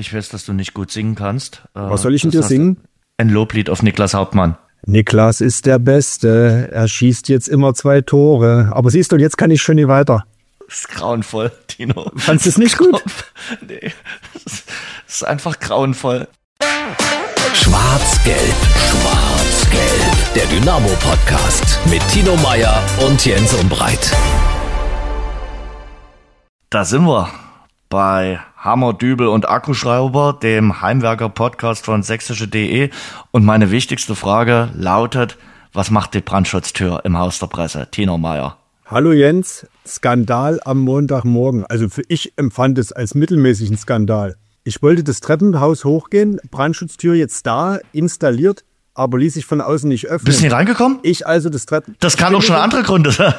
Ich weiß, dass du nicht gut singen kannst. Was soll ich denn dir singen? Ein Loblied auf Niklas Hauptmann. Niklas ist der Beste, er schießt jetzt immer 2 Tore. Aber siehst du, jetzt kann ich schon nicht weiter. Das ist grauenvoll, Tino. Fandest du es nicht gut? Nee, das ist einfach grauenvoll. Schwarz-Gelb, Schwarz-Gelb. Der Dynamo-Podcast mit Tino Meyer und Jens Umbreit. Da sind wir bei Hammer, Dübel und Akkuschrauber, dem Heimwerker-Podcast von sächsische.de. Und meine wichtigste Frage lautet, was macht die Brandschutztür im Haus der Presse? Tino Meyer. Hallo Jens, Skandal am Montagmorgen. Also ich empfand es als mittelmäßigen Skandal. Ich wollte das Treppenhaus hochgehen, Brandschutztür jetzt da, installiert, aber ließ sich von außen nicht öffnen. Bist du nicht reingekommen? Das kann doch schon andere Gründe sein.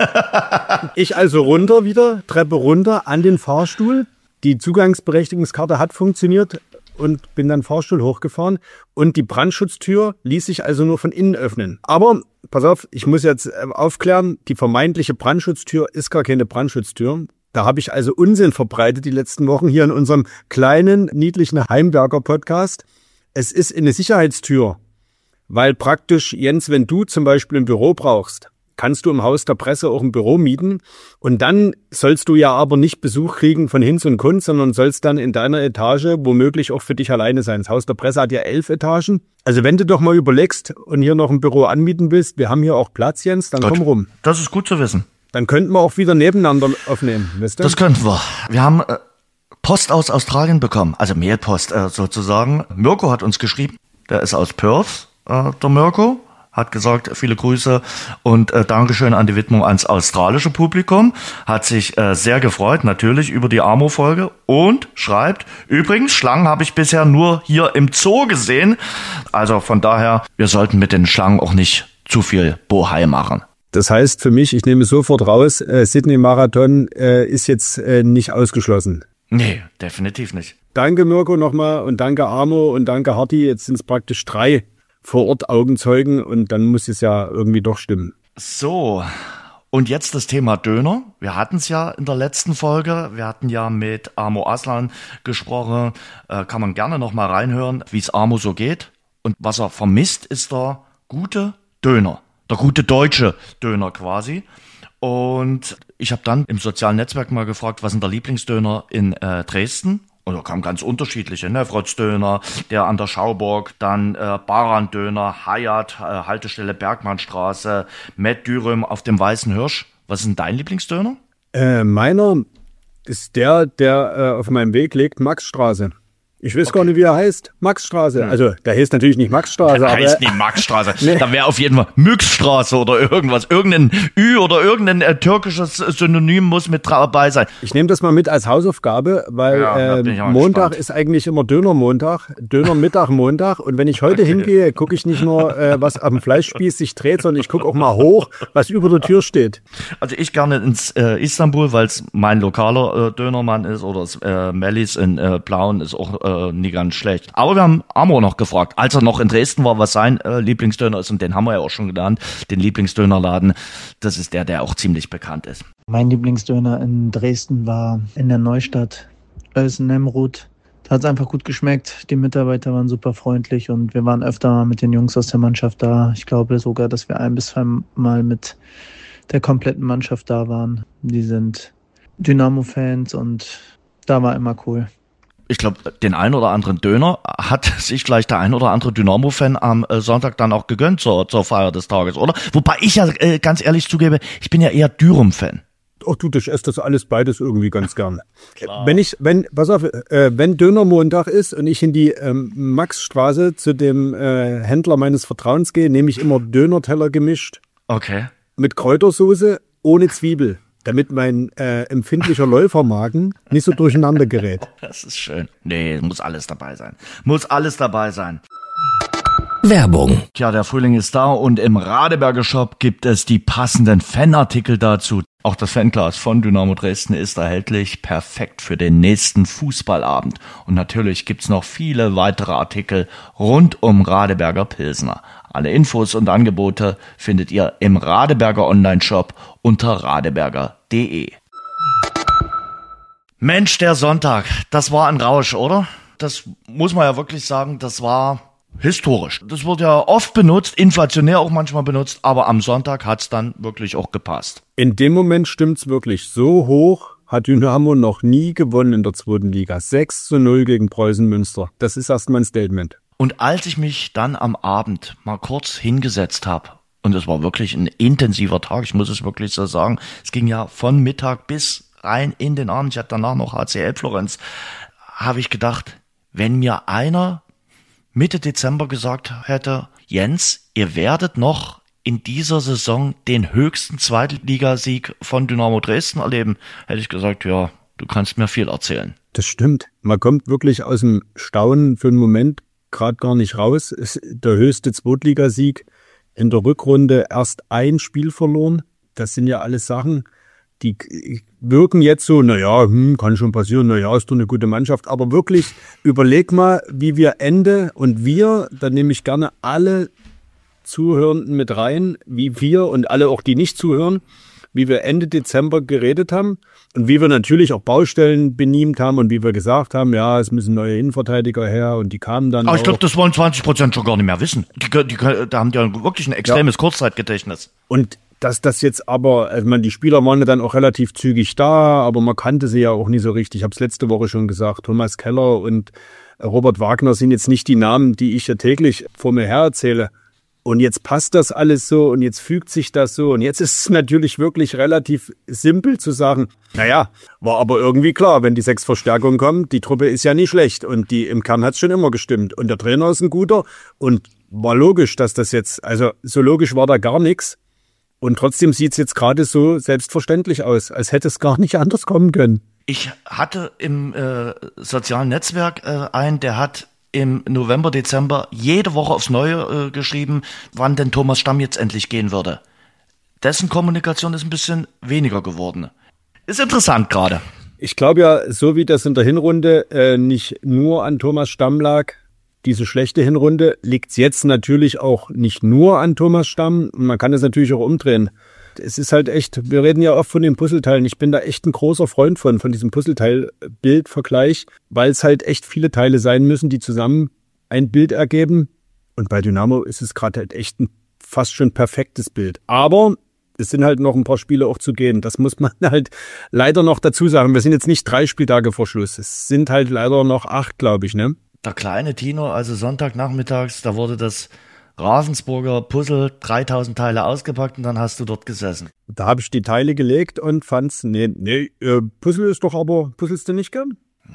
Ich also runter wieder, Treppe runter, an den Fahrstuhl. Die Zugangsberechtigungskarte hat funktioniert und bin dann Fahrstuhl hochgefahren. Und die Brandschutztür ließ sich also nur von innen öffnen. Aber, pass auf, ich muss jetzt aufklären, die vermeintliche Brandschutztür ist gar keine Brandschutztür. Da habe ich also Unsinn verbreitet die letzten Wochen hier in unserem kleinen, niedlichen Heimwerker-Podcast. Es ist eine Sicherheitstür, weil praktisch, Jens, wenn du zum Beispiel ein Büro brauchst, kannst du im Haus der Presse auch ein Büro mieten. Und dann sollst du ja aber nicht Besuch kriegen von Hinz und Kunz, sondern sollst dann in deiner Etage womöglich auch für dich alleine sein. Das Haus der Presse hat ja 11 Etagen. Also wenn du doch mal überlegst und hier noch ein Büro anmieten willst, wir haben hier auch Platz, Jens, dann komm rum. Das ist gut zu wissen. Dann könnten wir auch wieder nebeneinander aufnehmen, wisst ihr? Das könnten wir. Wir haben Post aus Australien bekommen, also Mailpost sozusagen. Mirko hat uns geschrieben, der ist aus Perth, der Mirko. Hat gesagt, viele Grüße und Dankeschön an die Widmung ans australische Publikum. Hat sich sehr gefreut, natürlich, über die Amo-Folge und schreibt, übrigens, Schlangen habe ich bisher nur hier im Zoo gesehen. Also von daher, wir sollten mit den Schlangen auch nicht zu viel Bohai machen. Das heißt für mich, ich nehme sofort raus, Sydney-Marathon ist jetzt nicht ausgeschlossen. Nee, definitiv nicht. Danke Mirko nochmal und danke Amo und danke Harti. Jetzt sind es praktisch 3 vor Ort Augenzeugen und dann muss es ja irgendwie doch stimmen. So, und jetzt das Thema Döner. Wir hatten es ja in der letzten Folge. Wir hatten ja mit Amo Aslan gesprochen. Kann man gerne nochmal reinhören, wie es Amo so geht. Und was er vermisst, ist der gute Döner. Der gute deutsche Döner quasi. Und ich habe dann im sozialen Netzwerk mal gefragt, was ist denn der Lieblingsdöner in Dresden? Und da kamen ganz unterschiedliche, ne? Frotzdöner, der an der Schauburg, dann Baran-Döner, Hayat, Haltestelle Bergmannstraße, Matt Dürüm auf dem Weißen Hirsch. Was ist denn dein Lieblingsdöner? Meiner ist der auf meinem Weg liegt, Maxstraße. Ich weiß gar nicht, wie er heißt. Maxstraße. Also, der heißt natürlich nicht Maxstraße. Der heißt nicht Maxstraße. Nee. Da wäre auf jeden Fall Müxstraße oder irgendwas. Irgendein Ü oder irgendein türkisches Synonym muss mit dabei sein. Ich nehme das mal mit als Hausaufgabe, weil Montag ist eigentlich immer Dönermontag, Dönermittag-Montag. Und wenn ich heute hingehe, gucke ich nicht nur, was am Fleischspieß sich dreht, sondern ich gucke auch mal hoch, was über der Tür steht. Also ich gerne ins Istanbul, weil es mein lokaler Dönermann ist, oder das Mellis in Plauen ist auch nie ganz schlecht. Aber wir haben Amo noch gefragt, als er noch in Dresden war, was sein Lieblingsdöner ist. Und den haben wir ja auch schon genannt, den Lieblingsdönerladen. Das ist der auch ziemlich bekannt ist. Mein Lieblingsdöner in Dresden war in der Neustadt, Ölsen Nemrut. Da hat es einfach gut geschmeckt. Die Mitarbeiter waren super freundlich und wir waren öfter mit den Jungs aus der Mannschaft da. Ich glaube sogar, dass wir 1 bis 2 Mal mit der kompletten Mannschaft da waren. Die sind Dynamo-Fans und da war immer cool. Ich glaube, den einen oder anderen Döner hat sich vielleicht der ein oder andere Dynamo-Fan am Sonntag dann auch gegönnt zur Feier des Tages, oder? Wobei ich ja ganz ehrlich zugebe, ich bin ja eher Dürüm-Fan. Ach du, ich esse das alles beides irgendwie ganz gern. Klar. Wenn Dönermontag ist und ich in die Maxstraße zu dem Händler meines Vertrauens gehe, nehme ich immer Dönerteller gemischt. Okay. Mit Kräutersoße ohne Zwiebel. Damit mein empfindlicher Läufermagen nicht so durcheinander gerät. Das ist schön. Nee, muss alles dabei sein. Muss alles dabei sein. Werbung. Tja, der Frühling ist da und im Radeberger Shop gibt es die passenden Fanartikel dazu. Auch das Fanglas von Dynamo Dresden ist erhältlich. Perfekt für den nächsten Fußballabend. Und natürlich gibt's noch viele weitere Artikel rund um Radeberger Pilsner. Alle Infos und Angebote findet ihr im Radeberger Online-Shop unter radeberger.de. Mensch, der Sonntag, das war ein Rausch, oder? das muss man ja wirklich sagen, das war historisch. Das wurde ja oft benutzt, inflationär auch manchmal benutzt, aber am Sonntag hat's dann wirklich auch gepasst. In dem Moment stimmt's wirklich. So hoch hat Dynamo noch nie gewonnen in der 2. Liga. 6-0 gegen Preußen Münster. Das ist erstmal ein Statement. Und als ich mich dann am Abend mal kurz hingesetzt habe, und es war wirklich ein intensiver Tag, ich muss es wirklich so sagen, es ging ja von Mittag bis rein in den Abend, ich hatte danach noch HCL Florenz, habe ich gedacht, wenn mir einer Mitte Dezember gesagt hätte, Jens, ihr werdet noch in dieser Saison den höchsten Zweitligasieg von Dynamo Dresden erleben, hätte ich gesagt, ja, du kannst mir viel erzählen. Das stimmt. Man kommt wirklich aus dem Staunen für einen Moment gerade gar nicht raus. Es ist der höchste Zweitligasieg. In der Rückrunde erst ein Spiel verloren. Das sind ja alles Sachen, die wirken jetzt so, naja, kann schon passieren, naja, ist doch eine gute Mannschaft. Aber wirklich, überleg mal, wie wir Ende und wir, da nehme ich gerne alle Zuhörenden mit rein, wie wir und alle auch, die nicht zuhören, wie wir Ende Dezember geredet haben und wie wir natürlich auch Baustellen benehmt haben und wie wir gesagt haben, ja, es müssen neue Innenverteidiger her und die kamen dann. Aber ich glaube, das wollen 20% schon gar nicht mehr wissen. Da haben die ja wirklich ein extremes Kurzzeitgedächtnis. Und dass das jetzt aber, also die Spieler waren ja dann auch relativ zügig da, aber man kannte sie ja auch nie so richtig. Ich habe es letzte Woche schon gesagt, Thomas Keller und Robert Wagner sind jetzt nicht die Namen, die ich ja täglich vor mir her erzähle. Und jetzt passt das alles so und jetzt fügt sich das so. Und jetzt ist es natürlich wirklich relativ simpel zu sagen, naja, war aber irgendwie klar, wenn die 6 Verstärkungen kommen, die Truppe ist ja nicht schlecht. Und die im Kern hat es schon immer gestimmt. Und der Trainer ist ein guter. Und war logisch, dass das jetzt, also so logisch war da gar nichts. Und trotzdem sieht es jetzt gerade so selbstverständlich aus, als hätte es gar nicht anders kommen können. Ich hatte im sozialen Netzwerk einen, der hat im November, Dezember jede Woche aufs Neue geschrieben, wann denn Thomas Stamm jetzt endlich gehen würde. Dessen Kommunikation ist ein bisschen weniger geworden. Ist interessant gerade. Ich glaube ja, so wie das in der Hinrunde nicht nur an Thomas Stamm lag, diese schlechte Hinrunde, liegt es jetzt natürlich auch nicht nur an Thomas Stamm. Man kann es natürlich auch umdrehen. Es ist halt echt, wir reden ja oft von den Puzzleteilen. Ich bin da echt ein großer Freund von diesem Puzzleteil-Bild-Vergleich, weil es halt echt viele Teile sein müssen, die zusammen ein Bild ergeben. Und bei Dynamo ist es gerade halt echt ein fast schon perfektes Bild. Aber es sind halt noch ein paar Spiele auch zu gehen. Das muss man halt leider noch dazu sagen. Wir sind jetzt nicht 3 Spieltage vor Schluss. Es sind halt leider noch 8, glaube ich, ne? Der kleine Tino, also Sonntagnachmittags, da wurde das Ravensburger Puzzle 3000 Teile ausgepackt und dann hast du dort gesessen. Da habe ich die Teile gelegt und fand's, Puzzle ist doch aber, puzzelst du nicht gern?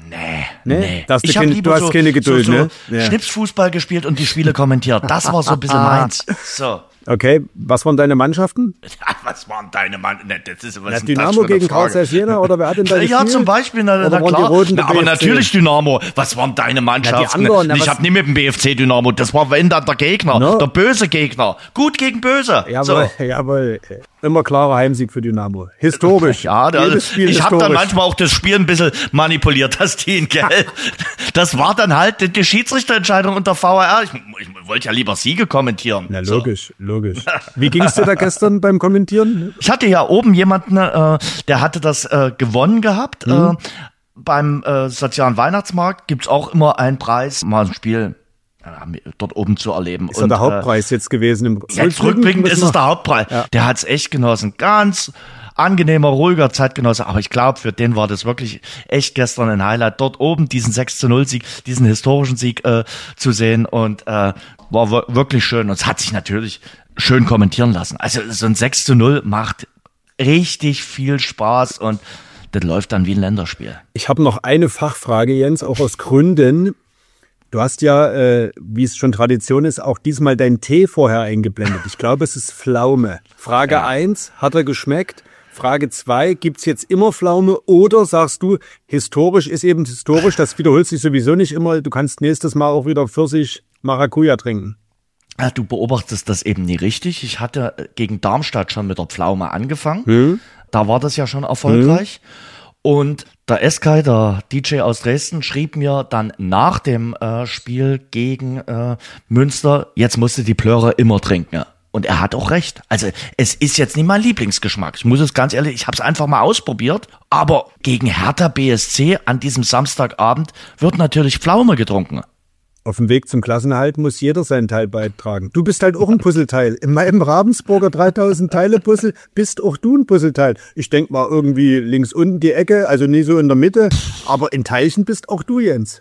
Nee. Du hast keine Geduld, ne? Ja. Schnipsfußball gespielt und die Spiele kommentiert. Das war so ein bisschen meins. So. Okay, was waren deine Mannschaften? Was waren deine Mannschaften? Das ist was Dynamo gegen Karlsruhe Jena oder wer hat denn da gespielt? Ja, zum Beispiel, na klar. Aber natürlich Dynamo. Was waren deine Mannschaften? Ich habe nie mit dem BFC Dynamo. Das war wenn dann der Gegner, der böse Gegner. Gut gegen böse. Jawohl. Immer klarer Heimsieg für Dynamo. Historisch. Ja, ich habe dann manchmal auch das Spiel ein bisschen manipuliert, das Team, gell? Das war dann halt die Schiedsrichterentscheidung unter VAR. Ich wollte ja lieber Siege kommentieren. Na, logisch. Wie ging es dir da gestern beim Kommentieren? Ich hatte ja oben jemanden, der hatte das gewonnen gehabt. Beim sozialen Weihnachtsmarkt gibt's auch immer einen Preis, mal ein Spiel dort oben zu erleben. Ist ja der Hauptpreis jetzt gewesen? Jetzt rückblickend ist es der Hauptpreis. Ja. Der hat's echt genossen. Ganz angenehmer, ruhiger Zeitgenosse. Aber ich glaube, für den war das wirklich echt gestern ein Highlight. Dort oben diesen 6-0-Sieg, diesen historischen Sieg zu sehen. Und war wirklich schön. Und es hat sich natürlich schön kommentieren lassen. Also so ein 6-0 macht richtig viel Spaß und das läuft dann wie ein Länderspiel. Ich habe noch eine Fachfrage, Jens, auch aus Gründen. Du hast ja, wie es schon Tradition ist, auch diesmal deinen Tee vorher eingeblendet. Ich glaube, es ist Pflaume. Frage 1, hat er geschmeckt? Frage 2, gibt's jetzt immer Pflaume oder sagst du, historisch ist eben historisch, das wiederholt sich sowieso nicht immer, du kannst nächstes Mal auch wieder Pfirsich Maracuja trinken? Ja, du beobachtest das eben nie richtig. Ich hatte gegen Darmstadt schon mit der Pflaume angefangen. Da war das ja schon erfolgreich. Und der Eskay, der DJ aus Dresden, schrieb mir dann nach dem Spiel gegen Münster, jetzt musst du die Plöre immer trinken. Und er hat auch recht. Also es ist jetzt nicht mein Lieblingsgeschmack. Ich muss es ganz ehrlich, ich habe es einfach mal ausprobiert. Aber gegen Hertha BSC an diesem Samstagabend wird natürlich Pflaume getrunken. Auf dem Weg zum Klassenerhalt muss jeder seinen Teil beitragen. Du bist halt auch ein Puzzleteil. In meinem Ravensburger 3000 Teile Puzzle bist auch du ein Puzzleteil. Ich denk mal irgendwie links unten die Ecke, also nie so in der Mitte. Aber in Teilchen bist auch du, Jens.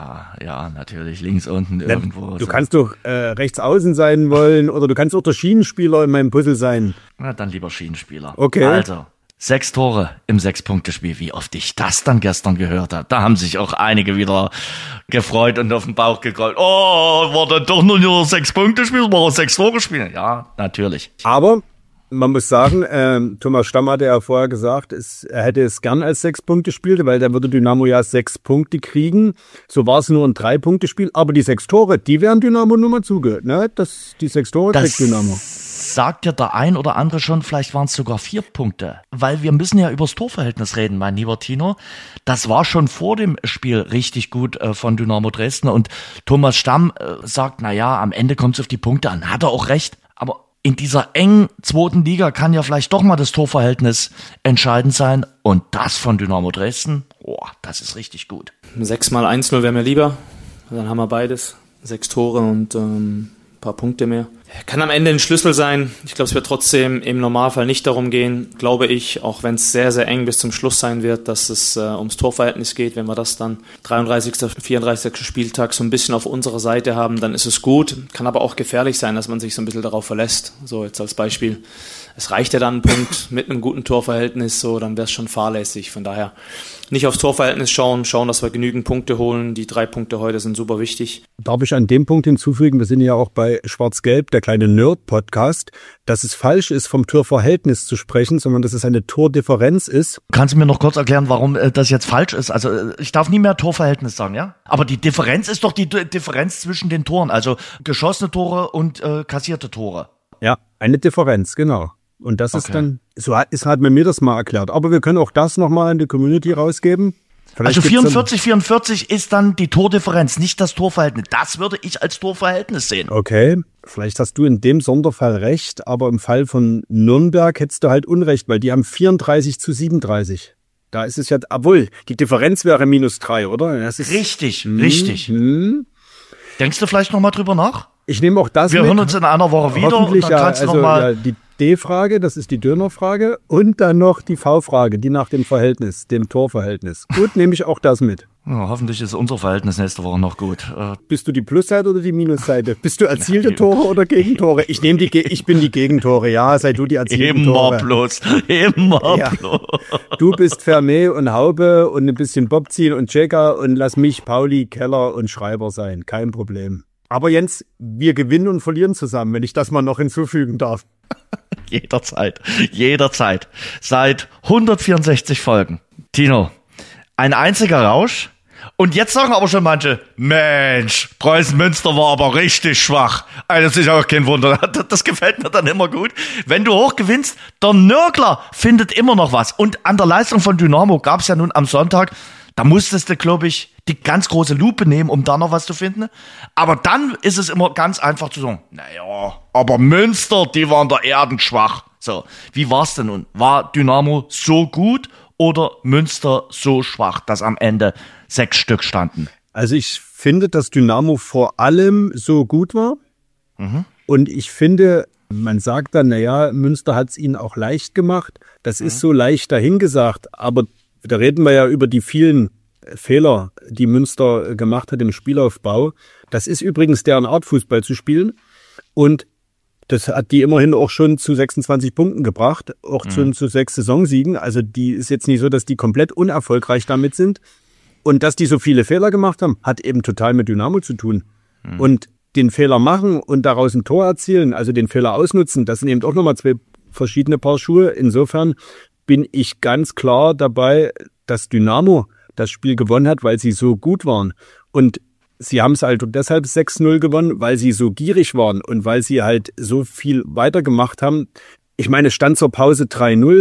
Ja, natürlich links unten irgendwo. Du kannst doch rechts außen sein wollen oder du kannst auch der Schienenspieler in meinem Puzzle sein. Na, dann lieber Schienenspieler. Okay. Also, 6 Tore im 6-Punkte-Spiel. Wie oft ich das dann gestern gehört habe. Da haben sich auch einige wieder gefreut und auf den Bauch gekrollt. Oh, war dann doch nur 6-Punkte-Spiel, war auch 6 Tore spielen. Ja, natürlich. Aber man muss sagen, Thomas Stamm hatte ja vorher gesagt, er hätte es gern als 6-Punkte-Spiel, weil dann würde Dynamo ja 6 Punkte kriegen. So war es nur ein 3-Punkte-Spiel. Aber die 6 Tore, die werden Dynamo nur mal zugehört. Ne? Die 6 Tore kriegt Dynamo. Sagt ja der ein oder andere schon, vielleicht waren es sogar 4 Punkte. Weil wir müssen ja übers Torverhältnis reden, mein lieber Tino. Das war schon vor dem Spiel richtig gut von Dynamo Dresden. Und Thomas Stamm sagt, am Ende kommt es auf die Punkte an. Hat er auch recht. Aber in dieser engen 2. Liga kann ja vielleicht doch mal das Torverhältnis entscheidend sein. Und das von Dynamo Dresden, das ist richtig gut. 6x1-0 wäre mir lieber. Dann haben wir beides. 6 Tore und ein paar Punkte mehr. Kann am Ende ein Schlüssel sein. Ich glaube, es wird trotzdem im Normalfall nicht darum gehen, glaube ich, auch wenn es sehr, sehr eng bis zum Schluss sein wird, dass es ums Torverhältnis geht. Wenn wir das dann 33., 34. Spieltag so ein bisschen auf unserer Seite haben, dann ist es gut. Kann aber auch gefährlich sein, dass man sich so ein bisschen darauf verlässt. So jetzt als Beispiel. Es reicht ja dann ein Punkt mit einem guten Torverhältnis, so dann wäre es schon fahrlässig. Von daher nicht aufs Torverhältnis schauen, dass wir genügend Punkte holen. Die 3 Punkte heute sind super wichtig. Darf ich an dem Punkt hinzufügen, wir sind ja auch bei Schwarz-Gelb, der kleine Nerd-Podcast, dass es falsch ist, vom Torverhältnis zu sprechen, sondern dass es eine Tordifferenz ist. Kannst du mir noch kurz erklären, warum das jetzt falsch ist? Also ich darf nie mehr Torverhältnis sagen, ja? Aber die Differenz ist doch die Differenz zwischen den Toren, also geschossene Tore und kassierte Tore. Ja, eine Differenz, genau. Und das ist dann, hat man mir das mal erklärt. Aber wir können auch das nochmal in die Community rausgeben. Also 44 ist dann die Tordifferenz, nicht das Torverhältnis. Das würde ich als Torverhältnis sehen. Okay, vielleicht hast du in dem Sonderfall recht, aber im Fall von Nürnberg hättest du halt Unrecht, weil die haben 34:37. Da ist es ja, obwohl, die Differenz wäre -3, oder? Das ist, richtig. Denkst du vielleicht nochmal drüber nach? Ich nehme auch das Wir hören uns in einer Woche wieder. Hoffentlich, und dann kannst du noch mal die D-Frage, das ist die Döner-Frage und dann noch die V-Frage, die nach dem Verhältnis, dem Torverhältnis. Gut, nehme ich auch das mit. Ja, hoffentlich ist unser Verhältnis nächste Woche noch gut. Bist du die Plusseite oder die Minusseite? Bist du erzielte Tore oder Gegentore? Ich bin die Gegentore, ja, sei du die erzielten Tore. Immer plus. Du bist Vermey und Haube und ein bisschen Bobziehen und Checker und lass mich Pauli, Keller und Schreiber sein, kein Problem. Aber Jens, wir gewinnen und verlieren zusammen, wenn ich das mal noch hinzufügen darf. Jederzeit. Seit 164 Folgen. Tino, ein einziger Rausch. Und jetzt sagen aber schon manche, Mensch, Preußen-Münster war aber richtig schwach. Das ist auch kein Wunder. Das gefällt mir dann immer gut. Wenn du hoch gewinnst, der Nörgler findet immer noch was. Und an der Leistung von Dynamo gab es ja nun am Sonntag, da musstest du, glaube ich, die ganz große Lupe nehmen, um da noch was zu finden. Aber dann ist es immer ganz einfach zu sagen, aber Münster, die waren der Erden schwach. So, wie war's denn nun? War Dynamo so gut oder Münster so schwach, dass am Ende 6 Stück standen? Also ich finde, dass Dynamo vor allem so gut war. Und ich finde, man sagt dann, Münster hat es ihnen auch leicht gemacht. Das ist so leicht dahingesagt, aber da reden wir ja über die vielen Fehler, die Münster gemacht hat im Spielaufbau. Das ist übrigens deren Art, Fußball zu spielen. Und das hat die immerhin auch schon zu 26 Punkten gebracht, auch schon zu 6 Saisonsiegen. Also die ist jetzt nicht so, dass die komplett unerfolgreich damit sind. Und dass die so viele Fehler gemacht haben, hat eben total mit Dynamo zu tun. Und den Fehler machen und daraus ein Tor erzielen, also den Fehler ausnutzen, das sind eben auch nochmal 2 verschiedene Paar Schuhe. Insofern bin ich ganz klar dabei, dass Dynamo das Spiel gewonnen hat, weil sie so gut waren. Und sie haben es halt deshalb 6-0 gewonnen, weil sie so gierig waren und weil sie halt so viel weitergemacht haben. Ich meine, es stand zur Pause 3-0.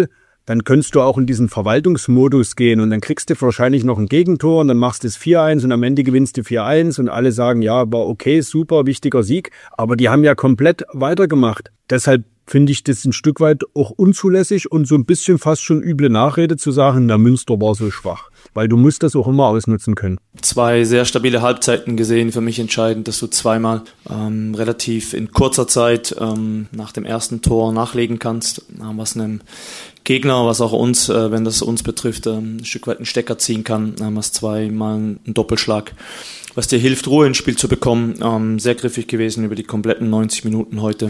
dann könntest du auch in diesen Verwaltungsmodus gehen und dann kriegst du wahrscheinlich noch ein Gegentor und dann machst du es 4-1 und am Ende gewinnst du 4-1 und alle sagen, ja, war okay, super, wichtiger Sieg. Aber die haben ja komplett weitergemacht. Deshalb finde ich das ein Stück weit auch unzulässig und so ein bisschen fast schon üble Nachrede zu sagen, na, Münster war so schwach. Weil du musst das auch immer ausnutzen können. 2 sehr stabile Halbzeiten gesehen, für mich entscheidend, dass du zweimal relativ in kurzer Zeit nach dem ersten Tor nachlegen kannst, was einem Gegner, was auch uns, wenn das uns betrifft, ein Stück weit einen Stecker ziehen kann, was zweimal ein Doppelschlag, was dir hilft, Ruhe ins Spiel zu bekommen. Sehr griffig gewesen über die kompletten 90 Minuten heute.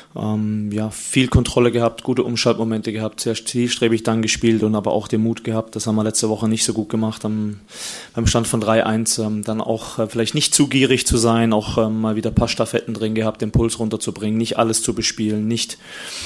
Viel Kontrolle gehabt, gute Umschaltmomente gehabt, sehr zielstrebig dann gespielt und aber auch den Mut gehabt, das haben wir letzte Woche nicht so gut gemacht, beim Stand von 3-1, dann auch vielleicht nicht zu gierig zu sein, auch mal wieder ein paar Staffetten drin gehabt, den Puls runterzubringen, nicht alles zu bespielen, nicht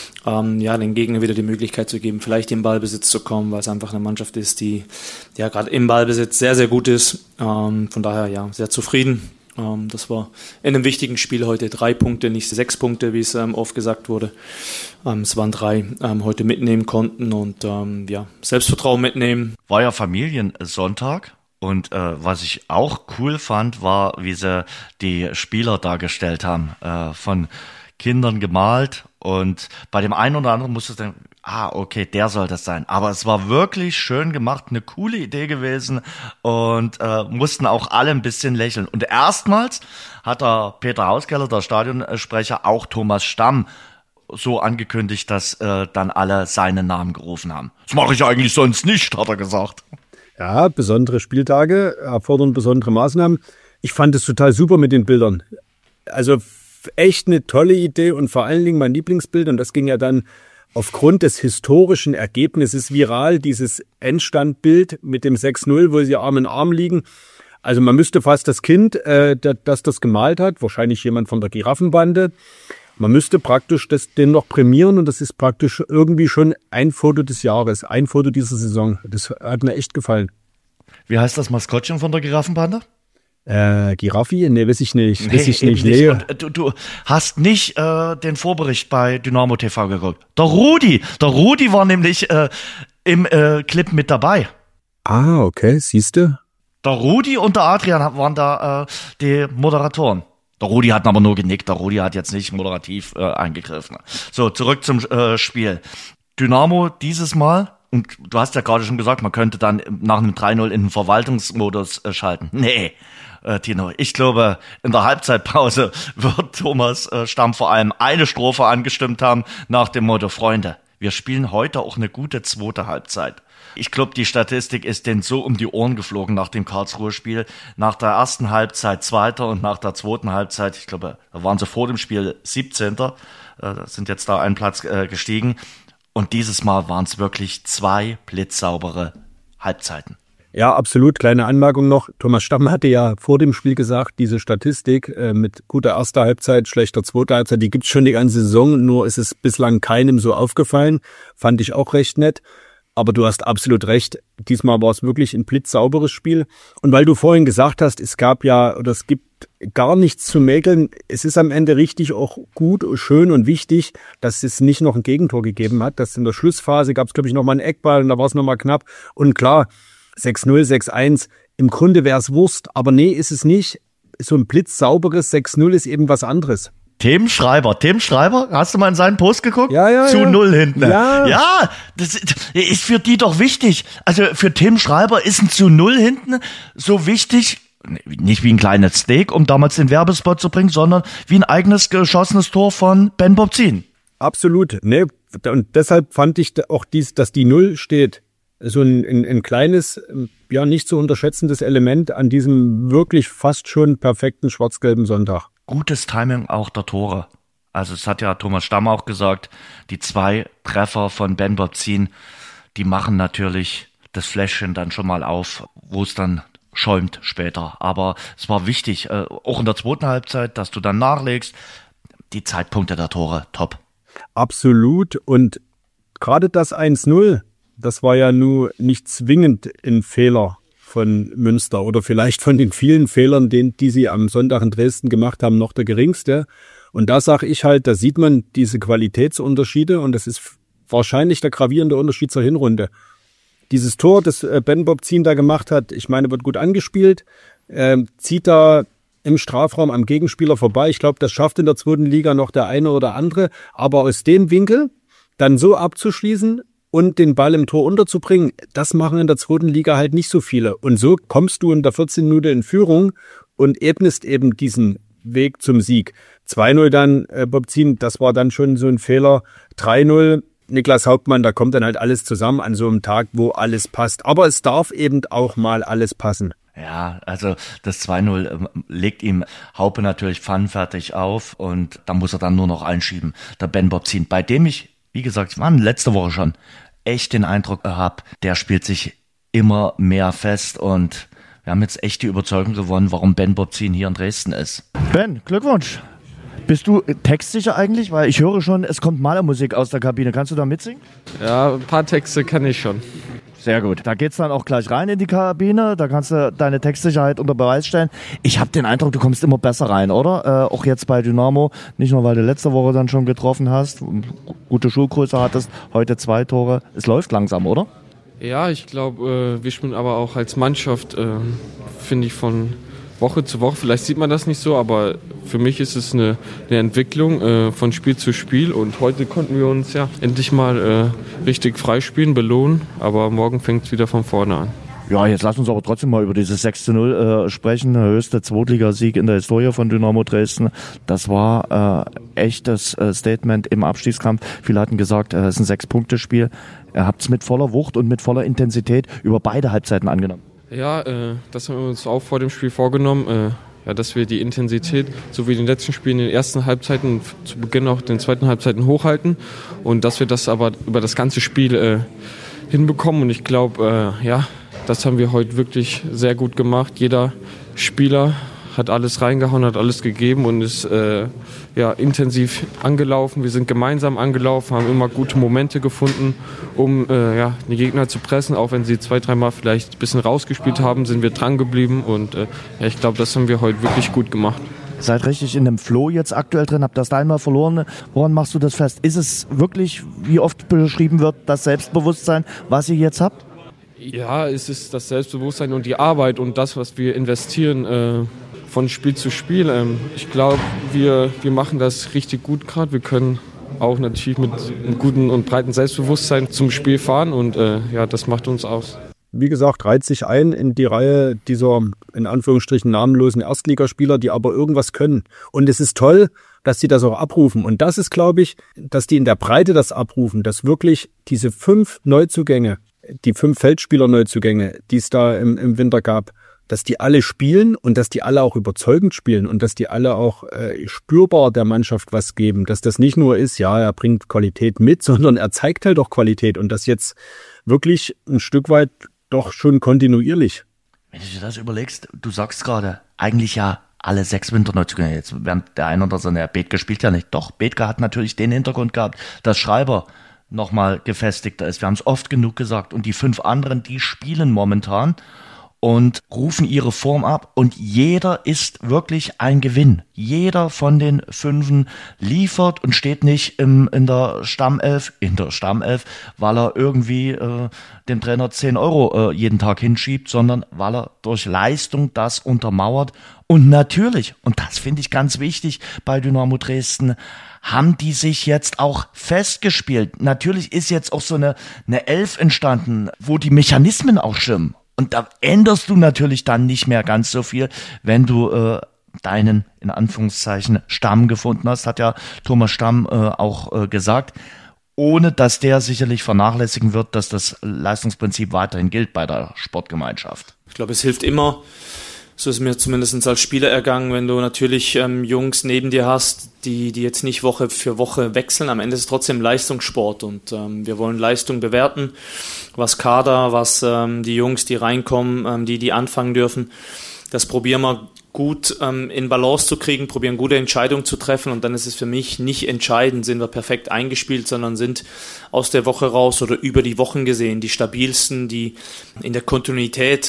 den Gegner wieder die Möglichkeit zu geben, vielleicht in Ballbesitz zu kommen, weil es einfach eine Mannschaft ist, die ja gerade im Ballbesitz sehr, sehr gut ist, von daher sehr zufrieden. Das war in einem wichtigen Spiel heute 3 Punkte, nicht 6 Punkte, wie es oft gesagt wurde. Es waren 3, heute mitnehmen konnten und Selbstvertrauen mitnehmen. War ja Familiensonntag und was ich auch cool fand, war, wie sie die Spieler dargestellt haben, von Kindern gemalt und bei dem einen oder anderen musste es dann, okay, der soll das sein. Aber es war wirklich schön gemacht, eine coole Idee gewesen und mussten auch alle ein bisschen lächeln. Und erstmals hat der Peter Hauskeller, der Stadionsprecher, auch Thomas Stamm so angekündigt, dass dann alle seinen Namen gerufen haben. Das mache ich eigentlich sonst nicht, hat er gesagt. Ja, besondere Spieltage erfordern besondere Maßnahmen. Ich fand es total super mit den Bildern. Also echt eine tolle Idee und vor allen Dingen mein Lieblingsbild, und das ging ja dann aufgrund des historischen Ergebnisses viral, dieses Endstandbild mit dem 6-0, wo sie Arm in Arm liegen. Also man müsste fast das Kind, das gemalt hat, wahrscheinlich jemand von der Giraffenbande, man müsste praktisch den noch prämieren und das ist praktisch irgendwie schon ein Foto des Jahres, ein Foto dieser Saison. Das hat mir echt gefallen. Wie heißt das Maskottchen von der Giraffenbande? Giraffi? Nee, weiß ich nicht. Nee. Und du hast nicht den Vorbericht bei Dynamo TV geguckt. Der Rudi war nämlich im Clip mit dabei. Okay, siehste. Der Rudi und der Adrian waren da die Moderatoren. Der Rudi hat aber nur genickt. Der Rudi hat jetzt nicht moderativ eingegriffen. So, zurück zum Spiel. Dynamo dieses Mal, und du hast ja gerade schon gesagt, man könnte dann nach einem 3-0 in den Verwaltungsmodus schalten. Nee, Tino, ich glaube, in der Halbzeitpause wird Thomas Stamm vor allem eine Strophe angestimmt haben nach dem Motto, Freunde, wir spielen heute auch eine gute zweite Halbzeit. Ich glaube, die Statistik ist denen so um die Ohren geflogen nach dem Karlsruhe-Spiel. Nach der ersten Halbzeit Zweiter und nach der zweiten Halbzeit, ich glaube, da waren sie vor dem Spiel 17. Sind jetzt da einen Platz gestiegen. Und dieses Mal waren es wirklich 2 blitzsaubere Halbzeiten. Ja, absolut. Kleine Anmerkung noch. Thomas Stamm hatte ja vor dem Spiel gesagt, diese Statistik mit guter erster Halbzeit, schlechter zweiter Halbzeit, die gibt's schon die ganze Saison, nur ist es bislang keinem so aufgefallen. Fand ich auch recht nett. Aber du hast absolut recht. Diesmal war es wirklich ein blitzsauberes Spiel. Und weil du vorhin gesagt hast, es gibt gar nichts zu mäkeln. Es ist am Ende richtig auch gut, schön und wichtig, dass es nicht noch ein Gegentor gegeben hat. Dass in der Schlussphase gab es, glaube ich, noch mal einen Eckball und da war es noch mal knapp. Und klar, 6-0, 6-1, im Grunde wäre es Wurst. Aber nee, ist es nicht. So ein blitzsauberes 6-0 ist eben was anderes. Tim Schreiber, hast du mal in seinen Post geguckt? Ja. Zu 0 hinten. Ja, das ist für die doch wichtig. Also für Tim Schreiber ist ein zu 0 hinten so wichtig, nicht wie ein kleines Steak, um damals den Werbespot zu bringen, sondern wie ein eigenes geschossenes Tor von Ben Bobzin. Absolut. Nee, und deshalb fand ich auch dass die 0 steht. So ein kleines, nicht zu unterschätzendes Element an diesem wirklich fast schon perfekten schwarz-gelben Sonntag. Gutes Timing auch der Tore. Also es hat ja Thomas Stamm auch gesagt, die 2 Treffer von Ben Bobzin, die machen natürlich das Fläschchen dann schon mal auf, wo es dann schäumt später. Aber es war wichtig, auch in der zweiten Halbzeit, dass du dann nachlegst. Die Zeitpunkte der Tore, top. Absolut. Und gerade das 1-0, das war ja nur nicht zwingend ein Fehler von Münster oder vielleicht von den vielen Fehlern, die sie am Sonntag in Dresden gemacht haben, noch der geringste. Und da sage ich halt, da sieht man diese Qualitätsunterschiede und das ist wahrscheinlich der gravierende Unterschied zur Hinrunde. Dieses Tor, das Ben Bobzien da gemacht hat, ich meine, wird gut angespielt, zieht da im Strafraum am Gegenspieler vorbei. Ich glaube, das schafft in der 2. Liga noch der eine oder andere. Aber aus dem Winkel dann so abzuschließen und den Ball im Tor unterzubringen, das machen in der 2. Liga halt nicht so viele. Und so kommst du in der 14. Minute in Führung und ebnest eben diesen Weg zum Sieg. 2-0 dann, Bobzien, das war dann schon so ein Fehler. 3-0, Niklas Hauptmann, da kommt dann halt alles zusammen an so einem Tag, wo alles passt. Aber es darf eben auch mal alles passen. Ja, also das 2-0 legt ihm Haupe natürlich pfannenfertig auf und da muss er dann nur noch einschieben, der Ben Bobzien, bei dem ich, wie gesagt, ich war letzte Woche schon, echt den Eindruck habe, der spielt sich immer mehr fest und wir haben jetzt echt die Überzeugung gewonnen, warum Ben Bobzien hier in Dresden ist. Ben, Glückwunsch. Bist du textsicher eigentlich? Weil ich höre schon, es kommt Malermusik aus der Kabine. Kannst du da mitsingen? Ja, ein paar Texte kann ich schon. Sehr gut. Da geht's dann auch gleich rein in die Kabine. Da kannst du deine Textsicherheit unter Beweis stellen. Ich habe den Eindruck, du kommst immer besser rein, oder? Auch jetzt bei Dynamo. Nicht nur, weil du letzte Woche dann schon getroffen hast, gute Schuhgröße hattest, heute 2 Tore. Es läuft langsam, oder? Ja, ich glaube, wir spielen aber auch als Mannschaft, finde ich, von Woche zu Woche. Vielleicht sieht man das nicht so, aber für mich ist es eine Entwicklung von Spiel zu Spiel. Und heute konnten wir uns ja endlich mal richtig freispielen, belohnen. Aber morgen fängt es wieder von vorne an. Ja, jetzt lass uns aber trotzdem mal über dieses 6-0 sprechen. Der höchste Zweitligasieg in der Historie von Dynamo Dresden. Das war echtes Statement im Abstiegskampf. Viele hatten gesagt, es ist ein 6-Punkte-Spiel. Ihr habt es mit voller Wucht und mit voller Intensität über beide Halbzeiten angenommen. Ja, das haben wir uns auch vor dem Spiel vorgenommen, dass wir die Intensität, so wie in den letzten Spielen, in den ersten Halbzeiten, zu Beginn auch den zweiten Halbzeiten hochhalten und dass wir das aber über das ganze Spiel hinbekommen. Und ich glaube, das haben wir heute wirklich sehr gut gemacht. Jeder Spieler hat alles reingehauen, hat alles gegeben und ist intensiv angelaufen. Wir sind gemeinsam angelaufen, haben immer gute Momente gefunden, um die Gegner zu pressen. Auch wenn sie 2-3 Mal vielleicht ein bisschen rausgespielt haben, sind wir dran geblieben. Und ich glaube, das haben wir heute wirklich gut gemacht. Seid richtig in dem Flow jetzt aktuell drin, habt das da einmal verloren. Woran machst du das fest? Ist es wirklich, wie oft beschrieben wird, das Selbstbewusstsein, was ihr jetzt habt? Ja, es ist das Selbstbewusstsein und die Arbeit und das, was wir investieren von Spiel zu Spiel. Ich glaube, wir machen das richtig gut gerade. Wir können auch natürlich mit einem guten und breiten Selbstbewusstsein zum Spiel fahren und das macht uns aus. Wie gesagt, reiht sich ein in die Reihe dieser, in Anführungsstrichen, namenlosen Erstligaspieler, die aber irgendwas können. Und es ist toll, dass sie das auch abrufen. Und das ist, glaube ich, dass die in der Breite das abrufen, dass wirklich diese 5 Neuzugänge, die 5 Feldspieler-Neuzugänge, die es da im Winter gab, dass die alle spielen und dass die alle auch überzeugend spielen und dass die alle auch spürbar der Mannschaft was geben. Dass das nicht nur ist, ja, er bringt Qualität mit, sondern er zeigt halt auch Qualität und das jetzt wirklich ein Stück weit doch schon kontinuierlich. Wenn du dir das überlegst, du sagst gerade, eigentlich ja alle 6 Winterneuzugänge. Jetzt während der eine oder so, der Bethke spielt ja nicht. Doch, Bethke hat natürlich den Hintergrund gehabt, dass Schreiber nochmal gefestigter ist. Wir haben es oft genug gesagt. Und die 5 anderen, die spielen momentan und rufen ihre Form ab und jeder ist wirklich ein Gewinn. Jeder von den 5 liefert und steht nicht in der Stammelf, weil er irgendwie dem Trainer 10 Euro jeden Tag hinschiebt, sondern weil er durch Leistung das untermauert. Und natürlich, und das finde ich ganz wichtig bei Dynamo Dresden, haben die sich jetzt auch festgespielt. Natürlich ist jetzt auch so eine Elf entstanden, wo die Mechanismen auch stimmen. Und da änderst du natürlich dann nicht mehr ganz so viel, wenn du deinen, in Anführungszeichen, Stamm gefunden hast, hat ja Thomas Stamm auch gesagt, ohne dass der sicherlich vernachlässigen wird, dass das Leistungsprinzip weiterhin gilt bei der Sportgemeinschaft. Ich glaube, es hilft immer, so ist mir zumindest als Spieler ergangen, wenn du natürlich Jungs neben dir hast, die jetzt nicht Woche für Woche wechseln. Am Ende ist es trotzdem Leistungssport und wir wollen Leistung bewerten, was Kader, was die Jungs, die reinkommen, die anfangen dürfen. Das probieren wir gut in Balance zu kriegen, probieren gute Entscheidungen zu treffen und dann ist es für mich nicht entscheidend, sind wir perfekt eingespielt, sondern sind aus der Woche raus oder über die Wochen gesehen die stabilsten, die in der Kontinuität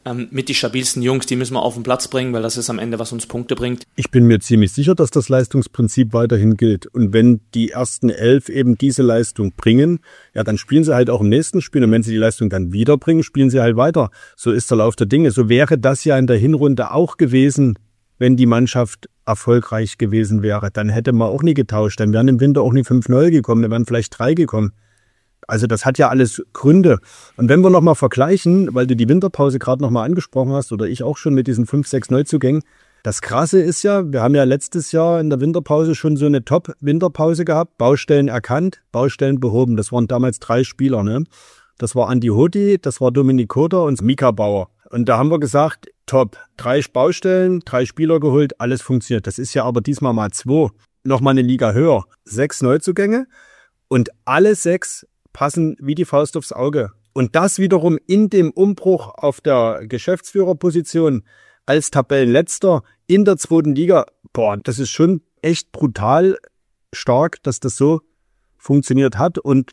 mit die stabilsten Jungs, die müssen wir auf den Platz bringen, weil das ist am Ende, was uns Punkte bringt. Ich bin mir ziemlich sicher, dass das Leistungsprinzip weiterhin gilt. Und wenn die ersten 11 eben diese Leistung bringen, ja, dann spielen sie halt auch im nächsten Spiel. Und wenn sie die Leistung dann wieder bringen, spielen sie halt weiter. So ist der Lauf der Dinge. So wäre das ja in der Hinrunde auch gewesen, wenn die Mannschaft erfolgreich gewesen wäre. Dann hätte man auch nie getauscht. Dann wären im Winter auch nie 5-0 gekommen, dann wären vielleicht 3 gekommen. Also das hat ja alles Gründe. Und wenn wir nochmal vergleichen, weil du die Winterpause gerade nochmal angesprochen hast, oder ich auch schon mit diesen 5-6 Neuzugängen, das Krasse ist ja, wir haben ja letztes Jahr in der Winterpause schon so eine Top-Winterpause gehabt, Baustellen erkannt, Baustellen behoben. Das waren damals 3 Spieler, ne? Das war Andi Hoti, das war Dominik Koter und Mika Bauer. Und da haben wir gesagt, top, 3 Baustellen, 3 Spieler geholt, alles funktioniert. Das ist ja aber diesmal mal 2, nochmal eine Liga höher. 6 Neuzugänge und alle 6 passen wie die Faust aufs Auge. Und das wiederum in dem Umbruch auf der Geschäftsführerposition als Tabellenletzter in der 2. Liga. Boah, das ist schon echt brutal stark, dass das so funktioniert hat. Und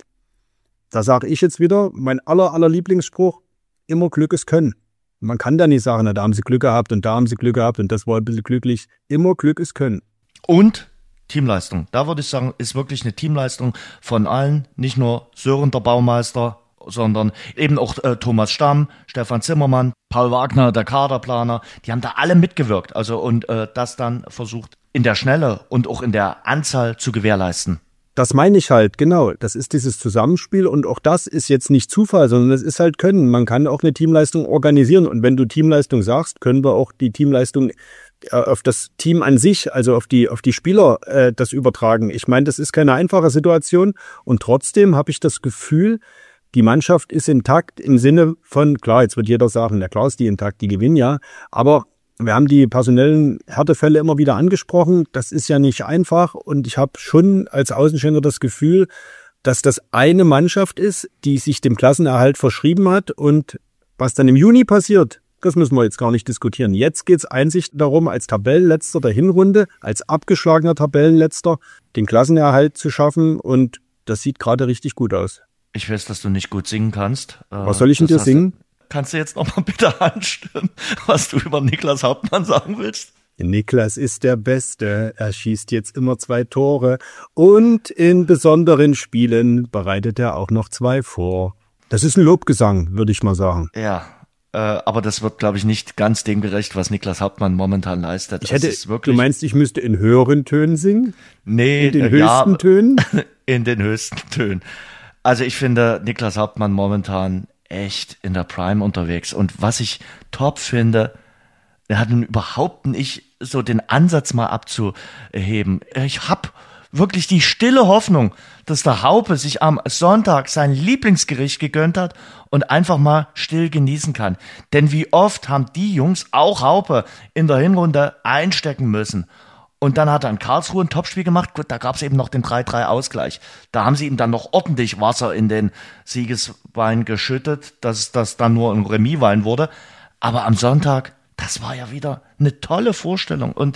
da sage ich jetzt wieder, mein aller Lieblingsspruch, immer Glück ist Können. Man kann da nicht sagen, na, da haben sie Glück gehabt und da haben sie Glück gehabt und das war ein bisschen glücklich. Immer Glück ist Können. Und Teamleistung. Da würde ich sagen, ist wirklich eine Teamleistung von allen. Nicht nur Sören, der Baumeister, sondern eben auch Thomas Stamm, Stefan Zimmermann, Paul Wagner, der Kaderplaner. Die haben da alle mitgewirkt. Also und das dann versucht in der Schnelle und auch in der Anzahl zu gewährleisten. Das meine ich halt, genau. Das ist dieses Zusammenspiel und auch das ist jetzt nicht Zufall, sondern es ist halt Können. Man kann auch eine Teamleistung organisieren und wenn du Teamleistung sagst, können wir auch die Teamleistung auf das Team an sich, also auf die Spieler das übertragen. Ich meine, das ist keine einfache Situation und trotzdem habe ich das Gefühl, die Mannschaft ist intakt im Sinne von, klar, jetzt wird jeder sagen, na klar ist die intakt, die gewinnen ja, aber wir haben die personellen Härtefälle immer wieder angesprochen, das ist ja nicht einfach und ich habe schon als Außenstehender das Gefühl, dass das eine Mannschaft ist, die sich dem Klassenerhalt verschrieben hat und was dann im Juni passiert, das müssen wir jetzt gar nicht diskutieren. Jetzt geht es einzig darum, als Tabellenletzter der Hinrunde, als abgeschlagener Tabellenletzter, den Klassenerhalt zu schaffen. Und das sieht gerade richtig gut aus. Ich weiß, dass du nicht gut singen kannst. Was soll ich denn dir singen? Kannst du jetzt nochmal bitte anstimmen, was du über Niklas Hauptmann sagen willst? Niklas ist der Beste. Er schießt jetzt immer 2 Tore. Und in besonderen Spielen bereitet er auch noch 2 vor. Das ist ein Lobgesang, würde ich mal sagen. Ja. Aber das wird, glaube ich, nicht ganz dem gerecht, was Niklas Hauptmann momentan leistet. Du meinst, ich müsste in höheren Tönen singen? Nee. In den höchsten Tönen? In den höchsten Tönen. Also ich finde Niklas Hauptmann momentan echt in der Prime unterwegs. Und was ich top finde, er hat nun überhaupt nicht so den Ansatz mal abzuheben. Ich hab wirklich die stille Hoffnung, dass der Haupe sich am Sonntag sein Lieblingsgericht gegönnt hat und einfach mal still genießen kann. Denn wie oft haben die Jungs, auch Haupe, in der Hinrunde einstecken müssen. Und dann hat er in Karlsruhe ein Topspiel gemacht. Gut, da gab es eben noch den 3-3-Ausgleich. Da haben sie ihm dann noch ordentlich Wasser in den Siegeswein geschüttet, dass das dann nur ein Remiswein wurde. Aber am Sonntag, das war ja wieder eine tolle Vorstellung. Und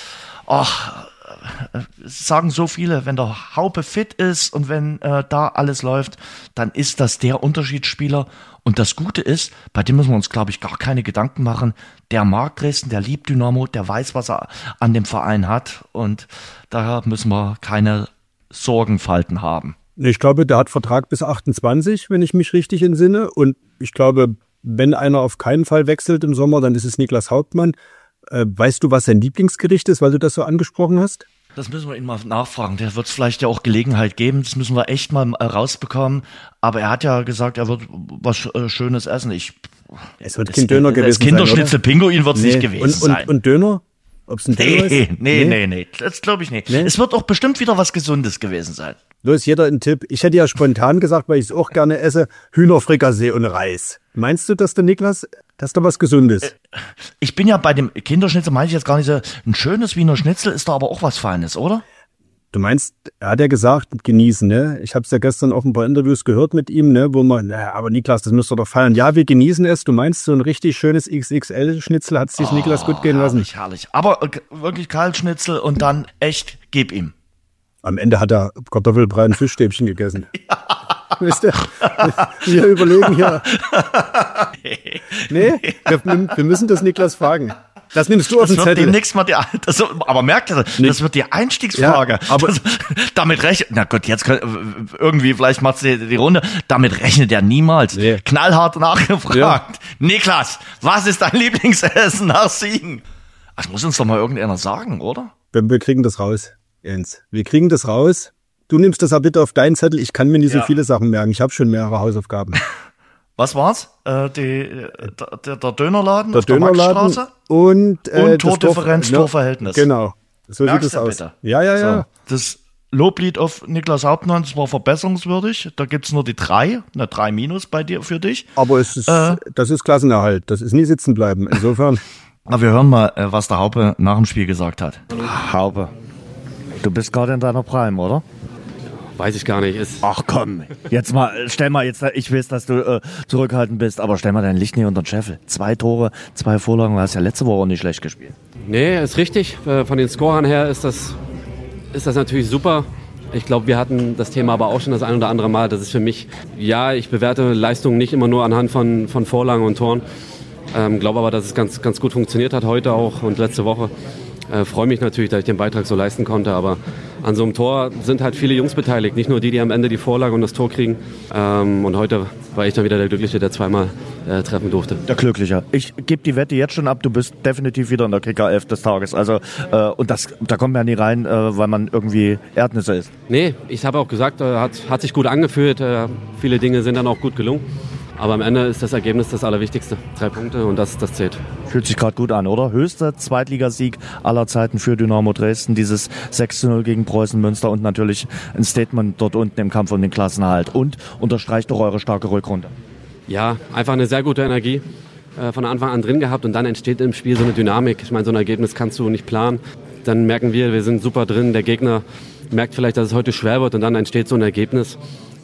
sagen so viele, wenn der Haupe fit ist und wenn da alles läuft, dann ist das der Unterschiedsspieler. Und das Gute ist, bei dem müssen wir uns, glaube ich, gar keine Gedanken machen. Der mag Dresden, der liebt Dynamo, der weiß, was er an dem Verein hat. Und daher müssen wir keine Sorgenfalten haben. Ich glaube, der hat Vertrag bis 28, wenn ich mich richtig entsinne. Und ich glaube, wenn einer auf keinen Fall wechselt im Sommer, dann ist es Niklas Hauptmann. Weißt du, was sein Lieblingsgericht ist, weil du das so angesprochen hast? Das müssen wir ihn mal nachfragen. Der wird es vielleicht ja auch Gelegenheit geben. Das müssen wir echt mal rausbekommen. Aber er hat ja gesagt, er wird was Schönes essen. Es wird kein Döner gewesen sein, das Kinderschnitzel Pinguin wird es nicht gewesen sein. Und Döner? Ob es ein Döner ist? Nee. Das glaube ich nicht. Nee? Es wird auch bestimmt wieder was Gesundes gewesen sein. Los, jeder ein Tipp. Ich hätte ja spontan gesagt, weil ich es auch gerne esse, Hühnerfrikassee und Reis. Meinst du, dass der Niklas, dass da was Gesundes? Ich bin ja bei dem Kinderschnitzel, meine ich jetzt gar nicht so, ein schönes Wiener Schnitzel ist da aber auch was Feines, oder? Du meinst, er hat ja gesagt, genießen, ne? Ich habe es ja gestern auf ein paar Interviews gehört mit ihm, ne? Wo man, aber Niklas, das müsst ihr doch feiern. Ja, wir genießen es. Du meinst, so ein richtig schönes XXL-Schnitzel hat es sich Niklas gut gehen lassen. Herrlich. Aber wirklich Kaltschnitzel und dann echt, gib ihm. Am Ende hat er Kartoffelbrei und Fischstäbchen gegessen. Ja. Wisst ihr? Wir überlegen hier. Nee, wir müssen das Niklas fragen. Das nimmst du auf den Zettel. Aber merkt ihr, das wird die Einstiegsfrage. Ja, aber damit rechnet, na gut, jetzt irgendwie, vielleicht macht's die Runde, damit rechnet er niemals. Nee. Knallhart nachgefragt. Ja. Niklas, was ist dein Lieblingsessen nach Siegen? Das muss uns doch mal irgendeiner sagen, oder? Wir kriegen das raus, Jens. Wir kriegen das raus. Du nimmst das bitte auf deinen Zettel. Ich kann mir nicht so viele Sachen merken. Ich habe schon mehrere Hausaufgaben. Was war's? Der Dönerladen der auf der Maxstraße? Und Tordifferenz, Torverhältnis. Genau. So Merkst sieht es aus. Bitte? Ja. So, das Loblied auf Niklas Hauptmann, das war verbesserungswürdig. Da gibt's nur die 3, eine 3- bei dir, für dich. Aber das ist Klassenerhalt. Das ist nie sitzen bleiben. Insofern. Aber wir hören mal, was der Haupe nach dem Spiel gesagt hat. Haupe, du bist gerade in deiner Prime, oder? Weiß ich gar nicht. Ach komm, jetzt mal, ich weiß, dass du zurückhaltend bist, aber stell mal dein Licht nicht unter den Scheffel. 2 Tore, 2 Vorlagen, du hast ja letzte Woche auch nicht schlecht gespielt. Nee, ist richtig. Von den Scorern her ist das natürlich super. Ich glaube, wir hatten das Thema aber auch schon das ein oder andere Mal. Das ist für mich, ja, ich bewerte Leistungen nicht immer nur anhand von Vorlagen und Toren. Glaube aber, dass es ganz gut funktioniert hat heute auch und letzte Woche. Freue mich natürlich, dass ich den Beitrag so leisten konnte, aber an so einem Tor sind halt viele Jungs beteiligt, nicht nur die am Ende die Vorlage und das Tor kriegen. Und heute war ich dann wieder der Glückliche, der zweimal treffen durfte. Der Glückliche. Ich gebe die Wette jetzt schon ab, du bist definitiv wieder in der Kicker-11 des Tages. Also, und da kommt man ja nie rein, weil man irgendwie Erdnüsse isst. Nee, ich habe auch gesagt, hat sich gut angefühlt, viele Dinge sind dann auch gut gelungen. Aber am Ende ist das Ergebnis das Allerwichtigste. 3 Punkte und das zählt. Fühlt sich gerade gut an, oder? Höchster Zweitligasieg aller Zeiten für Dynamo Dresden. Dieses 6:0 gegen Preußen Münster und natürlich ein Statement dort unten im Kampf um den Klassenerhalt. Und unterstreicht doch eure starke Rückrunde. Ja, einfach eine sehr gute Energie von Anfang an drin gehabt und dann entsteht im Spiel so eine Dynamik. Ich meine, so ein Ergebnis kannst du nicht planen. Dann merken wir sind super drin. Der Gegner merkt vielleicht, dass es heute schwer wird und dann entsteht so ein Ergebnis,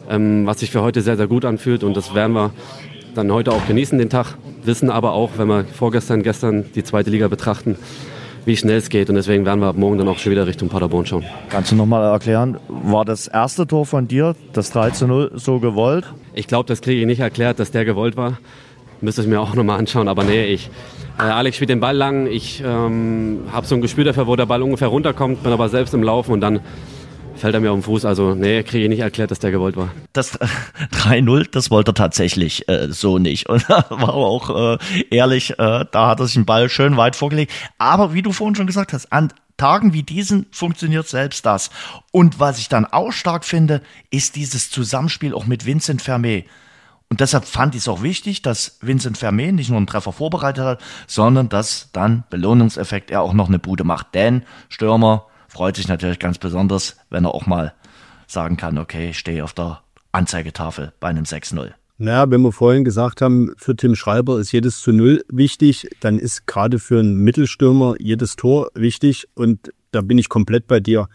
was sich für heute sehr, sehr gut anfühlt und das werden wir dann heute auch genießen, den Tag. Wissen aber auch, wenn wir gestern die 2. Liga betrachten, wie schnell es geht und deswegen werden wir ab morgen dann auch schon wieder Richtung Paderborn schauen. Kannst du nochmal erklären, war das erste Tor von dir, das 3:0, so gewollt? Ich glaube, das kriege ich nicht erklärt, dass der gewollt war. Müsste ich mir auch nochmal anschauen, aber nee, Alex spielt den Ball lang, ich habe so ein Gespür dafür, wo der Ball ungefähr runterkommt, bin aber selbst im Laufen und dann fällt er mir auf den Fuß, also nee, kriege ich nicht erklärt, dass der gewollt war. Das 3:0, das wollte er tatsächlich so nicht. Und war auch ehrlich, da hat er sich den Ball schön weit vorgelegt. Aber wie du vorhin schon gesagt hast, an Tagen wie diesen funktioniert selbst das. Und was ich dann auch stark finde, ist dieses Zusammenspiel auch mit Vincent Vermey. Und deshalb fand ich es auch wichtig, dass Vincent Vermey nicht nur einen Treffer vorbereitet hat, sondern dass dann Belohnungseffekt er auch noch eine Bude macht. Denn Stürmer freut sich natürlich ganz besonders, wenn er auch mal sagen kann, okay, ich stehe auf der Anzeigetafel bei einem 6:0. Naja, wenn wir vorhin gesagt haben, für Tim Schreiber ist jedes zu 0 wichtig, dann ist gerade für einen Mittelstürmer jedes Tor wichtig und da bin ich komplett bei dir.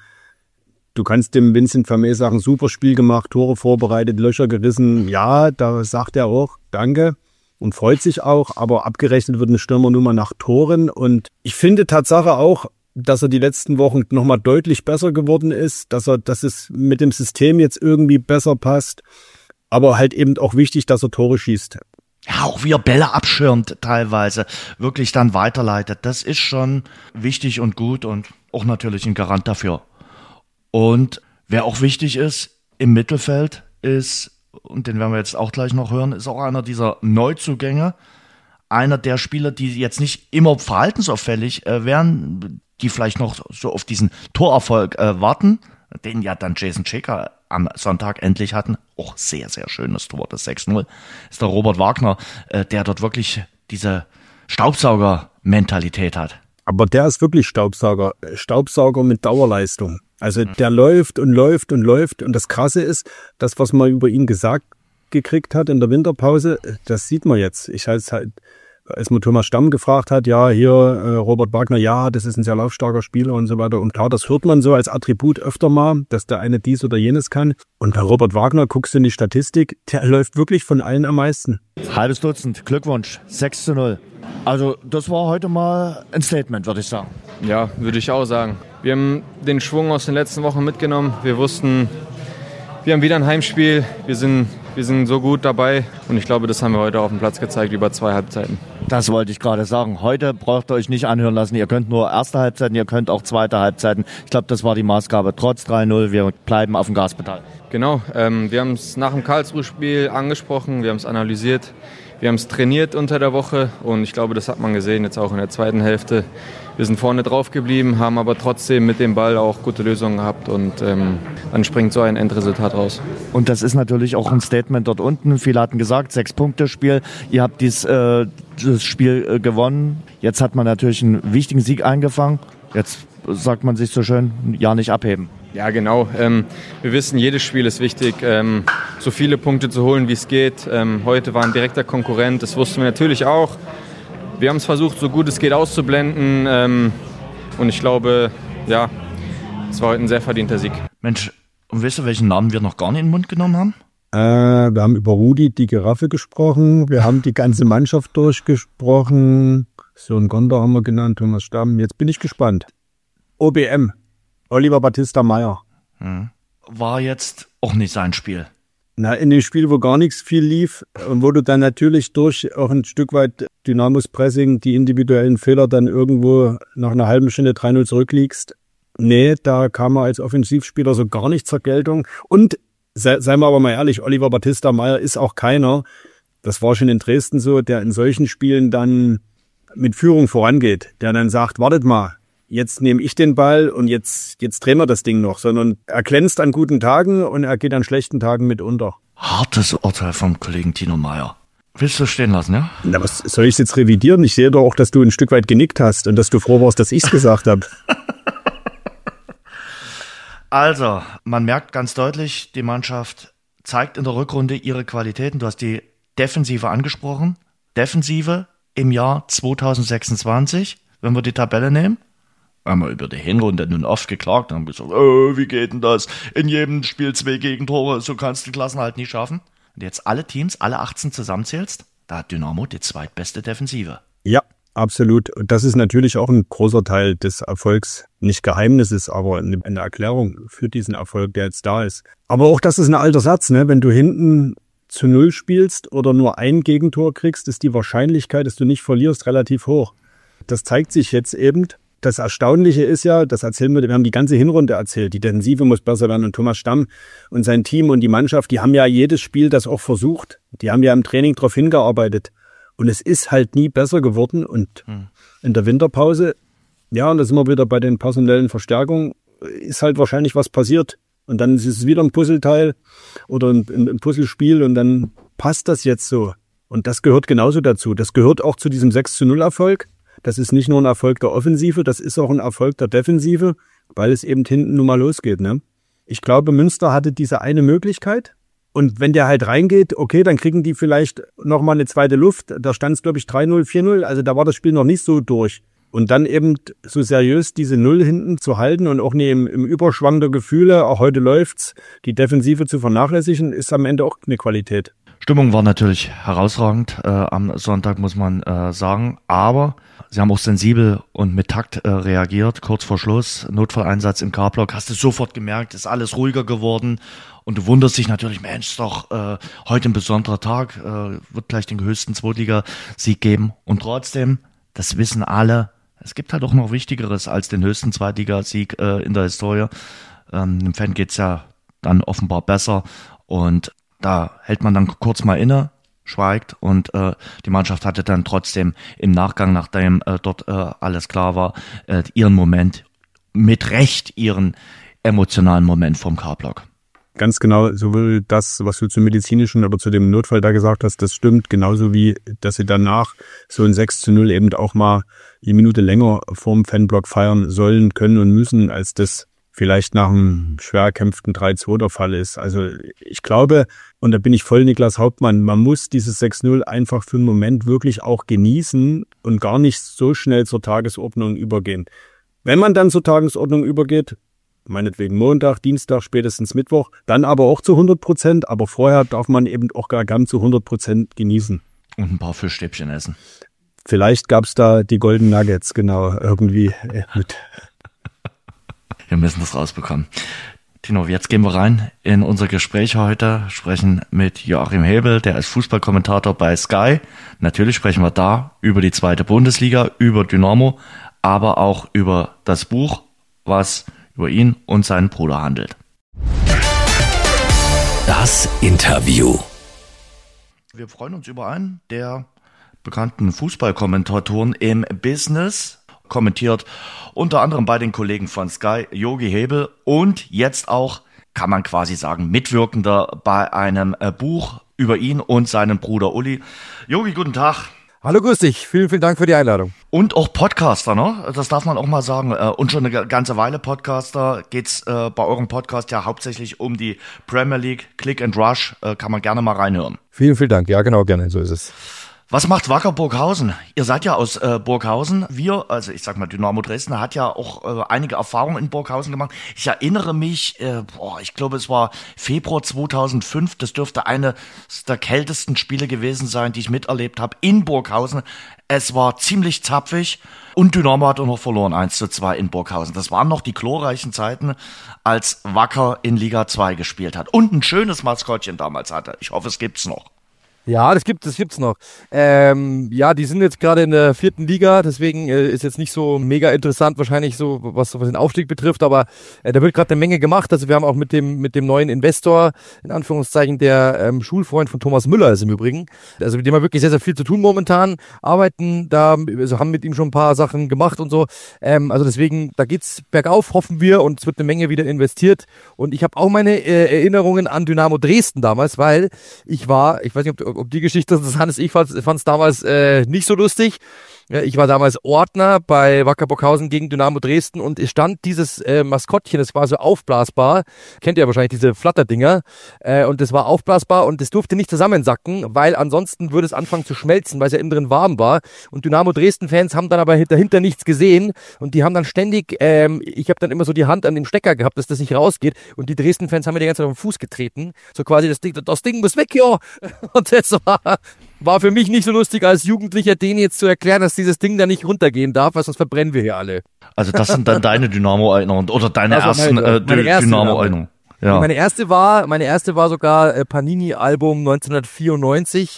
Du kannst dem Vincent Vermey sagen, super Spiel gemacht, Tore vorbereitet, Löcher gerissen. Ja, da sagt er auch, danke und freut sich auch, aber abgerechnet wird ein Stürmer nur mal nach Toren und ich finde Tatsache auch, dass er die letzten Wochen nochmal deutlich besser geworden ist, dass es mit dem System jetzt irgendwie besser passt, aber halt eben auch wichtig, dass er Tore schießt. Ja, auch wie er Bälle abschirmt teilweise, wirklich dann weiterleitet, das ist schon wichtig und gut und auch natürlich ein Garant dafür. Und wer auch wichtig ist im Mittelfeld ist, und den werden wir jetzt auch gleich noch hören, ist auch einer dieser Neuzugänge, einer der Spieler, die jetzt nicht immer verhaltensauffällig wären, die vielleicht noch so auf diesen Torerfolg warten, den ja dann Jason Checker am Sonntag endlich hatten. Auch sehr, sehr schönes Tor, das 6:0, ist der Robert Wagner, der dort wirklich diese Staubsauger-Mentalität hat. Aber der ist wirklich Staubsauger mit Dauerleistung. Also der läuft und läuft und läuft und das Krasse ist, das, was man über ihn gesagt gekriegt hat in der Winterpause, das sieht man jetzt. Als man Thomas Stamm gefragt hat, ja, hier Robert Wagner, ja, das ist ein sehr laufstarker Spieler und so weiter. Und klar, das hört man so als Attribut öfter mal, dass der eine dies oder jenes kann. Und bei Robert Wagner guckst du in die Statistik, der läuft wirklich von allen am meisten. Halbes Dutzend, Glückwunsch, 6:0. Also das war heute mal ein Statement, würde ich sagen. Ja, würde ich auch sagen. Wir haben den Schwung aus den letzten Wochen mitgenommen. Wir wussten, wir haben wieder ein Heimspiel. Wir sind so gut dabei und ich glaube, das haben wir heute auf dem Platz gezeigt über 2 Halbzeiten. Das wollte ich gerade sagen. Heute braucht ihr euch nicht anhören lassen. Ihr könnt nur erste Halbzeiten, ihr könnt auch zweite Halbzeiten. Ich glaube, das war die Maßgabe. Trotz 3-0, wir bleiben auf dem Gaspedal. Genau, wir haben es nach dem Karlsruhe-Spiel angesprochen, wir haben es analysiert, wir haben es trainiert unter der Woche und ich glaube, das hat man gesehen, jetzt auch in der zweiten Hälfte. Wir sind vorne drauf geblieben, haben aber trotzdem mit dem Ball auch gute Lösungen gehabt und dann springt so ein Endresultat raus. Und das ist natürlich auch ein Statement dort unten. Viele hatten gesagt, 6-Punkte-Spiel. Ihr habt das Spiel gewonnen. Jetzt hat man natürlich einen wichtigen Sieg eingefangen. Jetzt sagt man sich so schön, ja nicht abheben. Ja, genau. Wir wissen, jedes Spiel ist wichtig, so viele Punkte zu holen, wie es geht. Heute war ein direkter Konkurrent, das wussten wir natürlich auch. Wir haben es versucht, so gut es geht auszublenden. Und ich glaube, ja, es war heute ein sehr verdienter Sieg. Mensch, und weißt du, welchen Namen wir noch gar nicht in den Mund genommen haben? Wir haben über Rudi, die Giraffe, gesprochen. Wir haben die ganze Mannschaft durchgesprochen. Sören Gonder haben wir genannt, Thomas Stamm. Jetzt bin ich gespannt. OBM, Oliver Battista Meyer. War jetzt auch nicht sein Spiel. Na, in dem Spiel, wo gar nichts viel lief und wo du dann natürlich durch auch ein Stück weit Dynamos Pressing, die individuellen Fehler dann irgendwo nach einer halben Stunde 3-0 zurückliegst. Nee, da kam er als Offensivspieler so gar nicht zur Geltung. Und seien wir aber mal ehrlich, Oliver Battista Meyer ist auch keiner, das war schon in Dresden so, der in solchen Spielen dann mit Führung vorangeht, der dann sagt, wartet mal, jetzt nehme ich den Ball und jetzt drehen wir das Ding noch, sondern er glänzt an guten Tagen und er geht an schlechten Tagen mit unter. Hartes Urteil vom Kollegen Tino Meyer. Willst du stehen lassen, ja? Na, was soll ich jetzt revidieren? Ich sehe doch auch, dass du ein Stück weit genickt hast und dass du froh warst, dass ich es gesagt habe. Also, man merkt ganz deutlich, die Mannschaft zeigt in der Rückrunde ihre Qualitäten. Du hast die Defensive angesprochen. Defensive im Jahr 2026, wenn wir die Tabelle nehmen. Haben wir über die Hinrunde nun oft geklagt und haben gesagt, wie geht denn das? In jedem Spiel 2 Gegentore, so kannst du den Klassenerhalt nicht schaffen. Und jetzt alle Teams, alle 18 zusammenzählst, da hat Dynamo die zweitbeste Defensive. Ja, absolut. Und das ist natürlich auch ein großer Teil des Erfolgs. Nicht Geheimnisses, aber eine Erklärung für diesen Erfolg, der jetzt da ist. Aber auch das ist ein alter Satz, ne? Wenn du hinten zu 0 spielst oder nur ein Gegentor kriegst, ist die Wahrscheinlichkeit, dass du nicht verlierst, relativ hoch. Das zeigt sich jetzt eben. Das Erstaunliche ist ja, das erzählen wir haben die ganze Hinrunde erzählt, die Defensive muss besser werden und Thomas Stamm und sein Team und die Mannschaft, die haben ja jedes Spiel das auch versucht. Die haben ja im Training darauf hingearbeitet und es ist halt nie besser geworden und in der Winterpause, ja, und da sind wir wieder bei den personellen Verstärkungen, ist halt wahrscheinlich was passiert und dann ist es wieder ein Puzzleteil oder ein Puzzlespiel und dann passt das jetzt so und das gehört genauso dazu. Das gehört auch zu diesem 6-0-Erfolg. Das ist nicht nur ein Erfolg der Offensive, das ist auch ein Erfolg der Defensive, weil es eben hinten nun mal losgeht, ne? Ich glaube, Münster hatte diese eine Möglichkeit und wenn der halt reingeht, okay, dann kriegen die vielleicht nochmal eine zweite Luft. Da stand es, glaube ich, 3-0, 4-0, also da war das Spiel noch nicht so durch. Und dann eben so seriös diese Null hinten zu halten und auch nicht im Überschwang der Gefühle, auch heute läuft's, die Defensive zu vernachlässigen, ist am Ende auch eine Qualität. Stimmung war natürlich herausragend am Sonntag, muss man sagen, aber sie haben auch sensibel und mit Takt reagiert, kurz vor Schluss, Notfalleinsatz im K-Block, hast du sofort gemerkt, ist alles ruhiger geworden und du wunderst dich natürlich, Mensch, ist doch heute ein besonderer Tag, wird gleich den höchsten Zweitligasieg geben und trotzdem, das wissen alle, es gibt halt auch noch Wichtigeres als den höchsten Zweitligasieg in der Historie. Dem Fan geht's ja dann offenbar besser und da hält man dann kurz mal inne, schweigt und die Mannschaft hatte dann trotzdem im Nachgang, nachdem dort alles klar war, ihren Moment, mit Recht ihren emotionalen Moment vom K-Block. Ganz genau, sowohl das, was du zum medizinischen oder zu dem Notfall da gesagt hast, das stimmt, genauso wie, dass sie danach so ein 6-0 eben auch mal eine Minute länger vorm Fanblock feiern sollen, können und müssen, als das vielleicht nach einem schwer erkämpften 3-2 der Fall ist. Also ich glaube, und da bin ich voll Niklas Hauptmann, man muss dieses 6-0 einfach für einen Moment wirklich auch genießen und gar nicht so schnell zur Tagesordnung übergehen. Wenn man dann zur Tagesordnung übergeht, meinetwegen Montag, Dienstag, spätestens Mittwoch, dann aber auch zu 100%, aber vorher darf man eben auch gar gern zu 100% genießen. Und ein paar Fischstäbchen essen. Vielleicht gab's da die Golden Nuggets, genau, irgendwie mit. Wir müssen das rausbekommen. Tino, jetzt gehen wir rein in unser Gespräch heute, sprechen mit Joachim Hebel, der ist Fußballkommentator bei Sky. Natürlich sprechen wir da über die 2. Bundesliga, über Dynamo, aber auch über das Buch, was über ihn und seinen Bruder handelt. Das Interview. Wir freuen uns über einen der bekannten Fußballkommentatoren im Business, kommentiert unter anderem bei den Kollegen von Sky, Jogi Hebel, und jetzt auch, kann man quasi sagen, Mitwirkender bei einem Buch über ihn und seinen Bruder Uli. Jogi, guten Tag. Hallo, grüß dich. Vielen, vielen Dank für die Einladung. Und auch Podcaster, ne? Das darf man auch mal sagen. Und schon eine ganze Weile Podcaster. Geht's bei eurem Podcast ja hauptsächlich um die Premier League, Click and Rush. Kann man gerne mal reinhören. Vielen, vielen Dank. Ja, genau, gerne. So ist es. Was macht Wacker Burghausen? Ihr seid ja aus Burghausen. Also ich sag mal, Dynamo Dresden hat ja auch einige Erfahrungen in Burghausen gemacht. Ich erinnere mich, ich glaube, es war Februar 2005. Das dürfte eines der kältesten Spiele gewesen sein, die ich miterlebt habe in Burghausen. Es war ziemlich zapfig und Dynamo hat auch noch verloren, 1:2 in Burghausen. Das waren noch die glorreichen Zeiten, als Wacker in Liga 2 gespielt hat und ein schönes Maskottchen damals hatte. Ich hoffe, es gibt's noch. Ja, das gibt's noch. Ja, die sind jetzt gerade in der 4. Liga, deswegen ist jetzt nicht so mega interessant wahrscheinlich so, was den Aufstieg betrifft, aber da wird gerade eine Menge gemacht. Also wir haben auch mit dem neuen Investor, in Anführungszeichen, der Schulfreund von Thomas Müller ist im Übrigen. Also mit dem haben wir wirklich sehr, sehr viel zu tun momentan, arbeiten da, also haben mit ihm schon ein paar Sachen gemacht und so. Also deswegen, da geht's bergauf, hoffen wir, und es wird eine Menge wieder investiert. Und ich habe auch meine Erinnerungen an Dynamo Dresden damals, weil ich weiß nicht, ob die Geschichte interessant ist. Ich fand es damals nicht so lustig. Ich war damals Ordner bei Wacker Burghausen gegen Dynamo Dresden und es stand dieses Maskottchen, das war so aufblasbar. Kennt ihr wahrscheinlich diese Flatterdinger. Und das war aufblasbar und das durfte nicht zusammensacken, weil ansonsten würde es anfangen zu schmelzen, weil es ja innen drin warm war. Und Dynamo Dresden-Fans haben dann aber dahinter nichts gesehen und die haben dann ständig, ich habe dann immer so die Hand an dem Stecker gehabt, dass das nicht rausgeht, und die Dresden-Fans haben mir die ganze Zeit auf den Fuß getreten. So quasi, das Ding muss weg, ja. Und das war für mich nicht so lustig als Jugendlicher, denen jetzt zu erklären, dass dieses Ding da nicht runtergehen darf, weil sonst verbrennen wir hier alle. Also das sind dann deine Dynamo-Erinnerungen oder deine ersten Dynamo-Erinnerungen. Ja. Meine erste war sogar Panini-Album 1994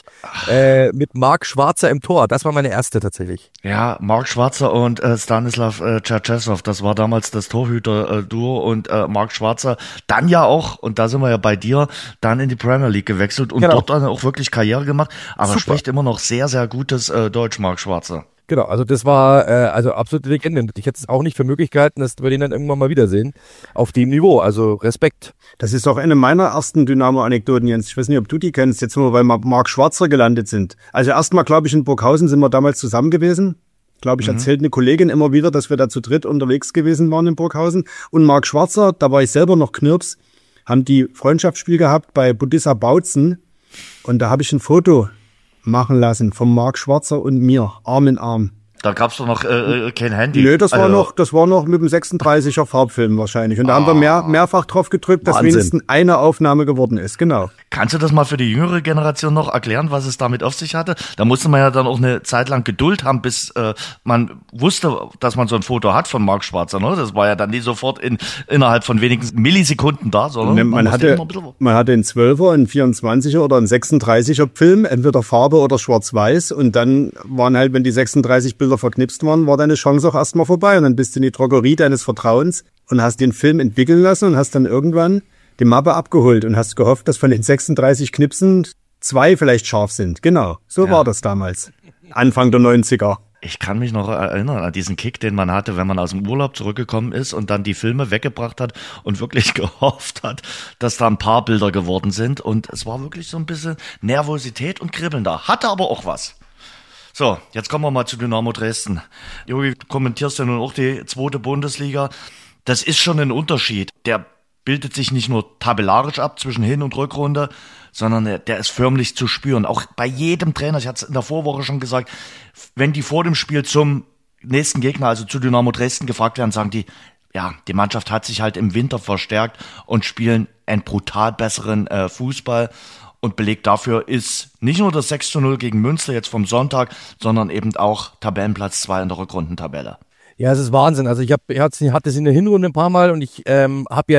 mit Marc Schwarzer im Tor. Das war meine erste tatsächlich. Ja, Marc Schwarzer und Stanislav Tschetschesow, das war damals das Torhüter-Duo, und Marc Schwarzer dann ja auch, und da sind wir ja bei dir, dann in die Premier League gewechselt und dort dann auch wirklich Karriere gemacht, aber super. Spricht immer noch sehr, sehr gutes Deutsch, Marc Schwarzer. Genau, also das war also absolute Legende. Ich hätte es auch nicht für möglich gehalten, dass wir den dann irgendwann mal wiedersehen. Auf dem Niveau, also Respekt. Das ist auch eine meiner ersten Dynamo-Anekdoten, Jens. Ich weiß nicht, ob du die kennst, jetzt nur, weil wir Marc Schwarzer gelandet sind. Also erstmal, glaube ich, in Burghausen sind wir damals zusammen gewesen. Glaube ich, erzählt eine Kollegin immer wieder, dass wir da zu dritt unterwegs gewesen waren in Burghausen. Und Marc Schwarzer, da war ich selber noch Knirps, haben die Freundschaftsspiel gehabt bei Budissa Bautzen. Und da habe ich ein Foto machen lassen von Marc Schwarzer und mir, Arm in Arm. Da gab's doch noch kein Handy. Nö, das war noch mit dem 36er Farbfilm wahrscheinlich. Und da haben wir mehrfach drauf gedrückt, dass wenigstens eine Aufnahme geworden ist. Genau. Kannst du das mal für die jüngere Generation noch erklären, was es damit auf sich hatte? Da musste man ja dann auch eine Zeit lang Geduld haben, bis man wusste, dass man so ein Foto hat von Marc Schwarzer. Ne? Das war ja dann nicht sofort innerhalb von wenigen Millisekunden da, sondern man hatte einen 12er, einen 24er oder einen 36er Film, entweder Farbe oder Schwarz-Weiß. Und dann waren halt, wenn die 36 Bilder verknipst waren, war deine Chance auch erstmal vorbei. Und dann bist du in die Drogerie deines Vertrauens und hast den Film entwickeln lassen und hast dann irgendwann die Mappe abgeholt und hast gehofft, dass von den 36 Knipsen 2 vielleicht scharf sind. Genau, so war das damals. Anfang der 90er. Ich kann mich noch erinnern an diesen Kick, den man hatte, wenn man aus dem Urlaub zurückgekommen ist und dann die Filme weggebracht hat und wirklich gehofft hat, dass da ein paar Bilder geworden sind. Und es war wirklich so ein bisschen Nervosität und Kribbeln da. Hatte aber auch was. So, jetzt kommen wir mal zu Dynamo Dresden. Jogi, du kommentierst ja nun auch die 2. Bundesliga. Das ist schon ein Unterschied. Der bildet sich nicht nur tabellarisch ab zwischen Hin- und Rückrunde, sondern der ist förmlich zu spüren. Auch bei jedem Trainer, ich hatte es in der Vorwoche schon gesagt, wenn die vor dem Spiel zum nächsten Gegner, also zu Dynamo Dresden, gefragt werden, sagen die, ja, die Mannschaft hat sich halt im Winter verstärkt und spielen einen brutal besseren Fußball. Und Beleg dafür ist nicht nur das 6:0 gegen Münster jetzt vom Sonntag, sondern eben auch Tabellenplatz 2 in der Rückrundentabelle. Ja, es ist Wahnsinn. Also ich hatte es in der Hinrunde ein paar Mal und ich habe ja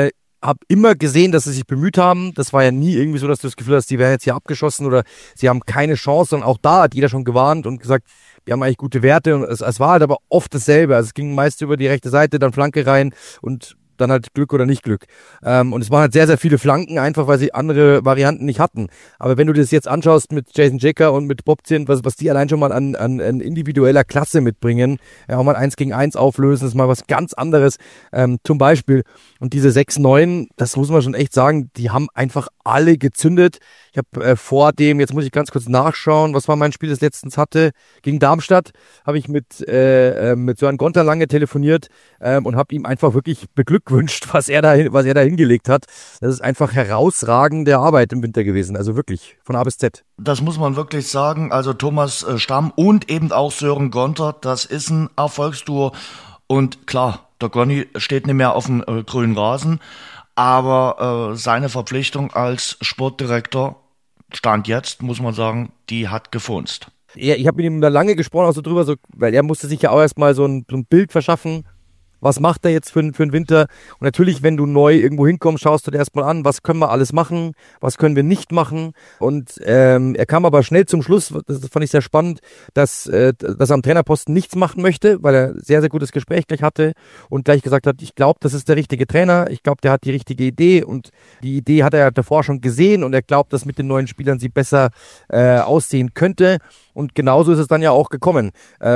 habe immer gesehen, dass sie sich bemüht haben. Das war ja nie irgendwie so, dass du das Gefühl hast, die wären jetzt hier abgeschossen oder sie haben keine Chance. Und auch da hat jeder schon gewarnt und gesagt, wir haben eigentlich gute Werte. Und es war halt aber oft dasselbe. Also es ging meist über die rechte Seite, dann Flanke rein und dann halt Glück oder nicht Glück. Und es waren halt sehr, sehr viele Flanken, einfach weil sie andere Varianten nicht hatten. Aber wenn du das jetzt anschaust mit Jason Jaker und mit Bobzien, was die allein schon mal an individueller Klasse mitbringen, ja, auch mal 1 gegen 1 auflösen, ist mal was ganz anderes. Zum Beispiel. Und diese 6-9, das muss man schon echt sagen, die haben einfach alle gezündet. Ich habe vor dem, jetzt muss ich ganz kurz nachschauen, was war mein Spiel, das letztens hatte, gegen Darmstadt, habe ich mit Sören Gonter lange telefoniert und habe ihm einfach wirklich beglückwünscht, was er da hingelegt hat. Das ist einfach herausragende Arbeit im Winter gewesen, also wirklich, von A bis Z. Das muss man wirklich sagen, also Thomas Stamm und eben auch Sören Gonter, das ist ein Erfolgsduo und klar, der Gonny steht nicht mehr auf dem grünen Rasen, aber seine Verpflichtung als Sportdirektor, Stand jetzt, muss man sagen, die hat gefunzt. Ja, ich habe mit ihm da lange gesprochen, auch so drüber, weil er musste sich ja auch erstmal so ein Bild verschaffen. Was macht er jetzt für den Winter? Und natürlich, wenn du neu irgendwo hinkommst, schaust du dir erstmal an, was können wir alles machen, was können wir nicht machen. Und er kam aber schnell zum Schluss, das fand ich sehr spannend, dass er am Trainerposten nichts machen möchte, weil er sehr, sehr gutes Gespräch gleich hatte und gleich gesagt hat, ich glaube, das ist der richtige Trainer, ich glaube, der hat die richtige Idee und die Idee hat er davor schon gesehen und er glaubt, dass mit den neuen Spielern sie besser aussehen könnte. Und genauso ist es dann ja auch gekommen.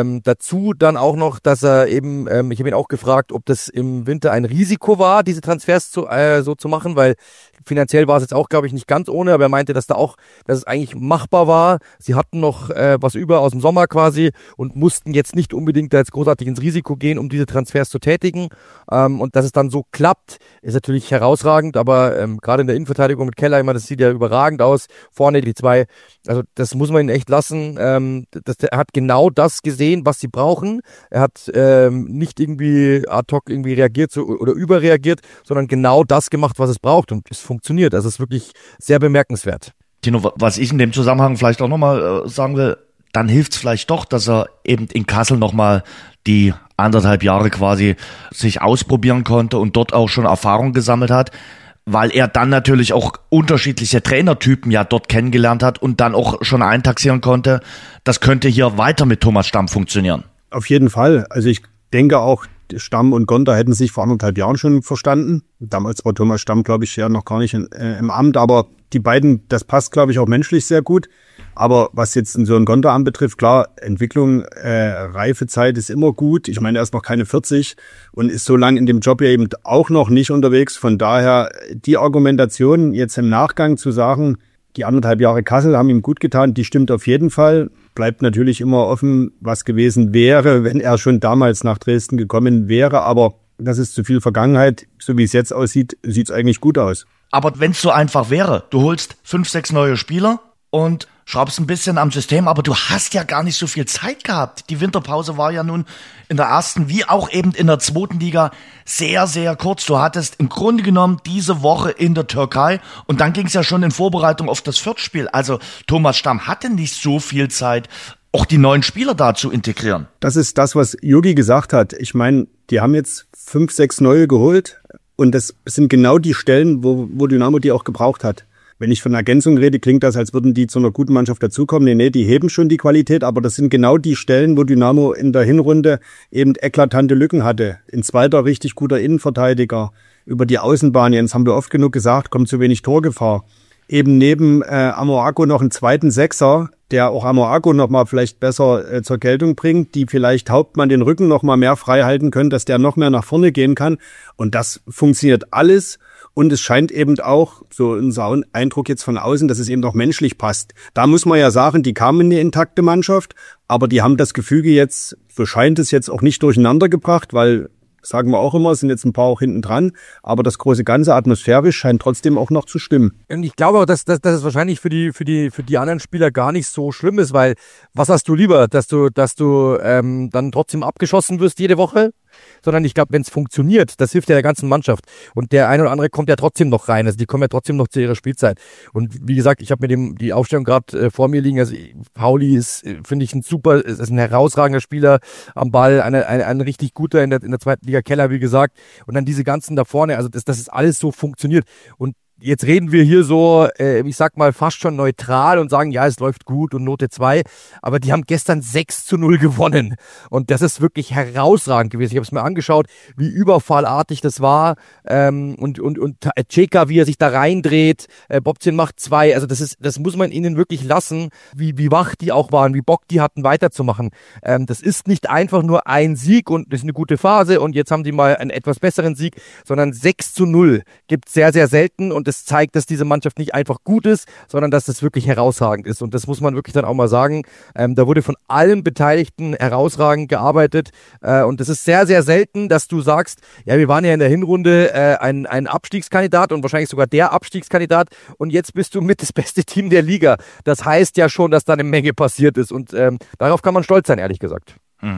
Dazu dann auch noch, dass er eben, ich habe ihn auch gefragt, ob das im Winter ein Risiko war, diese Transfers so zu machen, weil finanziell war es jetzt auch, glaube ich, nicht ganz ohne, aber er meinte, dass es eigentlich machbar war. Sie hatten noch was über aus dem Sommer quasi und mussten jetzt nicht unbedingt da jetzt großartig ins Risiko gehen, um diese Transfers zu tätigen. Und dass es dann so klappt, ist natürlich herausragend, aber gerade in der Innenverteidigung mit Keller, das sieht ja überragend aus. Vorne die zwei, also das muss man ihn echt lassen. Er hat genau das gesehen, was sie brauchen. Er hat nicht irgendwie ad hoc irgendwie reagiert oder überreagiert, sondern genau das gemacht, was es braucht und es funktioniert. Also es ist wirklich sehr bemerkenswert. Tino, was ich in dem Zusammenhang vielleicht auch nochmal sagen will, dann hilft es vielleicht doch, dass er eben in Kassel nochmal die 1,5 Jahre quasi sich ausprobieren konnte und dort auch schon Erfahrung gesammelt hat, weil er dann natürlich auch unterschiedliche Trainertypen ja dort kennengelernt hat und dann auch schon eintaxieren konnte, das könnte hier weiter mit Thomas Stamm funktionieren. Auf jeden Fall. Also ich denke auch, Stamm und Gonter hätten sich vor 1,5 Jahren schon verstanden. Damals war Thomas Stamm, glaube ich, ja noch gar nicht im Amt, aber die beiden, das passt, glaube ich, auch menschlich sehr gut. Aber was jetzt so ein Gonter anbetrifft, klar, Entwicklung, Reifezeit ist immer gut. Ich meine, er ist noch keine 40 und ist so lange in dem Job ja eben auch noch nicht unterwegs. Von daher die Argumentation jetzt im Nachgang zu sagen, die 1,5 Jahre Kassel haben ihm gut getan, die stimmt auf jeden Fall. Bleibt natürlich immer offen, was gewesen wäre, wenn er schon damals nach Dresden gekommen wäre. Aber das ist zu viel Vergangenheit. So wie es jetzt aussieht, sieht es eigentlich gut aus. Aber wenn es so einfach wäre, du holst 5, 6 neue Spieler und schraubst ein bisschen am System, aber du hast ja gar nicht so viel Zeit gehabt. Die Winterpause war ja nun in der ersten wie auch eben in der zweiten Liga sehr, sehr kurz. Du hattest im Grunde genommen diese Woche in der Türkei und dann ging es ja schon in Vorbereitung auf das Viertspiel. Also Thomas Stamm hatte nicht so viel Zeit, auch die neuen Spieler da zu integrieren. Das ist das, was Jogi gesagt hat. Ich meine, die haben jetzt 5, 6 neue geholt und das sind genau die Stellen, wo Dynamo die auch gebraucht hat. Wenn ich von Ergänzung rede, klingt das, als würden die zu einer guten Mannschaft dazukommen. Nee, die heben schon die Qualität, aber das sind genau die Stellen, wo Dynamo in der Hinrunde eben eklatante Lücken hatte. Ein zweiter richtig guter Innenverteidiger über die Außenbahn, jetzt haben wir oft genug gesagt, kommt zu wenig Torgefahr. Eben neben Amoako noch einen zweiten Sechser, der auch Amoako noch mal vielleicht besser zur Geltung bringt, die vielleicht Hauptmann den Rücken noch mal mehr frei halten können, dass der noch mehr nach vorne gehen kann. Und das funktioniert alles. Und es scheint eben auch, so unser Eindruck jetzt von außen, dass es eben auch menschlich passt. Da muss man ja sagen, die kamen in eine intakte Mannschaft, aber die haben das Gefüge jetzt, so scheint es jetzt auch nicht durcheinander gebracht, weil, sagen wir auch immer, es sind jetzt ein paar auch hinten dran, aber das große Ganze atmosphärisch scheint trotzdem auch noch zu stimmen. Und ich glaube auch, dass es wahrscheinlich für die anderen Spieler gar nicht so schlimm ist, weil was hast du lieber, dass du dann trotzdem abgeschossen wirst jede Woche? sondern ich glaube, wenn es funktioniert, das hilft ja der ganzen Mannschaft. Und der eine oder andere kommt ja trotzdem noch rein. Also die kommen ja trotzdem noch zu ihrer Spielzeit. Und wie gesagt, ich habe mir die Aufstellung gerade vor mir liegen. Also Pauli ist, finde ich, ist ein herausragender Spieler am Ball, ein richtig guter in der zweiten Liga, Keller, wie gesagt. Und dann diese ganzen da vorne, also das ist alles so funktioniert. Und jetzt reden wir hier so, ich sag mal, fast schon neutral und sagen, ja, es läuft gut und Note 2. Aber die haben gestern 6-0 gewonnen. Und das ist wirklich herausragend gewesen. Ich habe es mir angeschaut, wie überfallartig das war. Und Ceka, wie er sich da reindreht. Bobzin macht 2. Also das muss man ihnen wirklich lassen, wie wach die auch waren, wie Bock die hatten, weiterzumachen. Das ist nicht einfach nur ein Sieg und das ist eine gute Phase und jetzt haben die mal einen etwas besseren Sieg, sondern 6-0 gibt es sehr, sehr selten und das zeigt, dass diese Mannschaft nicht einfach gut ist, sondern dass das wirklich herausragend ist. Und das muss man wirklich dann auch mal sagen. Da wurde von allen Beteiligten herausragend gearbeitet. Und das ist sehr, sehr selten, dass du sagst, ja, wir waren ja in der Hinrunde ein Abstiegskandidat und wahrscheinlich sogar der Abstiegskandidat. Und jetzt bist du mit das beste Team der Liga. Das heißt ja schon, dass da eine Menge passiert ist. Und darauf kann man stolz sein, ehrlich gesagt.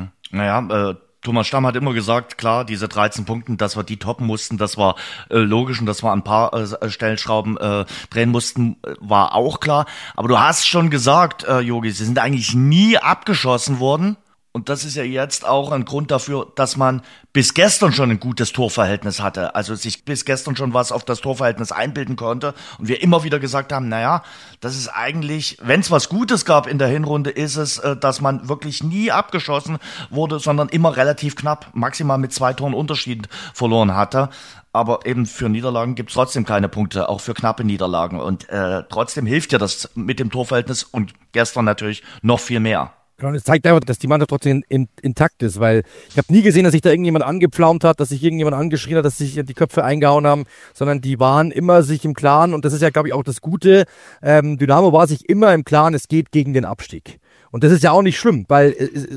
Naja, Thomas Stamm hat immer gesagt, klar, diese 13 Punkte, dass wir die toppen mussten, das war logisch und dass wir ein paar Stellschrauben drehen mussten, war auch klar. Aber du hast schon gesagt, Jogi, sie sind eigentlich nie abgeschossen worden. Und das ist ja jetzt auch ein Grund dafür, dass man bis gestern schon ein gutes Torverhältnis hatte. Also sich bis gestern schon was auf das Torverhältnis einbilden konnte. Und wir immer wieder gesagt haben, naja, das ist eigentlich, wenn es was Gutes gab in der Hinrunde, ist es, dass man wirklich nie abgeschossen wurde, sondern immer relativ knapp, maximal mit 2 Toren Unterschied verloren hatte. Aber eben für Niederlagen gibt's trotzdem keine Punkte, auch für knappe Niederlagen. Und trotzdem hilft ja das mit dem Torverhältnis und gestern natürlich noch viel mehr. Und es zeigt einfach, dass die Mannschaft trotzdem intakt ist, weil ich habe nie gesehen, dass sich da irgendjemand angepflaumt hat, dass sich irgendjemand angeschrien hat, dass sich die Köpfe eingehauen haben, sondern die waren immer sich im Klaren und das ist ja, glaube ich, auch das Gute. Dynamo war sich immer im Klaren, es geht gegen den Abstieg. Und das ist ja auch nicht schlimm, weil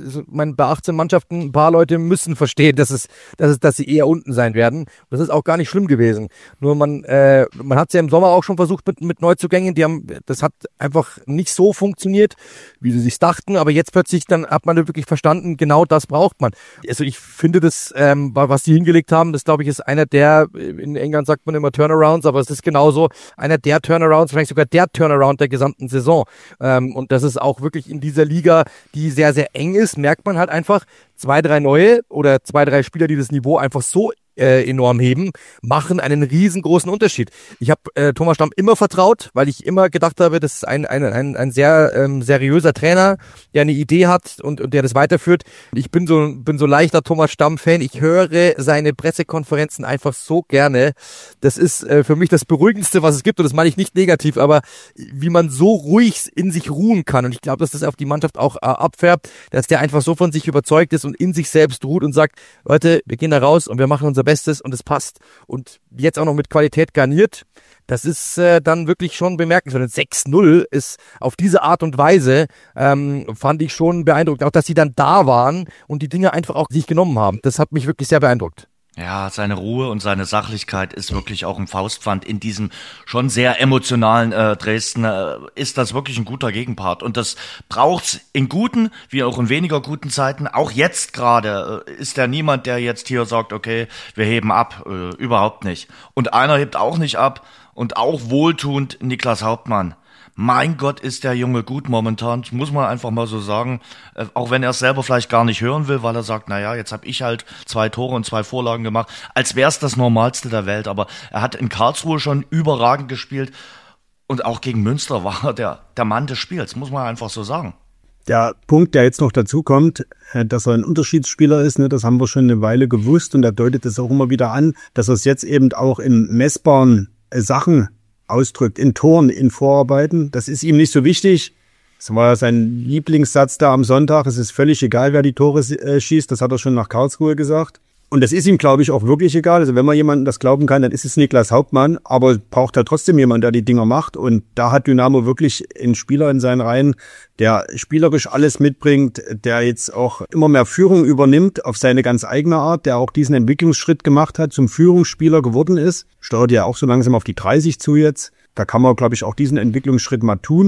bei 18 Mannschaften ein paar Leute müssen verstehen, dass sie eher unten sein werden. Das ist auch gar nicht schlimm gewesen. Nur man hat es ja im Sommer auch schon versucht mit Neuzugängen. Das hat einfach nicht so funktioniert, wie sie sich dachten. Aber jetzt plötzlich dann hat man wirklich verstanden, genau das braucht man. Also ich finde das, was die hingelegt haben, das glaube ich ist einer der, in England sagt man immer Turnarounds, aber es ist genauso einer der Turnarounds, vielleicht sogar der Turnaround der gesamten Saison. Und das ist auch wirklich in dieser Liga, die sehr, sehr eng ist, merkt man halt einfach, 2, 3 neue oder 2, 3 Spieler, die das Niveau einfach so enorm heben, machen einen riesengroßen Unterschied. Ich habe Thomas Stamm immer vertraut, weil ich immer gedacht habe, das ist ein sehr seriöser Trainer, der eine Idee hat und der das weiterführt. Ich bin so leichter Thomas Stamm-Fan. Ich höre seine Pressekonferenzen einfach so gerne. Das ist für mich das Beruhigendste, was es gibt und das meine ich nicht negativ, aber wie man so ruhig in sich ruhen kann und ich glaube, dass das auf die Mannschaft auch abfärbt, dass der einfach so von sich überzeugt ist und in sich selbst ruht und sagt, Leute, wir gehen da raus und wir machen unser Bestes und es passt. Und jetzt auch noch mit Qualität garniert, das ist dann wirklich schon bemerkenswert. 6-0 ist auf diese Art und Weise, fand ich schon beeindruckend. Auch, dass sie dann da waren und die Dinge einfach auch sich genommen haben. Das hat mich wirklich sehr beeindruckt. Ja, seine Ruhe und seine Sachlichkeit ist wirklich auch ein Faustpfand. In diesem schon sehr emotionalen Dresden ist das wirklich ein guter Gegenpart. Und das braucht's in guten wie auch in weniger guten Zeiten. Auch jetzt gerade ist ja niemand, der jetzt hier sagt, okay, wir heben ab. Überhaupt nicht. Und einer hebt auch nicht ab. Und auch wohltuend Niklas Hauptmann. Mein Gott, ist der Junge gut momentan, das muss man einfach mal so sagen, auch wenn er es selber vielleicht gar nicht hören will, weil er sagt, naja, jetzt habe ich halt 2 Tore und 2 Vorlagen gemacht, als wäre es das Normalste der Welt, aber er hat in Karlsruhe schon überragend gespielt und auch gegen Münster war er der Mann des Spiels, muss man einfach so sagen. Der Punkt, der jetzt noch dazu kommt, dass er ein Unterschiedsspieler ist, ne, das haben wir schon eine Weile gewusst und er deutet es auch immer wieder an, dass er es jetzt eben auch in messbaren Sachen ausdrückt, in Toren, in Vorarbeiten. Das ist ihm nicht so wichtig. Das war sein Lieblingssatz da am Sonntag. Es ist völlig egal, wer die Tore schießt. Das hat er schon nach Karlsruhe gesagt. Und das ist ihm, glaube ich, auch wirklich egal. Also wenn man jemandem das glauben kann, dann ist es Niklas Hauptmann. Aber es braucht ja trotzdem jemand, der die Dinger macht. Und da hat Dynamo wirklich einen Spieler in seinen Reihen, der spielerisch alles mitbringt, der jetzt auch immer mehr Führung übernimmt auf seine ganz eigene Art, der auch diesen Entwicklungsschritt gemacht hat, zum Führungsspieler geworden ist. Steuert ja auch so langsam auf die 30 zu jetzt. Da kann man, glaube ich, auch diesen Entwicklungsschritt mal tun.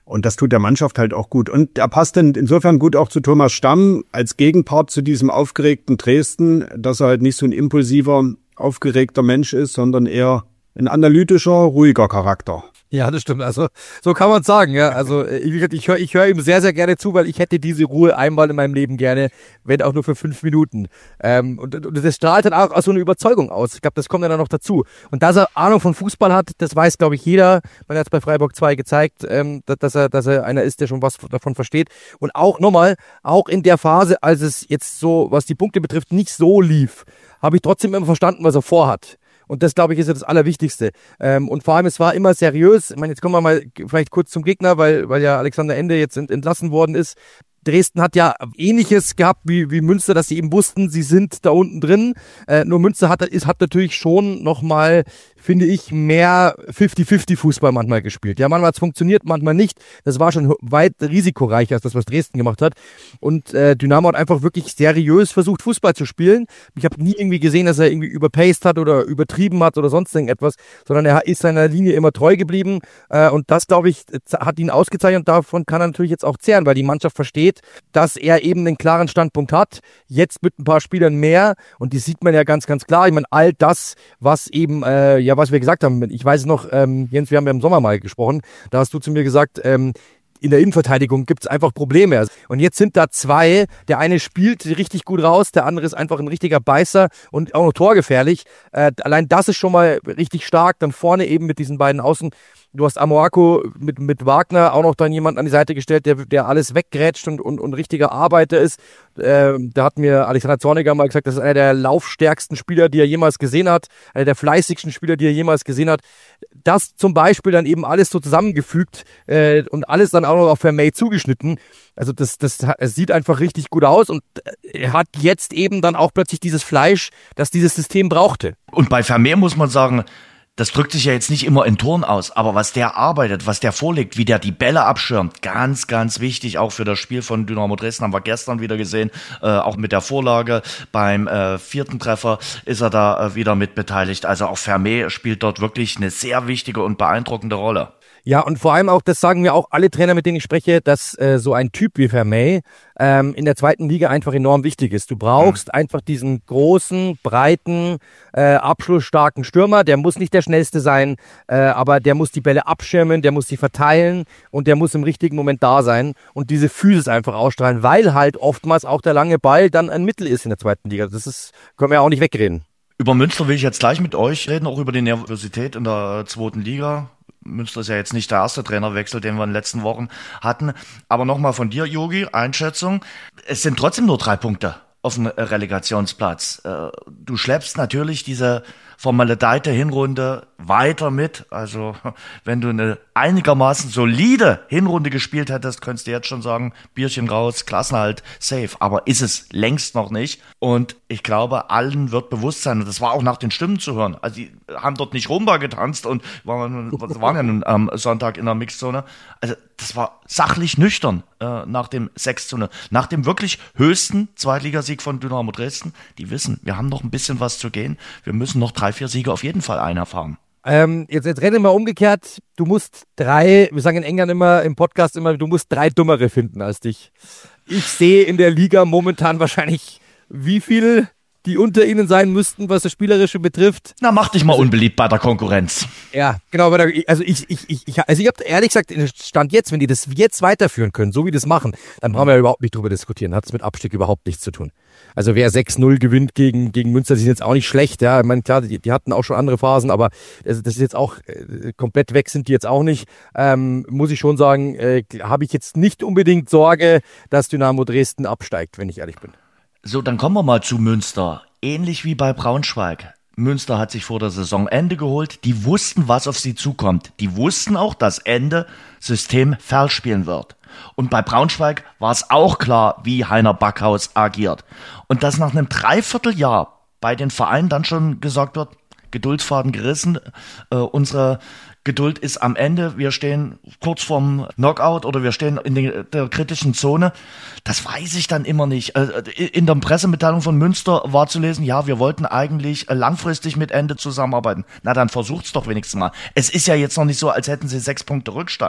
Und das tut der Mannschaft halt auch gut. Und er passt dann insofern gut auch zu Thomas Stamm als Gegenpart zu diesem aufgeregten Dresden, dass er halt nicht so ein impulsiver, aufgeregter Mensch ist, sondern eher ein analytischer, ruhiger Charakter. Ja, das stimmt. Also so kann man sagen. Ja, also ich höre ihm sehr, sehr gerne zu, weil ich hätte diese Ruhe einmal in meinem Leben gerne, wenn auch nur für 5 Minuten. Und das strahlt dann auch aus so eine Überzeugung aus. Ich glaube, das kommt dann noch dazu. Und dass er Ahnung von Fußball hat, das weiß, glaube ich, jeder. Man hat es bei Freiburg 2 gezeigt, dass er einer ist, der schon was davon versteht. Und auch nochmal, auch in der Phase, als es jetzt so, was die Punkte betrifft, nicht so lief, habe ich trotzdem immer verstanden, was er vorhat. Und das, glaube ich, ist ja das Allerwichtigste. Und vor allem, es war immer seriös. Ich meine, jetzt kommen wir mal vielleicht kurz zum Gegner, weil ja Alexander Ende jetzt entlassen worden ist. Dresden hat ja Ähnliches gehabt wie Münster, dass sie eben wussten, sie sind da unten drin. Nur Münster hat natürlich schon nochmal, finde ich, mehr 50-50 Fußball manchmal gespielt. Ja, manchmal hat es funktioniert, manchmal nicht. Das war schon weit risikoreicher als das, was Dresden gemacht hat. Und Dynamo hat einfach wirklich seriös versucht, Fußball zu spielen. Ich habe nie irgendwie gesehen, dass er irgendwie überpaced hat oder übertrieben hat oder sonst irgendetwas, sondern er ist seiner Linie immer treu geblieben. Und das, glaube ich, hat ihn ausgezeichnet und davon kann er natürlich jetzt auch zehren, weil die Mannschaft versteht, dass er eben einen klaren Standpunkt hat. Jetzt mit ein paar Spielern mehr und die sieht man ja ganz, ganz klar. Ich meine, all das, was eben, was wir gesagt haben, ich weiß es noch, Jens, wir haben ja im Sommer mal gesprochen, da hast du zu mir gesagt, in der Innenverteidigung gibt es einfach Probleme. Und jetzt sind da 2, der eine spielt richtig gut raus, der andere ist einfach ein richtiger Beißer und auch noch torgefährlich. Allein das ist schon mal richtig stark. Dann vorne eben mit diesen beiden Außen. Du hast Amoako mit Wagner auch noch dann jemand an die Seite gestellt, der alles weggrätscht und richtiger Arbeiter ist. Da hat mir Alexander Zorniger mal gesagt, das ist einer der laufstärksten Spieler, die er jemals gesehen hat, einer der fleißigsten Spieler, die er jemals gesehen hat. Das zum Beispiel dann eben alles so zusammengefügt und alles dann auch noch auf Vermey zugeschnitten. Also es sieht einfach richtig gut aus und er hat jetzt eben dann auch plötzlich dieses Fleisch, das dieses System brauchte. Und bei Vermey muss man sagen, das drückt sich ja jetzt nicht immer in Toren aus, aber was der arbeitet, was der vorlegt, wie der die Bälle abschirmt, ganz, ganz wichtig, auch für das Spiel von Dynamo Dresden, haben wir gestern wieder gesehen, auch mit der Vorlage, beim 4. Treffer ist er da wieder mit beteiligt, also auch Vermey spielt dort wirklich eine sehr wichtige und beeindruckende Rolle. Ja, und vor allem auch, das sagen mir auch alle Trainer, mit denen ich spreche, dass so ein Typ wie Vermey in der 2. Liga einfach enorm wichtig ist. Du brauchst einfach diesen großen, breiten, abschlussstarken Stürmer. Der muss nicht der Schnellste sein, aber der muss die Bälle abschirmen, der muss sie verteilen und der muss im richtigen Moment da sein und diese Physis einfach ausstrahlen, weil halt oftmals auch der lange Ball dann ein Mittel ist in der 2. Liga. Können wir ja auch nicht wegreden. Über Münster will ich jetzt gleich mit euch reden, auch über die Nervosität in der 2. Liga. Münster ist ja jetzt nicht der erste Trainerwechsel, den wir in den letzten Wochen hatten. Aber nochmal von dir, Jogi, Einschätzung. Es sind trotzdem nur 3 Punkte auf dem Relegationsplatz. Du schleppst natürlich diese vermaledeite Hinrunde weiter mit. Also wenn du eine einigermaßen solide Hinrunde gespielt hättest, könntest du jetzt schon sagen, Bierchen raus, Klassenerhalt, safe. Aber ist es längst noch nicht. Und ich glaube, allen wird bewusst sein, und das war auch nach den Stimmen zu hören. Also die haben dort nicht Rumba getanzt und waren ja nun am Sonntag in der Mixzone. Also das war sachlich nüchtern nach dem 6:0. Nach dem wirklich höchsten Zweitligasieg von Dynamo Dresden. Die wissen, wir haben noch ein bisschen was zu gehen. Wir müssen noch 3-4 Siege auf jeden Fall einfahren. Jetzt reden wir umgekehrt. Du musst 3, wir sagen in England immer, im Podcast immer, du musst 3 Dummere finden als dich. Ich sehe in der Liga momentan wahrscheinlich, wie viel die unter ihnen sein müssten, was das Spielerische betrifft. Na, mach dich mal unbeliebt bei der Konkurrenz. Ja, genau. Also ich habe ehrlich gesagt, Stand jetzt, wenn die das jetzt weiterführen können, so wie das machen, dann brauchen wir ja überhaupt nicht drüber diskutieren. Hat es mit Abstieg überhaupt nichts zu tun. Also wer 6-0 gewinnt gegen Münster, die sind jetzt auch nicht schlecht. Ja, ich meine, klar, die hatten auch schon andere Phasen, aber das ist jetzt auch komplett weg sind die jetzt auch nicht. Muss ich schon sagen, habe ich jetzt nicht unbedingt Sorge, dass Dynamo Dresden absteigt, wenn ich ehrlich bin. So, dann kommen wir mal zu Münster. Ähnlich wie bei Braunschweig. Münster hat sich vor der Saisonende geholt. Die wussten, was auf sie zukommt. Die wussten auch, dass Ende System verspielen wird. Und bei Braunschweig war es auch klar, wie Heiner Backhaus agiert. Und dass nach einem Dreivierteljahr bei den Vereinen dann schon gesagt wird, Geduldsfaden gerissen, unsere Geduld ist am Ende, wir stehen kurz vorm Knockout oder wir stehen in der kritischen Zone. Das weiß ich dann immer nicht. In der Pressemitteilung von Münster war zu lesen, ja, wir wollten eigentlich langfristig mit Ende zusammenarbeiten. Na, dann versucht's doch wenigstens mal. Es ist ja jetzt noch nicht so, als hätten sie 6 Punkte Rückstand.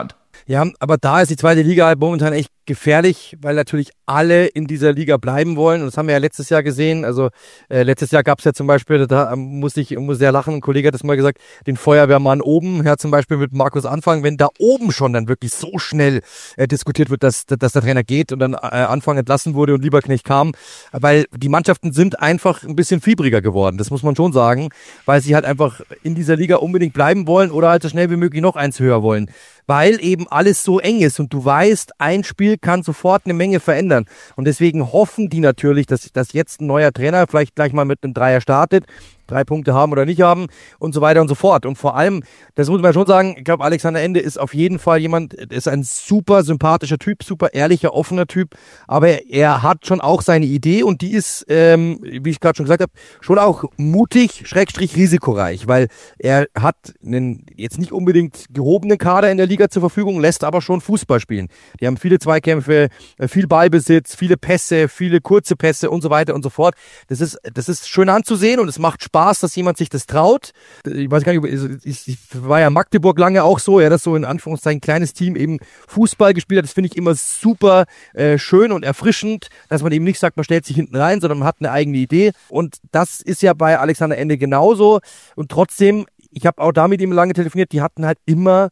Ja, aber da ist die zweite Liga halt momentan echt gefährlich, weil natürlich alle in dieser Liga bleiben wollen. Und das haben wir ja letztes Jahr gesehen. Also letztes Jahr gab es ja zum Beispiel, da muss sehr lachen, ein Kollege hat das mal gesagt, den Feuerwehrmann oben, ja zum Beispiel mit Markus Anfang, wenn da oben schon dann wirklich so schnell diskutiert wird, dass der Trainer geht und dann Anfang entlassen wurde und Lieberknecht kam, weil die Mannschaften sind einfach ein bisschen fiebriger geworden, das muss man schon sagen, weil sie halt einfach in dieser Liga unbedingt bleiben wollen oder halt so schnell wie möglich noch eins höher wollen. Weil eben alles so eng ist und du weißt, ein Spiel kann sofort eine Menge verändern. Und deswegen hoffen die natürlich, dass jetzt ein neuer Trainer vielleicht gleich mal mit einem Dreier startet, 3 Punkte haben oder nicht haben und so weiter und so fort. Und vor allem, das muss man schon sagen, ich glaube, Alexander Ende ist auf jeden Fall jemand, ist ein super sympathischer Typ, super ehrlicher, offener Typ, aber er hat schon auch seine Idee und die ist, wie ich gerade schon gesagt habe, schon auch mutig, / risikoreich, weil er hat einen jetzt nicht unbedingt gehobenen Kader in der Liga zur Verfügung, lässt aber schon Fußball spielen. Die haben viele Zweikämpfe, viel Ballbesitz, viele Pässe, viele kurze Pässe und so weiter und so fort. Das ist schön anzusehen und es macht Spaß, dass jemand sich das traut. Ich weiß gar nicht, ich war ja in Magdeburg lange auch so, ja, dass so in Anführungszeichen kleines Team eben Fußball gespielt hat. Das finde ich immer super schön und erfrischend, dass man eben nicht sagt, man stellt sich hinten rein, sondern man hat eine eigene Idee. Und das ist ja bei Alexander Ende genauso. Und trotzdem, ich habe auch da mit ihm lange telefoniert, die hatten halt immer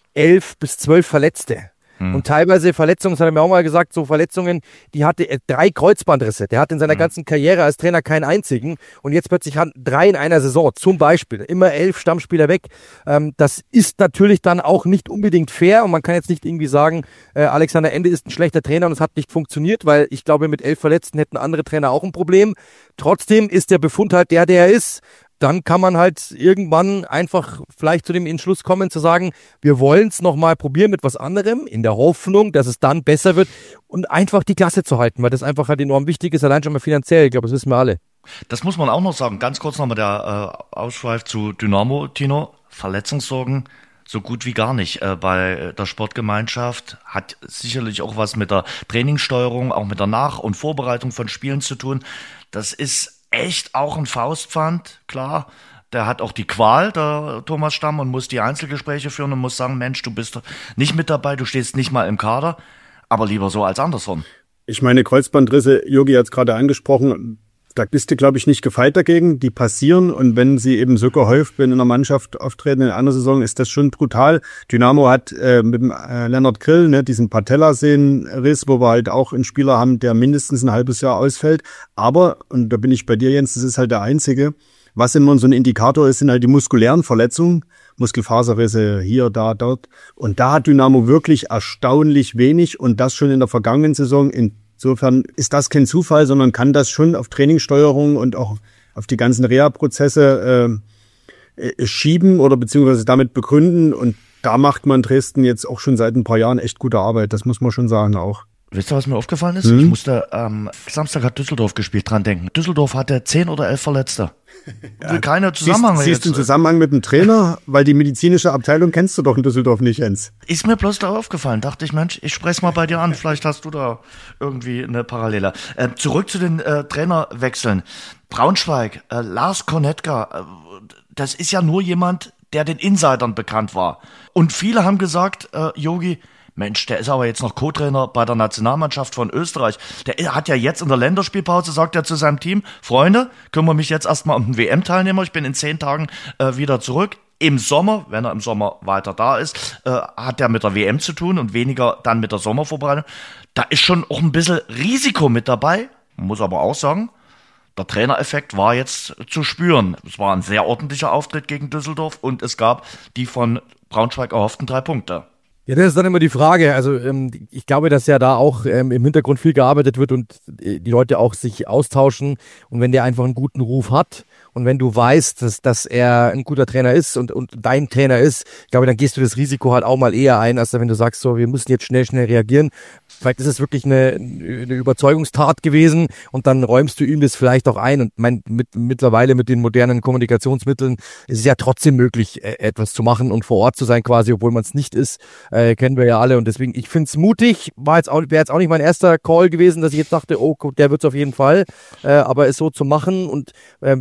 11 bis 12 Verletzte. Und teilweise Verletzungen, das hat er mir auch mal gesagt, so Verletzungen, die hatte 3 Kreuzbandrisse. Der hat in seiner ganzen Karriere als Trainer keinen einzigen. Und jetzt plötzlich 3 in einer Saison, zum Beispiel. Immer 11 Stammspieler weg. Das ist natürlich dann auch nicht unbedingt fair. Und man kann jetzt nicht irgendwie sagen, Alexander Ende ist ein schlechter Trainer und es hat nicht funktioniert, weil ich glaube, mit 11 Verletzten hätten andere Trainer auch ein Problem. Trotzdem ist der Befund halt der er ist. Dann kann man halt irgendwann einfach vielleicht zu dem Entschluss kommen, zu sagen, wir wollen es nochmal probieren mit was anderem, in der Hoffnung, dass es dann besser wird und einfach die Klasse zu halten, weil das einfach halt enorm wichtig ist, allein schon mal finanziell, ich glaube, das wissen wir alle. Das muss man auch noch sagen, ganz kurz nochmal der Ausschweif zu Dynamo, Tino, Verletzungssorgen so gut wie gar nicht bei der Sportgemeinschaft, hat sicherlich auch was mit der Trainingssteuerung, auch mit der Nach- und Vorbereitung von Spielen zu tun. Das ist echt auch ein Faustpfand, klar. Der hat auch die Qual, der Thomas Stamm, und muss die Einzelgespräche führen und muss sagen, Mensch, du bist nicht mit dabei, du stehst nicht mal im Kader, aber lieber so als andersrum. Ich meine, Kreuzbandrisse, Jogi hat es gerade angesprochen, da bist du, glaube ich, nicht gefeit dagegen. Die passieren und wenn sie eben so gehäuft in einer Mannschaft auftreten in einer Saison, ist das schon brutal. Dynamo hat mit dem Lennart Grill diesen Patellasehnenriss, wo wir halt auch einen Spieler haben, der mindestens ein halbes Jahr ausfällt. Aber, und da bin ich bei dir, Jens, das ist halt der einzige, was immer so ein Indikator ist, sind halt die muskulären Verletzungen, Muskelfaserrisse hier, da, dort. Und da hat Dynamo wirklich erstaunlich wenig und das schon in der vergangenen Saison. Insofern ist das kein Zufall, sondern kann das schon auf Trainingssteuerung und auch auf die ganzen Reha-Prozesse schieben oder beziehungsweise damit begründen. Und da macht man Dresden jetzt auch schon seit ein paar Jahren echt gute Arbeit. Das muss man schon sagen auch. Wisst ihr, was mir aufgefallen ist? Ich musste Samstag hat Düsseldorf gespielt, dran denken. Düsseldorf hatte 10 oder 11 Verletzte. Ja, keine Zusammenhang. Siehst du einen Zusammenhang mit dem Trainer? Weil die medizinische Abteilung kennst du doch in Düsseldorf nicht, Jens. Ist mir bloß da aufgefallen. Dachte ich, Mensch, ich spreche mal bei dir an. Vielleicht hast du da irgendwie eine Parallele. Zurück zu den Trainerwechseln. Braunschweig, Lars Konetka, das ist ja nur jemand, der den Insidern bekannt war. Und viele haben gesagt, Jogi, Mensch, der ist aber jetzt noch Co-Trainer bei der Nationalmannschaft von Österreich. Der hat ja jetzt in der Länderspielpause, sagt er zu seinem Team, Freunde, kümmere mich jetzt erstmal um den WM-Teilnehmer, ich bin in 10 Tagen wieder zurück. Im Sommer, wenn er im Sommer weiter da ist, hat er mit der WM zu tun und weniger dann mit der Sommervorbereitung. Da ist schon auch ein bisschen Risiko mit dabei, man muss aber auch sagen, der Trainereffekt war jetzt zu spüren. Es war ein sehr ordentlicher Auftritt gegen Düsseldorf und es gab die von Braunschweig erhofften 3 Punkte. Ja, das ist dann immer die Frage. Also ich glaube, dass ja da auch im Hintergrund viel gearbeitet wird und die Leute auch sich austauschen. Und wenn der einfach einen guten Ruf hat und wenn du weißt, dass er ein guter Trainer ist und dein Trainer ist, ich glaube, dann gehst du das Risiko halt auch mal eher ein, als wenn du sagst, so, wir müssen jetzt schnell reagieren. Vielleicht ist es wirklich eine Überzeugungstat gewesen und dann räumst du ihm das vielleicht auch ein. Und mittlerweile mit den modernen Kommunikationsmitteln ist es ja trotzdem möglich, etwas zu machen und vor Ort zu sein quasi, obwohl man es nicht ist. Kennen wir ja alle und deswegen, ich finde es mutig, wäre jetzt auch nicht mein erster Call gewesen, dass ich jetzt dachte, oh, der wird's auf jeden Fall, aber es so zu machen und wir haben ein bisschen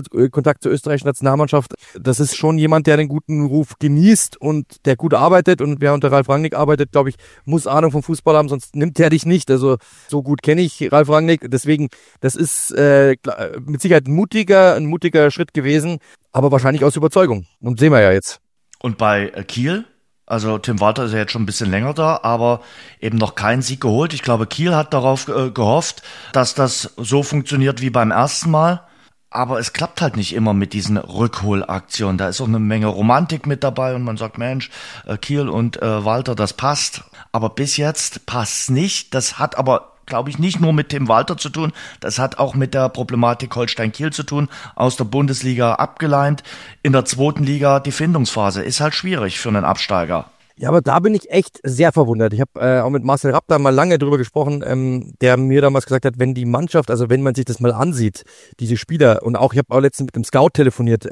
Kontakt zur österreichischen Nationalmannschaft. Das ist schon jemand, der den guten Ruf genießt und der gut arbeitet. Und wer unter Ralf Rangnick arbeitet, glaube ich, muss Ahnung vom Fußball haben, sonst nimmt er dich nicht. Also so gut kenne ich Ralf Rangnick. Deswegen, das ist mit Sicherheit ein mutiger Schritt gewesen, aber wahrscheinlich aus Überzeugung. Und sehen wir ja jetzt. Und bei Kiel? Also Tim Walter ist ja jetzt schon ein bisschen länger da, aber eben noch keinen Sieg geholt. Ich glaube, Kiel hat darauf gehofft, dass das so funktioniert wie beim ersten Mal. Aber es klappt halt nicht immer mit diesen Rückholaktionen. Da ist auch eine Menge Romantik mit dabei und man sagt, Mensch, Kiel und Walter, das passt. Aber bis jetzt passt's nicht. Das hat aber, glaube ich, nicht nur mit Tim Walter zu tun. Das hat auch mit der Problematik Holstein-Kiel zu tun. Aus der Bundesliga abgeleint. In der zweiten Liga die Findungsphase ist halt schwierig für einen Absteiger. Ja, aber da bin ich echt sehr verwundert. Ich habe auch mit Marcel Rapp da mal lange drüber gesprochen, der mir damals gesagt hat, wenn die Mannschaft, also wenn man sich das mal ansieht, diese Spieler, und auch, ich habe auch letztens mit dem Scout telefoniert,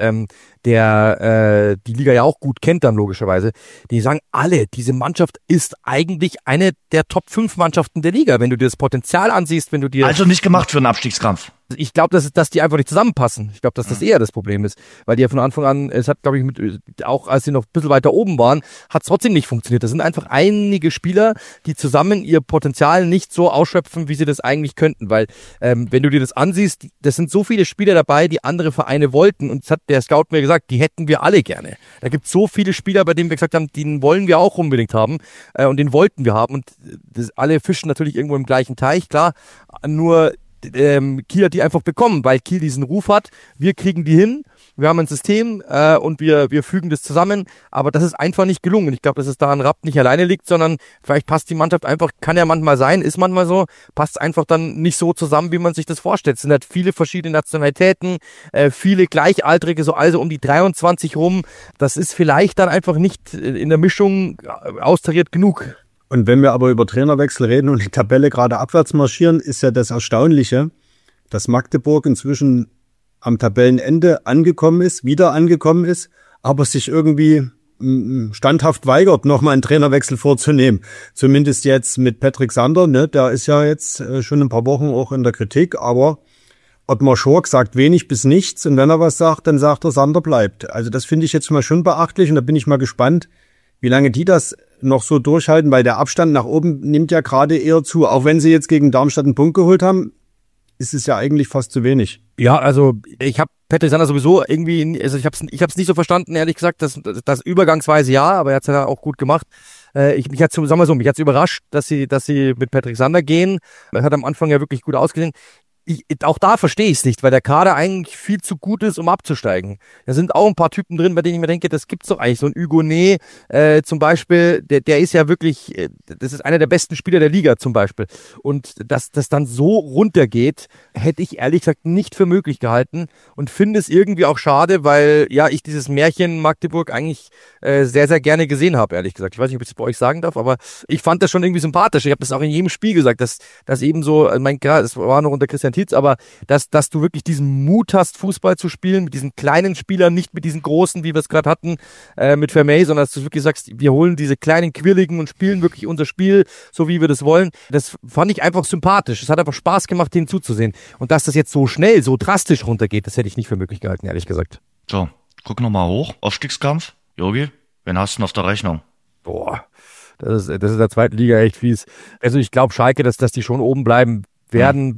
der die Liga ja auch gut kennt dann logischerweise, die sagen alle, diese Mannschaft ist eigentlich eine der Top 5 Mannschaften der Liga, wenn du dir das Potenzial ansiehst, wenn du dir... Also nicht gemacht für einen Abstiegskampf. Ich glaube, dass die einfach nicht zusammenpassen. Ich glaube, dass das eher das Problem ist. Weil die ja von Anfang an, es hat, glaube ich, auch als sie noch ein bisschen weiter oben waren, hat es trotzdem nicht funktioniert. Das sind einfach einige Spieler, die zusammen ihr Potenzial nicht so ausschöpfen, wie sie das eigentlich könnten. Weil, wenn du dir das ansiehst, das sind so viele Spieler dabei, die andere Vereine wollten. Und das hat der Scout mir gesagt, die hätten wir alle gerne. Da gibt es so viele Spieler, bei denen wir gesagt haben, den wollen wir auch unbedingt haben. Und den wollten wir haben. Und alle fischen natürlich irgendwo im gleichen Teich, klar. Nur Kiel hat die einfach bekommen, weil Kiel diesen Ruf hat. Wir kriegen die hin, wir haben ein System und wir fügen das zusammen, aber das ist einfach nicht gelungen. Ich glaube, dass es da an Rapp nicht alleine liegt, sondern vielleicht passt die Mannschaft einfach, kann ja manchmal sein, ist manchmal so, passt einfach dann nicht so zusammen, wie man sich das vorstellt. Es sind halt viele verschiedene Nationalitäten, viele Gleichaltrige, so also um die 23 rum. Das ist vielleicht dann einfach nicht in der Mischung austariert genug. Und wenn wir aber über Trainerwechsel reden und die Tabelle gerade abwärts marschieren, ist ja das Erstaunliche, dass Magdeburg inzwischen am Tabellenende wieder angekommen ist, aber sich irgendwie standhaft weigert, nochmal einen Trainerwechsel vorzunehmen. Zumindest jetzt mit Patrick Sander, ne? Der ist ja jetzt schon ein paar Wochen auch in der Kritik, aber Ottmar Schork sagt wenig bis nichts und wenn er was sagt, dann sagt er, Sander bleibt. Also das finde ich jetzt mal schon beachtlich und da bin ich mal gespannt, wie lange die das noch so durchhalten, weil der Abstand nach oben nimmt ja gerade eher zu. Auch wenn sie jetzt gegen Darmstadt einen Punkt geholt haben, ist es ja eigentlich fast zu wenig. Ja, also ich habe Patrick Sander sowieso irgendwie, also ich hab's nicht so verstanden, ehrlich gesagt, das übergangsweise ja, aber er hat's ja auch gut gemacht. Mich hat's überrascht, dass sie mit Patrick Sander gehen. Das hat am Anfang ja wirklich gut ausgesehen. Auch da verstehe ich es nicht, weil der Kader eigentlich viel zu gut ist, um abzusteigen. Da sind auch ein paar Typen drin, bei denen ich mir denke, das gibt's doch eigentlich. So ein Hugonet zum Beispiel, der ist ja wirklich, das ist einer der besten Spieler der Liga zum Beispiel. Und dass das dann so runtergeht, hätte ich ehrlich gesagt nicht für möglich gehalten und finde es irgendwie auch schade, weil ja ich dieses Märchen Magdeburg eigentlich sehr, sehr gerne gesehen habe, ehrlich gesagt. Ich weiß nicht, ob ich das bei euch sagen darf, aber ich fand das schon irgendwie sympathisch. Ich habe das auch in jedem Spiel gesagt, dass eben so, klar, das war noch unter Christian Tietz, aber dass du wirklich diesen Mut hast, Fußball zu spielen, mit diesen kleinen Spielern, nicht mit diesen großen, wie wir es gerade hatten, mit Vermey, sondern dass du wirklich sagst, wir holen diese kleinen Quirligen und spielen wirklich unser Spiel, so wie wir das wollen. Das fand ich einfach sympathisch. Es hat einfach Spaß gemacht, denen zuzusehen. Und dass das jetzt so schnell, so drastisch runtergeht, das hätte ich nicht für möglich gehalten, ehrlich gesagt. So, guck nochmal hoch. Aufstiegskampf. Jogi, wen hast du denn auf der Rechnung? Boah, das ist in der zweiten Liga echt fies. Also ich glaube Schalke, dass die schon oben bleiben werden,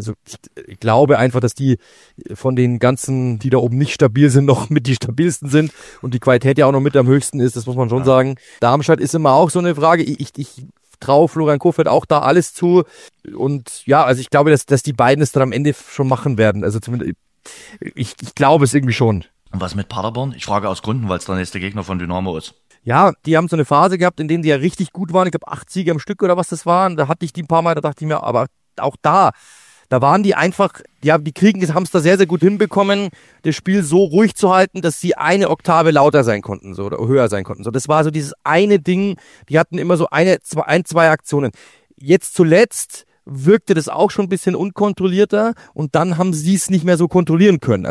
ich glaube einfach, dass die von den ganzen, die da oben nicht stabil sind, noch mit die stabilsten sind und die Qualität ja auch noch mit am höchsten ist, das muss man schon sagen. Darmstadt ist immer auch so eine Frage, ich traue Florian Kohfeldt auch da alles zu und ja, also ich glaube, dass die beiden es dann am Ende schon machen werden, also zumindest, ich glaube es irgendwie schon. Und was mit Paderborn? Ich frage aus Gründen, weil es der nächste Gegner von Dynamo ist. Ja, die haben so eine Phase gehabt, in denen die ja richtig gut waren, ich glaube 8 Siege am Stück oder was das waren, da hatte ich die ein paar Mal, da dachte ich mir, aber auch da waren die einfach, haben es da sehr, sehr gut hinbekommen, das Spiel so ruhig zu halten, dass sie eine Oktave lauter sein konnten, so, oder höher sein konnten. So, das war so dieses eine Ding, die hatten immer so zwei Aktionen. Jetzt zuletzt wirkte das auch schon ein bisschen unkontrollierter und dann haben sie es nicht mehr so kontrollieren können. Also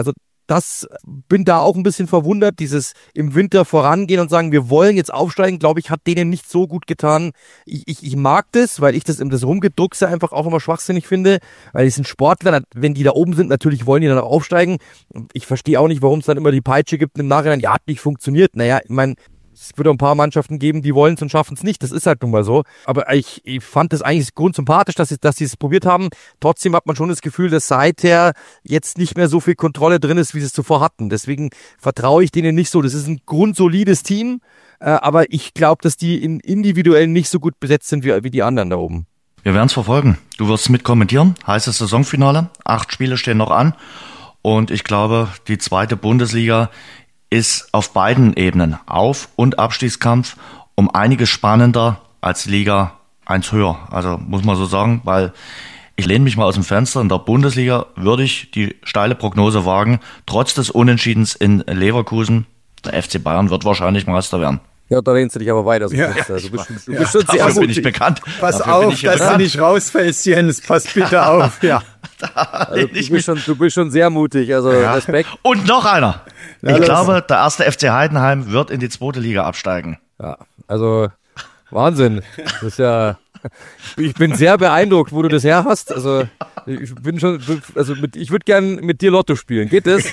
bin da auch ein bisschen verwundert, dieses im Winter vorangehen und sagen, wir wollen jetzt aufsteigen, glaube ich, hat denen nicht so gut getan. Ich mag das, weil ich das Rumgedruckse einfach auch immer schwachsinnig finde, weil die sind Sportler, wenn die da oben sind, natürlich wollen die dann auch aufsteigen. Ich verstehe auch nicht, warum es dann immer die Peitsche gibt im Nachhinein, ja, hat nicht funktioniert. Naja, ich meine, es wird auch ein paar Mannschaften geben, die wollen es und schaffen es nicht. Das ist halt nun mal so. Aber ich fand das eigentlich grundsympathisch, dass sie es probiert haben. Trotzdem hat man schon das Gefühl, dass seither jetzt nicht mehr so viel Kontrolle drin ist, wie sie es zuvor hatten. Deswegen vertraue ich denen nicht so. Das ist ein grundsolides Team, aber ich glaube, dass die individuell nicht so gut besetzt sind wie die anderen da oben. Wir werden es verfolgen. Du wirst mit kommentieren. Heißes Saisonfinale. 8 Spiele stehen noch an. Und ich glaube, die zweite Bundesliga ist auf beiden Ebenen, Auf- und Abstiegskampf, um einiges spannender als Liga 1 höher. Also muss man so sagen, weil ich lehne mich mal aus dem Fenster. In der Bundesliga würde ich die steile Prognose wagen, trotz des Unentschiedens in Leverkusen, der FC Bayern wird wahrscheinlich Meister werden. Ja, da lehnst du dich aber weiter. Du bist schon sehr dafür bin ich bekannt. Pass auf, dass du nicht rausfällst, Jens. Pass bitte auf. Ja. Also, du bist schon sehr mutig, also Respekt. Und noch einer. Ich glaube, der erste FC Heidenheim wird in die zweite Liga absteigen. Ja, also Wahnsinn. Das ist ja. Ich bin sehr beeindruckt, wo du das her hast. Also ich würde gern mit dir Lotto spielen. Geht das?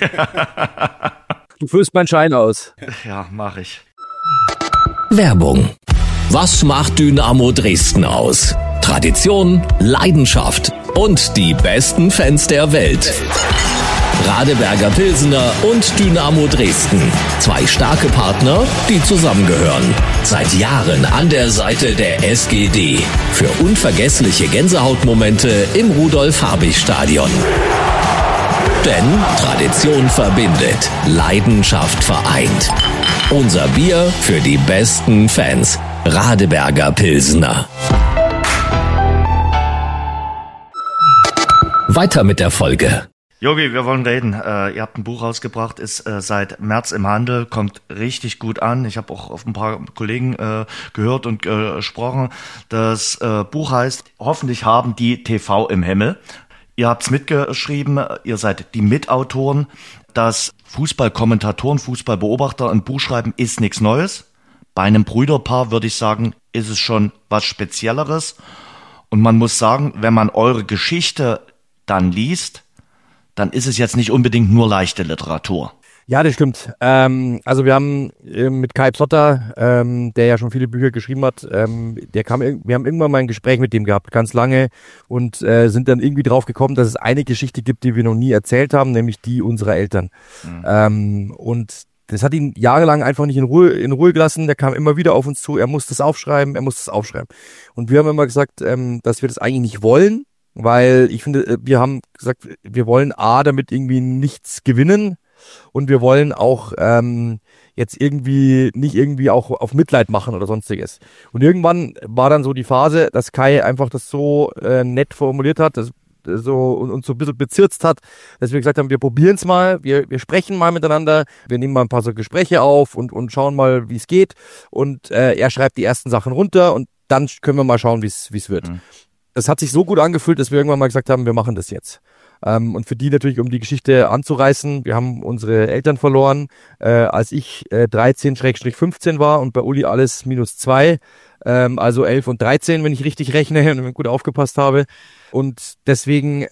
Du füllst meinen Schein aus. Ja, mach ich. Werbung. Was macht Dynamo Dresden aus? Tradition, Leidenschaft und die besten Fans der Welt. Radeberger Pilsener und Dynamo Dresden. 2 starke Partner, die zusammengehören. Seit Jahren an der Seite der SGD. Für unvergessliche Gänsehautmomente im Rudolf-Habich-Stadion. Denn Tradition verbindet, Leidenschaft vereint. Unser Bier für die besten Fans. Radeberger Pilsener. Weiter mit der Folge. Jogi, wir wollen reden. Ihr habt ein Buch rausgebracht, ist seit März im Handel, kommt richtig gut an. Ich habe auch auf ein paar Kollegen gehört und gesprochen. Das Buch heißt Hoffentlich haben die TV im Himmel. Ihr habt's mitgeschrieben, ihr seid die Mitautoren. Dass Fußballkommentatoren, Fußballbeobachter ein Buch schreiben, ist nichts Neues. Bei einem Brüderpaar würde ich sagen, ist es schon was Spezielleres. Und man muss sagen, wenn man eure Geschichte dann liest, dann ist es jetzt nicht unbedingt nur leichte Literatur. Ja, das stimmt. Also wir haben mit Kai Psotter, der ja schon viele Bücher geschrieben hat, wir haben irgendwann mal ein Gespräch mit dem gehabt, ganz lange, und sind dann irgendwie drauf gekommen, dass es eine Geschichte gibt, die wir noch nie erzählt haben, nämlich die unserer Eltern. Mhm. Und das hat ihn jahrelang einfach nicht in Ruhe gelassen. Der kam immer wieder auf uns zu, er muss das aufschreiben. Und wir haben immer gesagt, dass wir das eigentlich nicht wollen, weil ich finde, wir haben gesagt, wir wollen damit irgendwie nichts gewinnen. Und wir wollen auch jetzt nicht irgendwie auch auf Mitleid machen oder sonstiges. Und irgendwann war dann so die Phase, dass Kai einfach das so nett formuliert hat, uns so ein bisschen bezirzt hat, dass wir gesagt haben, wir probieren es mal, wir sprechen mal miteinander, wir nehmen mal ein paar so Gespräche auf und schauen mal, wie es geht. Und er schreibt die ersten Sachen runter und dann können wir mal schauen, wie es wird. Mhm. Es hat sich so gut angefühlt, dass wir irgendwann mal gesagt haben, wir machen das jetzt. Und für die natürlich, um die Geschichte anzureißen, wir haben unsere Eltern verloren, als ich 13-15 war und bei Uli alles -2, also 11 und 13, wenn ich richtig rechne und gut aufgepasst habe. Und deswegen,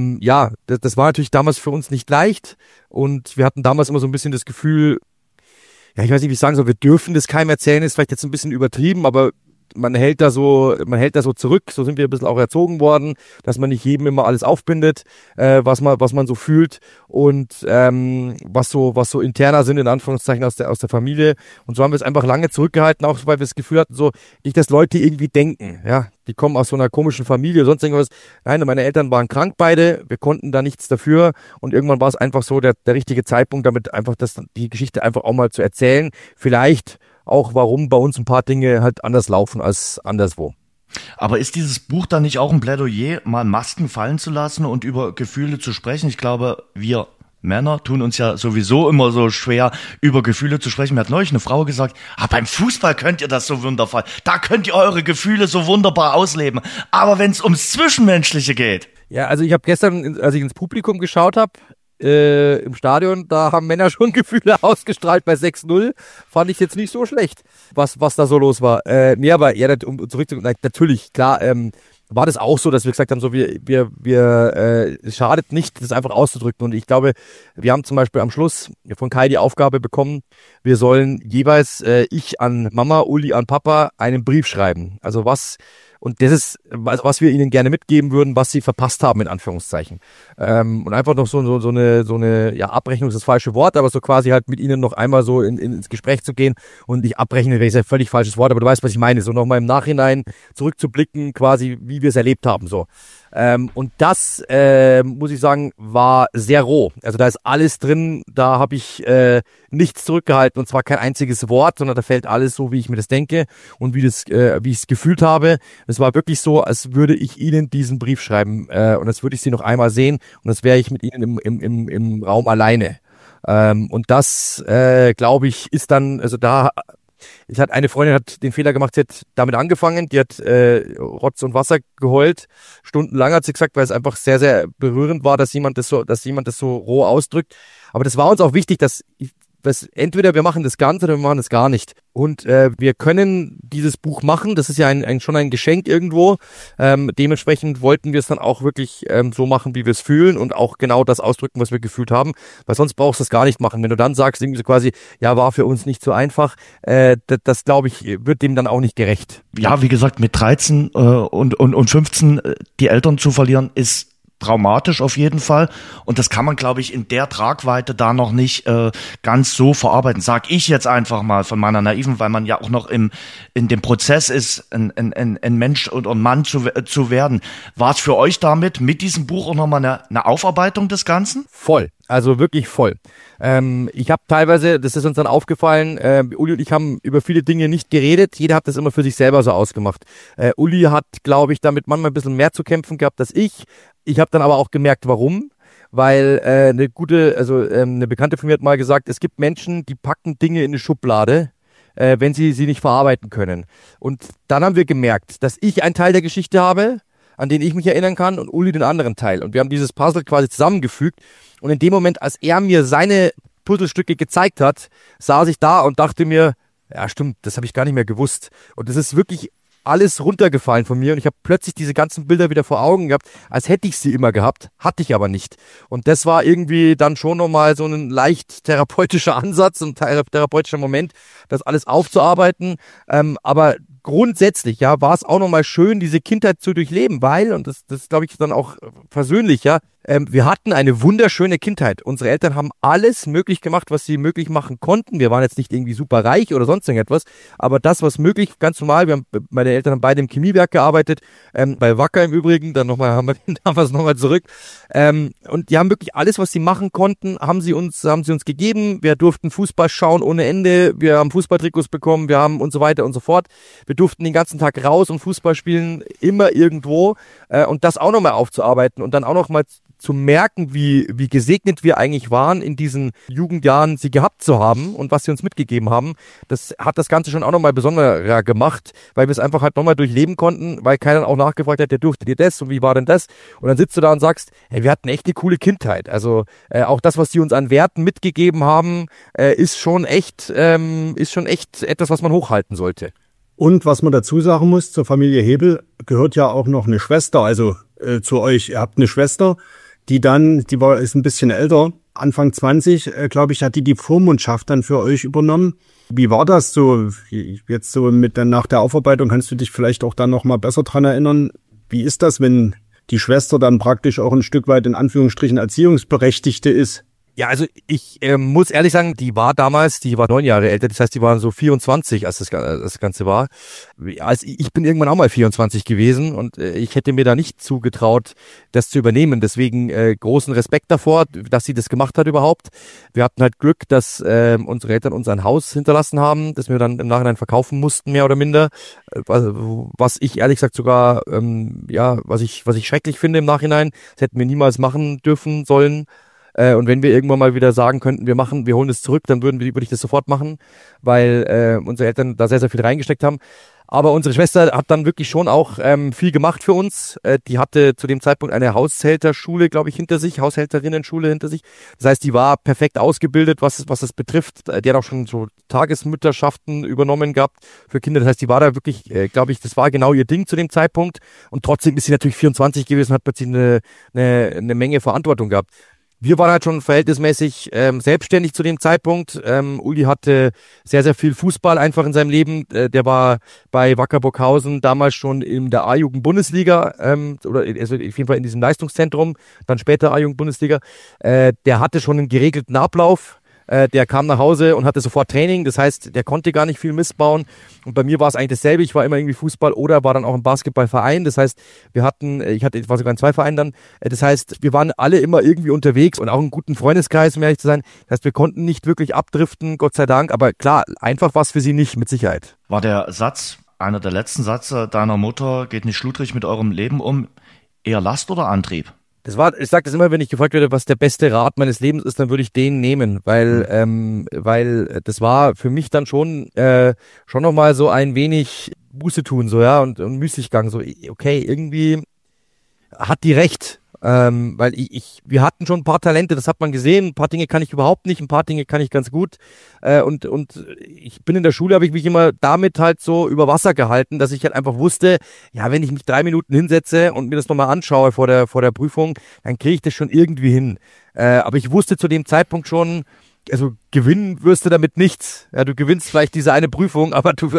das war natürlich damals für uns nicht leicht und wir hatten damals immer so ein bisschen das Gefühl, ja, ich weiß nicht, wie ich sagen soll, wir dürfen das keinem erzählen, ist vielleicht jetzt ein bisschen übertrieben, aber man hält da so zurück, so sind wir ein bisschen auch erzogen worden, dass man nicht jedem immer alles aufbindet, was man so fühlt und was so interner sind, in Anführungszeichen, aus der Familie. Und so haben wir es einfach lange zurückgehalten, auch weil wir das Gefühl hatten, so nicht, dass Leute irgendwie denken, ja, die kommen aus so einer komischen Familie, sonst irgendwas. Nein, meine Eltern waren krank beide, wir konnten da nichts dafür und irgendwann war es einfach so der richtige Zeitpunkt, damit einfach die Geschichte einfach auch mal zu erzählen. Vielleicht auch, warum bei uns ein paar Dinge halt anders laufen als anderswo. Aber ist dieses Buch dann nicht auch ein Plädoyer, mal Masken fallen zu lassen und über Gefühle zu sprechen? Ich glaube, wir Männer tun uns ja sowieso immer so schwer, über Gefühle zu sprechen. Mir hat neulich eine Frau gesagt, beim Fußball könnt ihr das so wundervoll. Da könnt ihr eure Gefühle so wunderbar ausleben. Aber wenn es ums Zwischenmenschliche geht. Ja, also ich habe gestern, als ich ins Publikum geschaut habe, im Stadion, da haben Männer schon Gefühle ausgestrahlt bei 6-0. Fand ich jetzt nicht so schlecht, was da so los war. Nee, aber ja, um zurückzukommen, natürlich, klar, war das auch so, dass wir gesagt haben, so es schadet nicht, das einfach auszudrücken. Und ich glaube, wir haben zum Beispiel am Schluss von Kai die Aufgabe bekommen, wir sollen jeweils, ich an Mama, Uli an Papa, einen Brief schreiben. Also und das ist, was wir ihnen gerne mitgeben würden, was sie verpasst haben, in Anführungszeichen. Und einfach noch so eine, ja, Abrechnung ist das falsche Wort, aber so quasi halt mit ihnen noch einmal so ins Gespräch zu gehen und nicht abrechnen, wäre ein völlig falsches Wort, aber du weißt, was ich meine. So nochmal im Nachhinein zurückzublicken, quasi, wie wir es erlebt haben, so. Und das, muss ich sagen, war sehr roh. Also da ist alles drin, da habe ich nichts zurückgehalten und zwar kein einziges Wort, sondern da fällt alles so, wie ich mir das denke und wie ich es gefühlt habe. Es war wirklich so, als würde ich Ihnen diesen Brief schreiben und als würde ich Sie noch einmal sehen und als wäre ich mit Ihnen im Raum alleine. Und das, glaube ich, ist dann, also da... Eine Freundin hat den Fehler gemacht, sie hat damit angefangen, die hat Rotz und Wasser geheult, stundenlang hat sie gesagt, weil es einfach sehr, sehr berührend war, dass jemand das so roh ausdrückt. Aber das war uns auch wichtig, dass entweder wir machen das Ganze oder wir machen das gar nicht. Und wir können dieses Buch machen, das ist ja schon ein Geschenk irgendwo. Dementsprechend wollten wir es dann auch wirklich so machen, wie wir es fühlen und auch genau das ausdrücken, was wir gefühlt haben. Weil sonst brauchst du es gar nicht machen. Wenn du dann sagst, irgendwie so quasi, ja, war für uns nicht so einfach, das glaube ich, wird dem dann auch nicht gerecht. Ja, wie gesagt, mit 13 und 15 die Eltern zu verlieren, ist traumatisch auf jeden Fall. Und das kann man, glaube ich, in der Tragweite da noch nicht ganz so verarbeiten. Sag ich jetzt einfach mal von meiner naiven, weil man ja auch noch in dem Prozess ist, ein Mensch und ein Mann zu werden. War es für euch damit, mit diesem Buch auch nochmal eine Aufarbeitung des Ganzen? Voll. Also wirklich voll. Ich habe teilweise, das ist uns dann aufgefallen, Uli und ich haben über viele Dinge nicht geredet. Jeder hat das immer für sich selber so ausgemacht. Uli hat, glaube ich, damit manchmal ein bisschen mehr zu kämpfen gehabt als ich. Ich habe dann aber auch gemerkt, warum. Weil eine Bekannte von mir hat mal gesagt, es gibt Menschen, die packen Dinge in eine Schublade, wenn sie nicht verarbeiten können. Und dann haben wir gemerkt, dass ich einen Teil der Geschichte habe, an den ich mich erinnern kann, und Uli den anderen Teil. Und wir haben dieses Puzzle quasi zusammengefügt. Und in dem Moment, als er mir seine Puzzlestücke gezeigt hat, saß ich da und dachte mir, ja stimmt, das habe ich gar nicht mehr gewusst. Und das ist wirklich alles runtergefallen von mir und ich habe plötzlich diese ganzen Bilder wieder vor Augen gehabt, als hätte ich sie immer gehabt, hatte ich aber nicht. Und das war irgendwie dann schon nochmal so ein leicht therapeutischer Ansatz, ein therapeutischer Moment, das alles aufzuarbeiten. Aber grundsätzlich, ja, war es auch nochmal schön, diese Kindheit zu durchleben, weil, und das glaube ich dann auch persönlich, ja, wir hatten eine wunderschöne Kindheit. Unsere Eltern haben alles möglich gemacht, was sie möglich machen konnten. Wir waren jetzt nicht irgendwie super reich oder sonst irgendetwas, aber das, was möglich, ganz normal, meine Eltern haben beide im Chemiewerk gearbeitet, bei Wacker im Übrigen, dann haben wir es nochmal zurück. Und die haben wirklich alles, was sie machen konnten, haben sie uns gegeben. Wir durften Fußball schauen ohne Ende, wir haben Fußballtrikots bekommen, wir haben und so weiter und so fort. Wir durften den ganzen Tag raus und Fußball spielen, immer irgendwo, und das auch nochmal aufzuarbeiten und dann auch nochmal zu merken, wie gesegnet wir eigentlich waren, in diesen Jugendjahren sie gehabt zu haben und was sie uns mitgegeben haben, das hat das Ganze schon auch nochmal besonderer gemacht, weil wir es einfach halt nochmal durchleben konnten, weil keiner auch nachgefragt hat, der durfte dir das und wie war denn das? Und dann sitzt du da und sagst, hey, wir hatten echt eine coole Kindheit. Also auch das, was sie uns an Werten mitgegeben haben, ist schon echt etwas, was man hochhalten sollte. Und was man dazu sagen muss, zur Familie Hebel gehört ja auch noch eine Schwester, also zu euch. Ihr habt eine Schwester, ist ein bisschen älter, Anfang 20, glaube ich, hat die Vormundschaft dann für euch übernommen. Wie war das so, jetzt so nach der Aufarbeitung, kannst du dich vielleicht auch dann noch mal besser dran erinnern? Wie ist das, wenn die Schwester dann praktisch auch ein Stück weit in Anführungsstrichen Erziehungsberechtigte ist? Ja, also ich muss ehrlich sagen, die war 9 Jahre älter, das heißt, die war so 24, als das Ganze war. Also ich bin irgendwann auch mal 24 gewesen und ich hätte mir da nicht zugetraut, das zu übernehmen. Deswegen großen Respekt davor, dass sie das gemacht hat überhaupt. Wir hatten halt Glück, dass unsere Eltern uns ein Haus hinterlassen haben, das wir dann im Nachhinein verkaufen mussten, mehr oder minder. Was ich ehrlich gesagt sogar, was ich schrecklich finde im Nachhinein. Das hätten wir niemals machen dürfen sollen. Und wenn wir irgendwann mal wieder sagen könnten, wir holen es zurück, dann würde ich das sofort machen, weil unsere Eltern da sehr, sehr viel reingesteckt haben. Aber unsere Schwester hat dann wirklich schon auch viel gemacht für uns. Die hatte zu dem Zeitpunkt eine Haushälterschule, glaube ich, hinter sich, Haushälterinnen-Schule hinter sich. Das heißt, die war perfekt ausgebildet, was es betrifft. Die hat auch schon so Tagesmütterschaften übernommen gehabt für Kinder. Das heißt, die war da wirklich, glaube ich, das war genau ihr Ding zu dem Zeitpunkt. Und trotzdem ist sie natürlich 24 gewesen, hat plötzlich eine Menge Verantwortung gehabt. Wir waren halt schon verhältnismäßig selbstständig zu dem Zeitpunkt. Uli hatte sehr, sehr viel Fußball einfach in seinem Leben. Der war bei Wacker Burghausen damals schon in der A-Jugend-Bundesliga oder also auf jeden Fall in diesem Leistungszentrum, dann später A-Jugend-Bundesliga. Der hatte schon einen geregelten Ablauf. Der kam nach Hause und hatte sofort Training, das heißt, der konnte gar nicht viel missbauen. Und bei mir war es eigentlich dasselbe, ich war immer irgendwie Fußball oder war dann auch im Basketballverein. Das heißt, ich war sogar in 2 Vereinen dann. Das heißt, wir waren alle immer irgendwie unterwegs und auch einen guten Freundeskreis, um ehrlich zu sein. Das heißt, wir konnten nicht wirklich abdriften, Gott sei Dank. Aber klar, einfach war es für sie nicht, mit Sicherheit. War der Satz, einer der letzten Sätze deiner Mutter, geht nicht schludrig mit eurem Leben um, eher Last oder Antrieb? Ich sage das immer, wenn ich gefragt werde, was der beste Rat meines Lebens ist, dann würde ich den nehmen, weil das war für mich dann schon nochmal so ein wenig Buße tun, so, ja, und Müßiggang, so, okay, irgendwie hat die recht. Weil wir hatten schon ein paar Talente, das hat man gesehen, ein paar Dinge kann ich überhaupt nicht, ein paar Dinge kann ich ganz gut und ich bin in der Schule, habe ich mich immer damit halt so über Wasser gehalten, dass ich halt einfach wusste, ja, wenn ich mich 3 Minuten hinsetze und mir das nochmal anschaue vor der Prüfung, dann kriege ich das schon irgendwie hin. Aber ich wusste zu dem Zeitpunkt schon, also gewinnen wirst du damit nichts. Ja, du gewinnst vielleicht diese eine Prüfung, aber du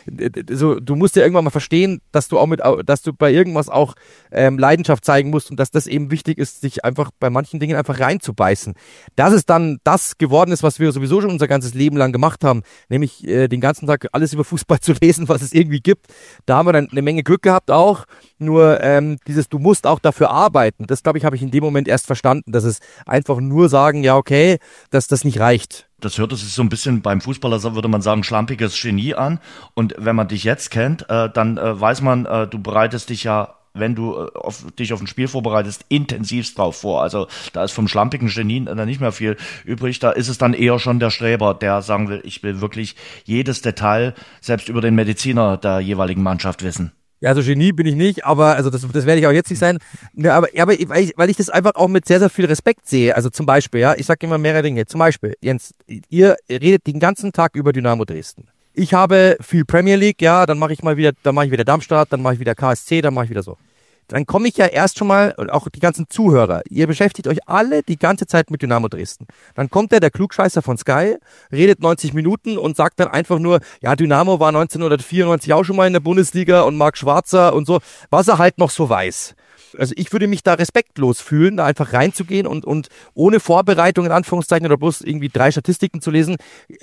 musst ja irgendwann mal verstehen, dass du bei irgendwas auch Leidenschaft zeigen musst und dass das eben wichtig ist, sich einfach bei manchen Dingen einfach reinzubeißen. Dass es dann das geworden ist, was wir sowieso schon unser ganzes Leben lang gemacht haben, nämlich den ganzen Tag alles über Fußball zu lesen, was es irgendwie gibt. Da haben wir dann eine Menge Glück gehabt auch. Nur du musst auch dafür arbeiten. Das, glaube ich, habe ich in dem Moment erst verstanden, dass es einfach nur sagen, ja okay, dass das nicht reicht. Das hört sich so ein bisschen beim Fußballer, würde man sagen, schlampiges Genie an. Und wenn man dich jetzt kennt, dann weiß man, du bereitest dich ja, wenn du dich auf ein Spiel vorbereitest, intensivst drauf vor. Also da ist vom schlampigen Genie dann nicht mehr viel übrig. Da ist es dann eher schon der Streber, der sagen will, ich will wirklich jedes Detail, selbst über den Mediziner der jeweiligen Mannschaft wissen. Ja, also Genie bin ich nicht, aber also das werde ich auch jetzt nicht sein. Ja, aber weil ich das einfach auch mit sehr, sehr viel Respekt sehe. Also zum Beispiel, ja, ich sage immer mehrere Dinge. Zum Beispiel, Jens, ihr redet den ganzen Tag über Dynamo Dresden. Ich habe viel Premier League, ja, dann mache ich wieder Darmstadt, dann mache ich wieder KSC, dann mache ich wieder so. Dann komme ich ja erst schon mal, und auch die ganzen Zuhörer, ihr beschäftigt euch alle die ganze Zeit mit Dynamo Dresden. Dann kommt der Klugscheißer von Sky, redet 90 Minuten und sagt dann einfach nur, ja, Dynamo war 1994 auch schon mal in der Bundesliga und Marc Schwarzer und so, was er halt noch so weiß. Also ich würde mich da respektlos fühlen, da einfach reinzugehen und ohne Vorbereitung in Anführungszeichen oder bloß irgendwie 3 Statistiken zu lesen,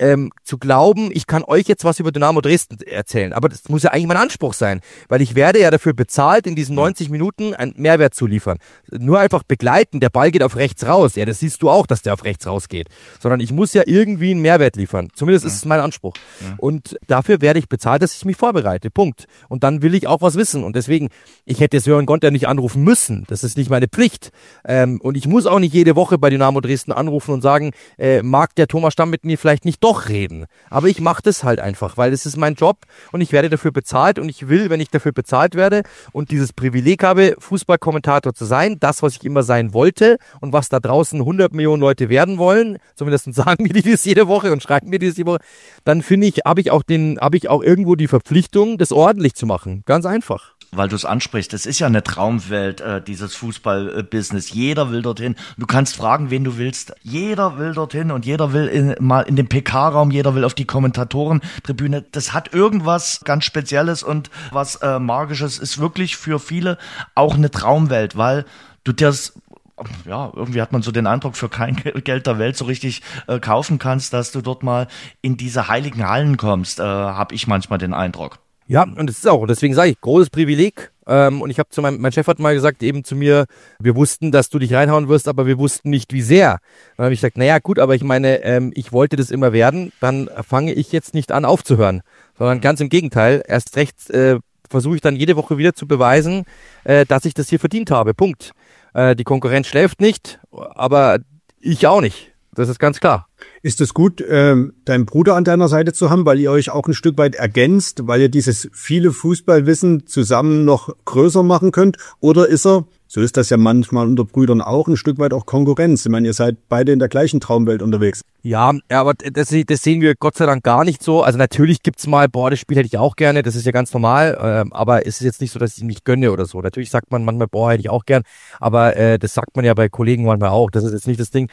zu glauben, ich kann euch jetzt was über Dynamo Dresden erzählen. Aber das muss ja eigentlich mein Anspruch sein, weil ich werde ja dafür bezahlt, in diesen 90 Minuten einen Mehrwert zu liefern. Nur einfach begleiten, der Ball geht auf rechts raus. Ja, das siehst du auch, dass der auf rechts rausgeht. Sondern ich muss ja irgendwie einen Mehrwert liefern. Zumindest ist es mein Anspruch. Ja. Und dafür werde ich bezahlt, dass ich mich vorbereite. Punkt. Und dann will ich auch was wissen. Und deswegen, ich hätte Sören Gonter nicht anrufen müssen. Das ist nicht meine Pflicht. Und ich muss auch nicht jede Woche bei Dynamo Dresden anrufen und sagen, mag der Thomas Stamm mit mir vielleicht nicht doch reden. Aber ich mache das halt einfach, weil es ist mein Job und ich werde dafür bezahlt und ich will, wenn ich dafür bezahlt werde und dieses Privileg habe, Fußballkommentator zu sein, das, was ich immer sein wollte und was da draußen 100 Millionen Leute werden wollen, zumindest sagen mir die das jede Woche und schreiben mir das jede Woche, dann finde ich, habe ich auch irgendwo die Verpflichtung, das ordentlich zu machen. Ganz einfach. Weil du es ansprichst, es ist ja eine Traumwelt, dieses Fußball-Business. Jeder will dorthin. Du kannst fragen, wen du willst. Jeder will dorthin und jeder will mal in den PK-Raum, jeder will auf die Kommentatorentribüne. Das hat irgendwas ganz Spezielles und was Magisches, ist wirklich für viele auch eine Traumwelt, weil du irgendwie hat man so den Eindruck, für kein Geld der Welt so richtig kaufen kannst, dass du dort mal in diese heiligen Hallen kommst, habe ich manchmal den Eindruck. Ja, und das ist auch, deswegen sage ich, großes Privileg. Und ich habe mein Chef hat mal gesagt eben zu mir, wir wussten, dass du dich reinhauen wirst, aber wir wussten nicht, wie sehr. Dann habe ich gesagt, naja gut, aber ich meine, ich wollte das immer werden, dann fange ich jetzt nicht an aufzuhören, sondern ganz im Gegenteil, erst recht versuche ich dann jede Woche wieder zu beweisen, dass ich das hier verdient habe, Punkt. Die Konkurrenz schläft nicht, aber ich auch nicht. Das ist ganz klar. Ist es gut, deinen Bruder an deiner Seite zu haben, weil ihr euch auch ein Stück weit ergänzt, weil ihr dieses viele Fußballwissen zusammen noch größer machen könnt? Oder ist er, so ist das ja manchmal unter Brüdern auch, ein Stück weit auch Konkurrenz? Ich meine, ihr seid beide in der gleichen Traumwelt unterwegs. Ja, aber das sehen wir Gott sei Dank gar nicht so. Also natürlich gibt's mal, das Spiel hätte ich auch gerne, das ist ja ganz normal, aber es ist jetzt nicht so, dass ich ihm nicht gönne oder so. Natürlich sagt man manchmal, hätte ich auch gern, aber das sagt man ja bei Kollegen manchmal auch, das ist jetzt nicht das Ding.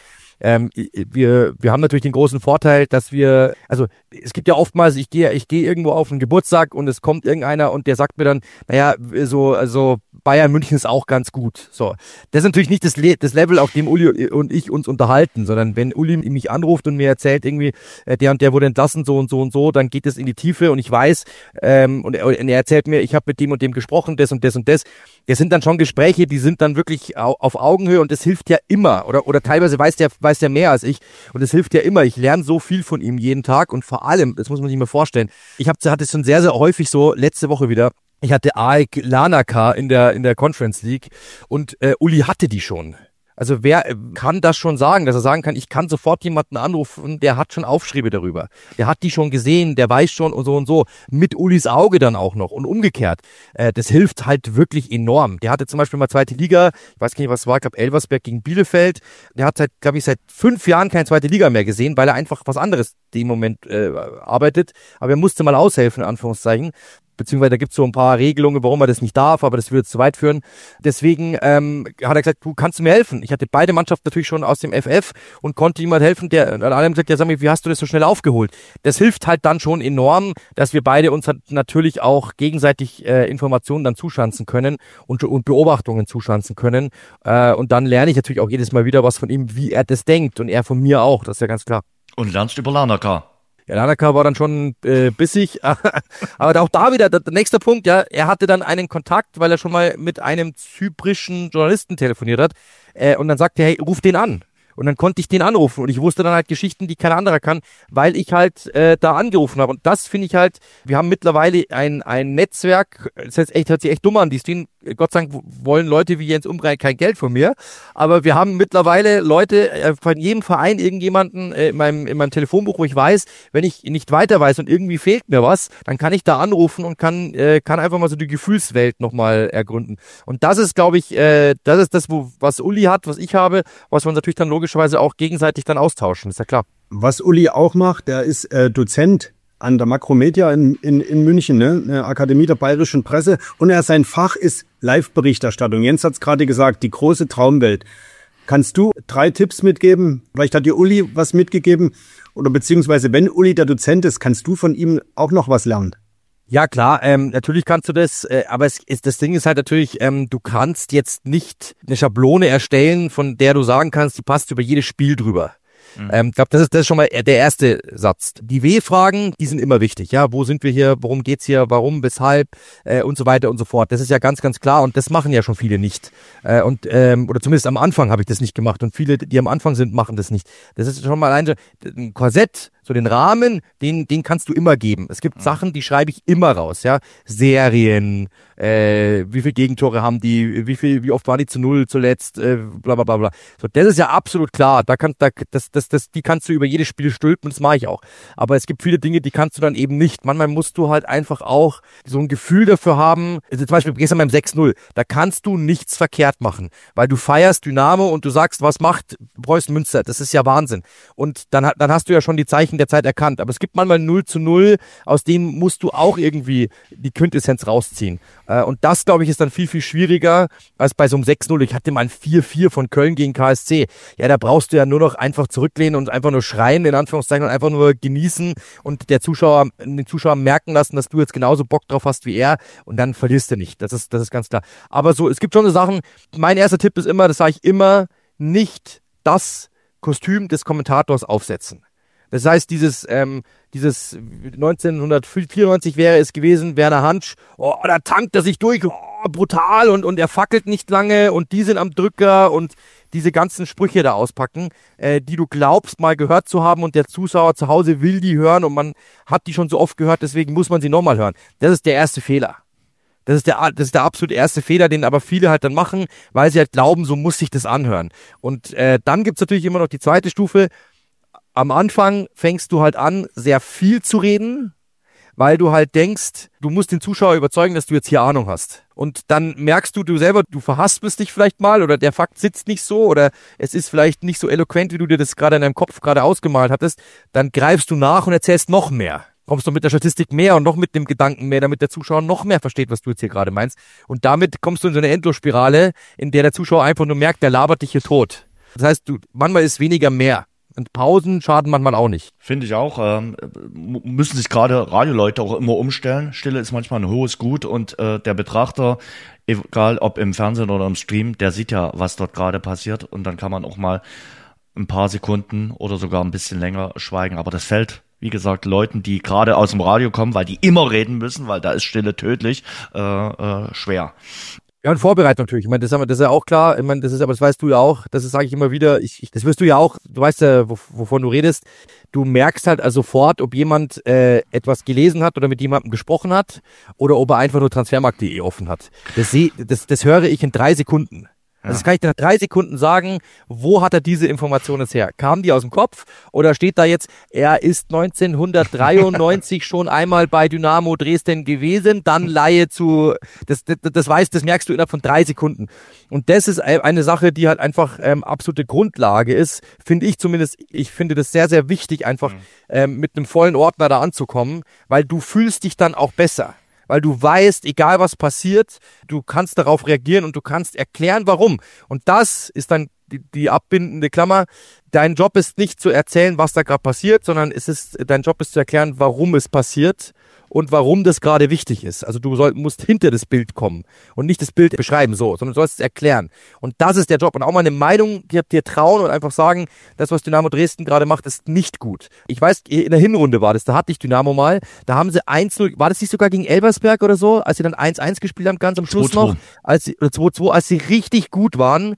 Wir haben natürlich den großen Vorteil, dass also es gibt ja oftmals, ich gehe irgendwo auf einen Geburtstag und es kommt irgendeiner und der sagt mir dann, naja, also Bayern München ist auch ganz gut. So, das ist natürlich nicht das Level, auf dem Uli und ich uns unterhalten, sondern wenn Uli mich anruft und mir erzählt irgendwie, der und der wurde entlassen, so und so und so, dann geht es in die Tiefe und ich weiß, und er erzählt mir, ich habe mit dem und dem gesprochen, das und das und das. Das sind dann schon Gespräche, die sind dann wirklich auf Augenhöhe und das hilft ja immer. Oder teilweise weiß der mehr als ich und das hilft ja immer. Ich lerne so viel von ihm jeden Tag und vor allem, das muss man sich mal vorstellen, ich hatte es schon sehr, sehr häufig so, letzte Woche wieder, ich hatte AEK Larnaca in der Conference League und Uli hatte die schon. Also wer kann das schon sagen, dass er sagen kann, ich kann sofort jemanden anrufen, der hat schon Aufschriebe darüber. Der hat die schon gesehen, der weiß schon und so. Mit Ulis Auge dann auch noch und umgekehrt. Das hilft halt wirklich enorm. Der hatte zum Beispiel mal zweite Liga, ich weiß gar nicht, was es war, ich glaube Elversberg gegen Bielefeld. Der hat seit 5 Jahren keine zweite Liga mehr gesehen, weil er einfach was anderes im Moment arbeitet. Aber er musste mal aushelfen, in Anführungszeichen. Beziehungsweise da gibt es so ein paar Regelungen, warum er das nicht darf, aber das würde jetzt zu weit führen. Deswegen hat er gesagt, du kannst mir helfen. Ich hatte beide Mannschaften natürlich schon aus dem FF und konnte ihm halt helfen. Der hat alle gesagt, ja Sami, wie hast du das so schnell aufgeholt? Das hilft halt dann schon enorm, dass wir beide uns halt natürlich auch gegenseitig Informationen dann zuschanzen können und Beobachtungen zuschanzen können. Und dann lerne ich natürlich auch jedes Mal wieder was von ihm, wie er das denkt und er von mir auch, das ist ja ganz klar. Und lernst über Larnaca. Ja, Larnaca war dann schon bissig, aber auch da wieder der nächste Punkt, ja, er hatte dann einen Kontakt, weil er schon mal mit einem zyprischen Journalisten telefoniert hat und dann sagte er, hey, ruf den an. Und dann konnte ich den anrufen und ich wusste dann halt Geschichten, die kein anderer kann, weil ich halt da angerufen habe. Und das finde ich halt, wir haben mittlerweile ein Netzwerk, das hört sich echt dumm an, die stehen, Gott sei Dank wollen Leute wie Jens Umbreit kein Geld von mir, aber wir haben mittlerweile Leute von jedem Verein irgendjemanden in meinem Telefonbuch, wo ich weiß, wenn ich nicht weiter weiß und irgendwie fehlt mir was, dann kann ich da anrufen und kann einfach mal so die Gefühlswelt nochmal ergründen. Und das ist, glaube ich, das ist das, was Uli hat, was ich habe, was wir natürlich dann logischerweise auch gegenseitig dann austauschen, ist ja klar. Was Uli auch macht, der ist Dozent an der Makromedia in München, ne? Eine Akademie der Bayerischen Presse. Und sein Fach ist Live-Berichterstattung. Jens hat es gerade gesagt, die große Traumwelt. Kannst du 3 Tipps mitgeben? Vielleicht hat dir Uli was mitgegeben. Oder beziehungsweise, wenn Uli der Dozent ist, kannst du von ihm auch noch was lernen? Ja klar, natürlich kannst du das, aber das Ding ist halt natürlich, du kannst jetzt nicht eine Schablone erstellen, von der du sagen kannst, die passt über jedes Spiel drüber. Ich glaube, das ist schon mal der erste Satz. Die W-Fragen, die sind immer wichtig. Ja, wo sind wir hier? Worum geht's hier? Warum? Weshalb? Und so weiter und so fort. Das ist ja ganz, ganz klar und das machen ja schon viele nicht. Oder zumindest am Anfang habe ich das nicht gemacht und viele, die am Anfang sind, machen das nicht. Das ist schon mal allein so ein Korsett, so den Rahmen, den kannst du immer geben. Es gibt Sachen, die schreibe ich immer raus. Ja, Serien, wie viele Gegentore haben die? Wie oft waren die zu 0 zuletzt? Bla bla bla bla. So, das ist ja absolut klar. Die kannst du über jedes Spiel stülpen, das mache ich auch. Aber es gibt viele Dinge, die kannst du dann eben nicht. Manchmal musst du halt einfach auch so ein Gefühl dafür haben. Also zum Beispiel gestern beim 6-0, da kannst du nichts verkehrt machen, weil du feierst Dynamo und du sagst, was macht Preußen Münster? Das ist ja Wahnsinn. Und dann hast du ja schon die Zeichen der Zeit erkannt. Aber es gibt manchmal 0-0, aus dem musst du auch irgendwie die Quintessenz rausziehen. Und das, glaube ich, ist dann viel, viel schwieriger als bei so einem 6-0. Ich hatte mal ein 4-4 von Köln gegen KSC. Ja, da brauchst du ja nur noch einfach zurücklehnen und einfach nur schreien, in Anführungszeichen, und einfach nur genießen und den Zuschauer merken lassen, dass du jetzt genauso Bock drauf hast wie er und dann verlierst du nicht. Das ist ganz klar. Aber so, es gibt schon so Sachen, mein erster Tipp ist immer, das sage ich immer, nicht das Kostüm des Kommentators aufsetzen. Das heißt, dieses 1994 wäre es gewesen, Werner Hansch, da tankt er sich durch, brutal und er fackelt nicht lange und die sind am Drücker und diese ganzen Sprüche da auspacken, die du glaubst mal gehört zu haben und der Zuschauer zu Hause will die hören und man hat die schon so oft gehört, deswegen muss man sie nochmal hören. Das ist der erste Fehler. Das ist der absolut erste Fehler, den aber viele halt dann machen, weil sie halt glauben, so muss sich das anhören. Und dann gibt's natürlich immer noch die zweite Stufe. Am Anfang fängst du halt an, sehr viel zu reden, weil du halt denkst, du musst den Zuschauer überzeugen, dass du jetzt hier Ahnung hast. Und dann merkst du selber, du verhaspelst dich vielleicht mal oder der Fakt sitzt nicht so oder es ist vielleicht nicht so eloquent, wie du dir das gerade in deinem Kopf gerade ausgemalt hattest. Dann greifst du nach und erzählst noch mehr. Kommst du mit der Statistik mehr und noch mit dem Gedanken mehr, damit der Zuschauer noch mehr versteht, was du jetzt hier gerade meinst. Und damit kommst du in so eine Endlosspirale, in der der Zuschauer einfach nur merkt, der labert dich hier tot. Das heißt, manchmal ist weniger mehr. Und Pausen schaden manchmal auch nicht. Finde ich auch. Müssen sich gerade Radioleute auch immer umstellen. Stille ist manchmal ein hohes Gut und der Betrachter, egal ob im Fernsehen oder im Stream, der sieht ja, was dort gerade passiert und dann kann man auch mal ein paar Sekunden oder sogar ein bisschen länger schweigen. Aber das fällt, wie gesagt, Leuten, die gerade aus dem Radio kommen, weil die immer reden müssen, weil da ist Stille tödlich, schwer. Ja, und Vorbereitung natürlich. Ich meine, das ist ja auch klar. Ich meine, das weißt du ja auch. Das sage ich immer wieder. Das wirst du ja auch. Du weißt ja, wovon du redest. Du merkst halt also sofort, ob jemand etwas gelesen hat oder mit jemandem gesprochen hat oder ob er einfach nur transfermarkt.de offen hat. Das höre ich in 3 Sekunden. Also das kann ich dir nach 3 Sekunden sagen, wo hat er diese Information jetzt her? Kam die aus dem Kopf oder steht da jetzt, er ist 1993 schon einmal bei Dynamo Dresden gewesen, dann Leihe zu, das merkst du innerhalb von 3 Sekunden. Und das ist eine Sache, die halt einfach absolute Grundlage ist, finde ich zumindest. Ich finde das sehr, sehr wichtig, einfach mit einem vollen Ordner da anzukommen, weil du fühlst dich dann auch besser. Weil du weißt, egal was passiert, du kannst darauf reagieren und du kannst erklären, warum. Und das ist dann die abbindende Klammer. Dein Job ist nicht zu erzählen, was da gerade passiert, sondern dein Job ist zu erklären, warum es passiert und warum das gerade wichtig ist. Also du musst hinter das Bild kommen und nicht das Bild beschreiben, sondern du sollst es erklären. Und das ist der Job. Und auch mal eine Meinung dir trauen und einfach sagen, das, was Dynamo Dresden gerade macht, ist nicht gut. Ich weiß, in der Hinrunde war das, da hatte ich Dynamo mal, da haben sie 1-0, war das nicht sogar gegen Elversberg oder so, als sie dann 1-1 gespielt haben, ganz am Schluss 2-2. Noch, als sie 2-2, als sie richtig gut waren.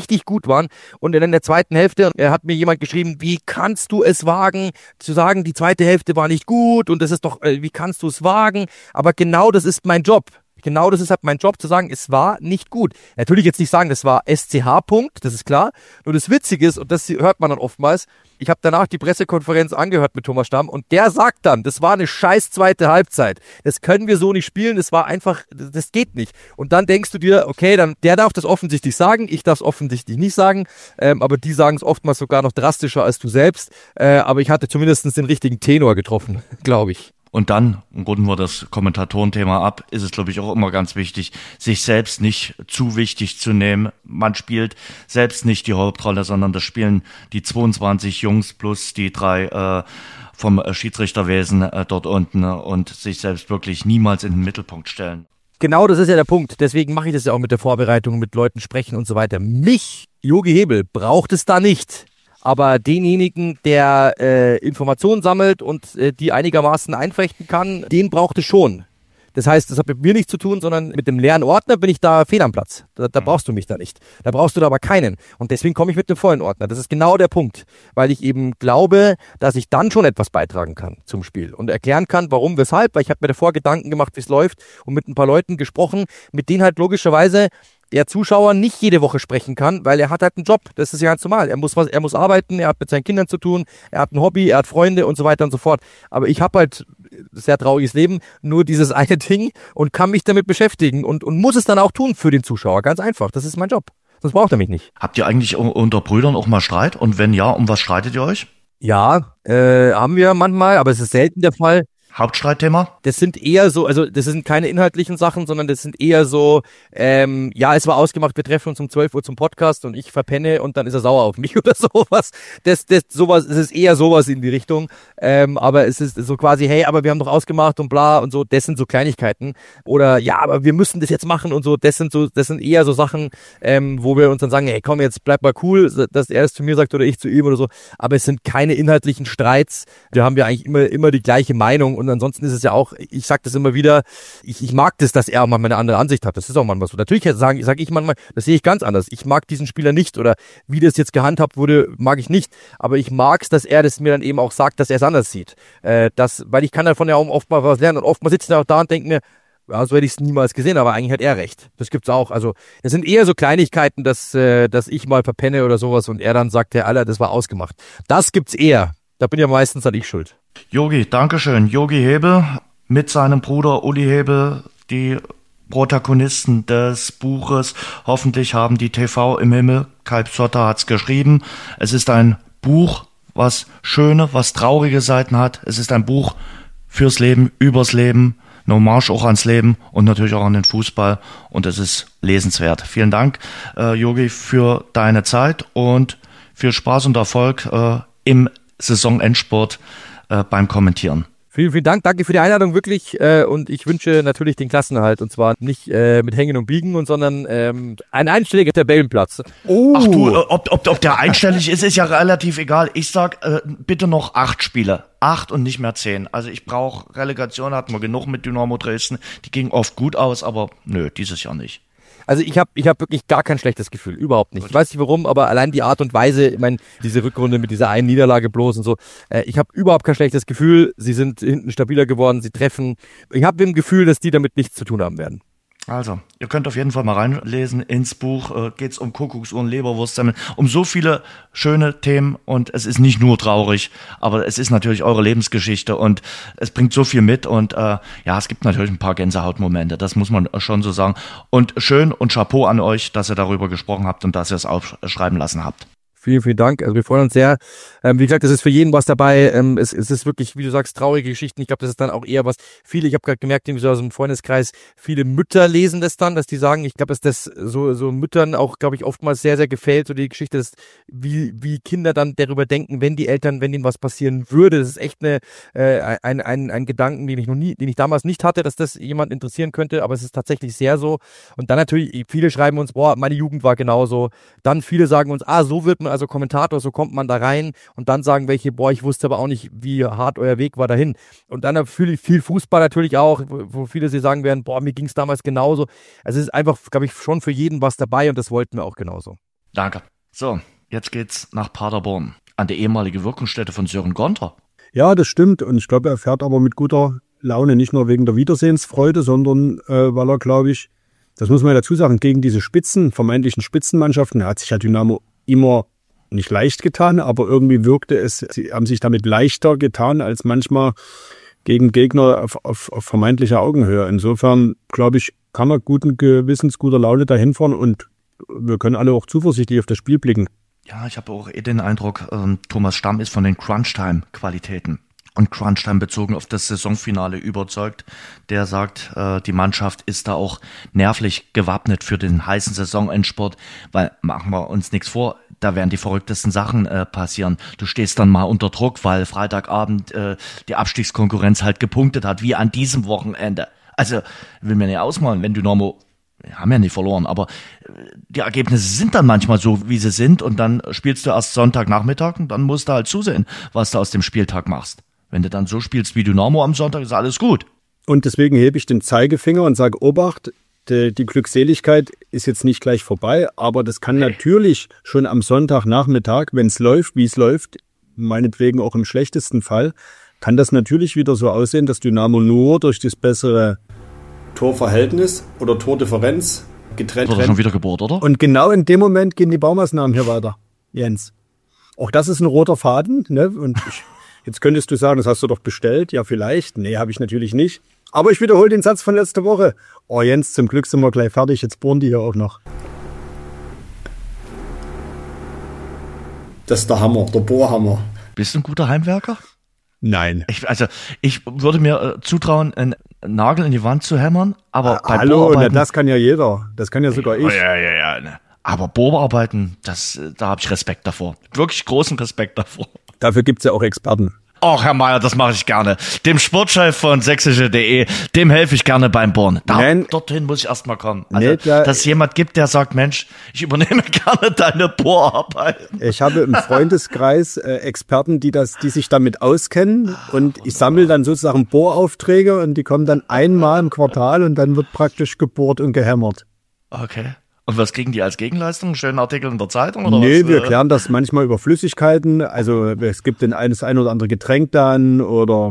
Und in der zweiten Hälfte hat mir jemand geschrieben, wie kannst du es wagen, zu sagen, die zweite Hälfte war nicht gut und das ist doch, wie kannst du es wagen? Aber genau das ist mein Job. Genau das ist halt mein Job, zu sagen, es war nicht gut. Natürlich jetzt nicht sagen, das war SCH-Punkt, das ist klar. Nur das Witzige ist, und das hört man dann oftmals, ich habe danach die Pressekonferenz angehört mit Thomas Stamm und der sagt dann, das war eine scheiß zweite Halbzeit. Das können wir so nicht spielen, das war einfach, das geht nicht. Und dann denkst du dir, okay, dann der darf das offensichtlich sagen, ich darf es offensichtlich nicht sagen, aber die sagen es oftmals sogar noch drastischer als du selbst. Aber ich hatte zumindest den richtigen Tenor getroffen, glaube ich. Und dann, runden wir das Kommentatorenthema ab, ist es, glaube ich, auch immer ganz wichtig, sich selbst nicht zu wichtig zu nehmen. Man spielt selbst nicht die Hauptrolle, sondern das spielen die 22 Jungs plus die 3 vom Schiedsrichterwesen dort unten und sich selbst wirklich niemals in den Mittelpunkt stellen. Genau, das ist ja der Punkt. Deswegen mache ich das ja auch mit der Vorbereitung, mit Leuten sprechen und so weiter. Mich, Jogi Hebel, braucht es da nicht. Aber denjenigen, der Informationen sammelt und die einigermaßen einflechten kann, den braucht es schon. Das heißt, das hat mit mir nichts zu tun, sondern mit dem leeren Ordner bin ich da fehl am Platz. Da brauchst du mich da nicht. Da brauchst du da aber keinen. Und deswegen komme ich mit dem vollen Ordner. Das ist genau der Punkt. Weil ich eben glaube, dass ich dann schon etwas beitragen kann zum Spiel und erklären kann, warum, weshalb. Weil ich habe mir davor Gedanken gemacht, wie es läuft und mit ein paar Leuten gesprochen, mit denen halt logischerweise der Zuschauer nicht jede Woche sprechen kann, weil er hat halt einen Job. Das ist ja ganz normal. Er muss arbeiten, er hat mit seinen Kindern zu tun, er hat ein Hobby, er hat Freunde und so weiter und so fort. Aber ich habe halt ein sehr trauriges Leben, nur dieses eine Ding und kann mich damit beschäftigen und muss es dann auch tun für den Zuschauer. Ganz einfach. Das ist mein Job. Sonst braucht er mich nicht. Habt ihr eigentlich unter Brüdern auch mal Streit? Und wenn ja, um was streitet ihr euch? Ja, haben wir manchmal, aber es ist selten der Fall. Hauptstreitthema? Das sind eher so, also das sind keine inhaltlichen Sachen, sondern das sind eher so, ja, es war ausgemacht, wir treffen uns um 12 Uhr zum Podcast und ich verpenne und dann ist er sauer auf mich oder sowas. Es ist eher sowas in die Richtung. Aber es ist so quasi, hey, aber wir haben doch ausgemacht und bla und so, das sind so Kleinigkeiten. Oder ja, aber wir müssen das jetzt machen und so, das sind eher so Sachen, wo wir uns dann sagen, hey, komm, jetzt bleib mal cool, dass er es zu mir sagt oder ich zu ihm oder so. Aber es sind keine inhaltlichen Streits. Wir haben ja eigentlich immer die gleiche Meinung. Und ansonsten ist es ja auch, ich sage das immer wieder, ich mag das, dass er auch manchmal eine andere Ansicht hat. Das ist auch manchmal so. Natürlich sage ich manchmal, das sehe ich ganz anders. Ich mag diesen Spieler nicht oder wie das jetzt gehandhabt wurde, mag ich nicht. Aber ich mag es, dass er das mir dann eben auch sagt, dass er es anders sieht. Weil ich kann davon ja auch oft mal was lernen. Und oft mal sitzt er auch da und denkt mir, Ja, so hätte ich es niemals gesehen, aber eigentlich hat er recht. Das gibt's auch. Also es sind eher so Kleinigkeiten, dass ich mal verpenne oder sowas und er dann sagt, der Alter, das war ausgemacht. Das gibt's eher. Da bin ja meistens dann ich schuld. Yogi, Dankeschön. Yogi Hebel mit seinem Bruder Uli Hebel, die Protagonisten des Buches. Hoffentlich haben die TV im Himmel. Kalb Sotter hat's geschrieben. Es ist ein Buch, was schöne, was traurige Seiten hat. Es ist ein Buch fürs Leben, übers Leben, eine Hommage auch ans Leben und natürlich auch an den Fußball. Und es ist lesenswert. Vielen Dank, Yogi, für deine Zeit und viel Spaß und Erfolg im Saisonendspurt beim Kommentieren. Vielen, vielen Dank. Danke für die Einladung, wirklich. Und ich wünsche natürlich den Klassenerhalt. Und zwar nicht mit Hängen und Biegen, sondern ein einstelliger Tabellenplatz. Oh. Ach du, ob der einstellig ist ja relativ egal. Ich sag bitte noch 8 Spiele. 8 und nicht mehr 10. Also ich brauche Relegation, hatten wir genug mit Dynamo Dresden. Die gingen oft gut aus, aber nö, dieses Jahr nicht. Also ich hab wirklich gar kein schlechtes Gefühl, überhaupt nicht. Ich weiß nicht warum, aber allein die Art und Weise, ich meine, diese Rückrunde mit dieser einen Niederlage bloß und so, ich habe überhaupt kein schlechtes Gefühl. Sie sind hinten stabiler geworden, sie treffen. Ich habe im Gefühl, dass die damit nichts zu tun haben werden. Also, ihr könnt auf jeden Fall mal reinlesen ins Buch. Geht's um Kuckucksuhren, Leberwurstsemmeln, um so viele schöne Themen und es ist nicht nur traurig, aber es ist natürlich eure Lebensgeschichte und es bringt so viel mit und ja, es gibt natürlich ein paar Gänsehautmomente, das muss man schon so sagen. Und schön und Chapeau an euch, dass ihr darüber gesprochen habt und dass ihr es aufschreiben lassen habt. Vielen, vielen Dank. Also wir freuen uns sehr. Wie gesagt, es ist für jeden was dabei. Es ist wirklich, wie du sagst, traurige Geschichten. Ich glaube, das ist dann auch eher was. Ich habe gerade gemerkt, so aus dem Freundeskreis, viele Mütter lesen das dann, dass die sagen, ich glaube, dass das so Müttern auch, glaube ich, oftmals sehr, sehr gefällt. So die Geschichte ist, wie Kinder dann darüber denken, wenn ihnen was passieren würde. Das ist echt ein Gedanken, den ich damals nicht hatte, dass das jemand interessieren könnte, aber es ist tatsächlich sehr so. Und dann natürlich, viele schreiben uns, boah, meine Jugend war genauso. Dann viele sagen uns, so wird man also Kommentator, so kommt man da rein und dann sagen welche, boah, ich wusste aber auch nicht, wie hart euer Weg war dahin. Und dann viel Fußball natürlich auch, wo viele sie sagen werden, boah, mir ging es damals genauso. Also es ist einfach, glaube ich, schon für jeden was dabei und das wollten wir auch genauso. Danke. So, jetzt geht's nach Paderborn, an die ehemalige Wirkungsstätte von Sören Gonter. Ja, das stimmt und ich glaube, er fährt aber mit guter Laune, nicht nur wegen der Wiedersehensfreude, sondern weil er, glaube ich, das muss man ja dazu sagen, gegen diese vermeintlichen Spitzenmannschaften, hat sich ja Dynamo immer nicht leicht getan, aber irgendwie wirkte es, sie haben sich damit leichter getan als manchmal gegen Gegner auf vermeintlicher Augenhöhe. Insofern, glaube ich, kann er guten Gewissens, guter Laune dahin fahren und wir können alle auch zuversichtlich auf das Spiel blicken. Ja, ich habe auch den Eindruck, Thomas Stamm ist von den Crunchtime-Qualitäten und Crunchtime bezogen auf das Saisonfinale überzeugt. Der sagt, die Mannschaft ist da auch nervlich gewappnet für den heißen Saisonendspurt, weil, machen wir uns nichts vor, da werden die verrücktesten Sachen passieren. Du stehst dann mal unter Druck, weil Freitagabend die Abstiegskonkurrenz halt gepunktet hat, wie an diesem Wochenende. Also, will mir nicht ausmalen, wenn Dynamo, haben ja nicht verloren, aber die Ergebnisse sind dann manchmal so, wie sie sind und dann spielst du erst Sonntagnachmittag und dann musst du halt zusehen, was du aus dem Spieltag machst. Wenn du dann so spielst wie Dynamo am Sonntag, ist alles gut. Und deswegen hebe ich den Zeigefinger und sage, Obacht, die Glückseligkeit ist jetzt nicht gleich vorbei, aber das kann natürlich schon am Sonntagnachmittag, wenn es läuft, wie es läuft, meinetwegen auch im schlechtesten Fall, kann das natürlich wieder so aussehen, dass Dynamo nur durch das bessere Torverhältnis oder Tordifferenz getrennt wird. Wird schon wieder gebohrt, oder? Und genau in dem Moment gehen die Baumaßnahmen hier weiter, Jens. Auch das ist ein roter Faden, ne? Und jetzt könntest du sagen, das hast du doch bestellt. Ja, vielleicht. Nee, habe ich natürlich nicht. Aber ich wiederhole den Satz von letzter Woche. Oh Jens, zum Glück sind wir gleich fertig. Jetzt bohren die hier auch noch. Das ist der Hammer, der Bohrhammer. Bist du ein guter Heimwerker? Nein. Ich würde mir zutrauen, einen Nagel in die Wand zu hämmern, aber bei hallo, das kann ja jeder. Das kann ja sogar ich. Ja. Ne. Aber Bohrarbeiten, da habe ich Respekt davor. Wirklich großen Respekt davor. Dafür gibt's ja auch Experten. Ach, Herr Meier, das mache ich gerne. Dem Sportchef von sächsische.de, dem helfe ich gerne beim Bohren. Dorthin muss ich erst mal kommen. Also, dass es jemand gibt, der sagt, Mensch, ich übernehme gerne deine Bohrarbeit. Ich habe im Freundeskreis Experten, die sich damit auskennen und ich sammle dann sozusagen Bohraufträge und die kommen dann einmal im Quartal und dann wird praktisch gebohrt und gehämmert. Okay. Und was kriegen die als Gegenleistung? Einen schönen Artikel in der Zeitung oder Nee, was? Wir klären das manchmal über Flüssigkeiten. Also es gibt das ein oder andere Getränk dann oder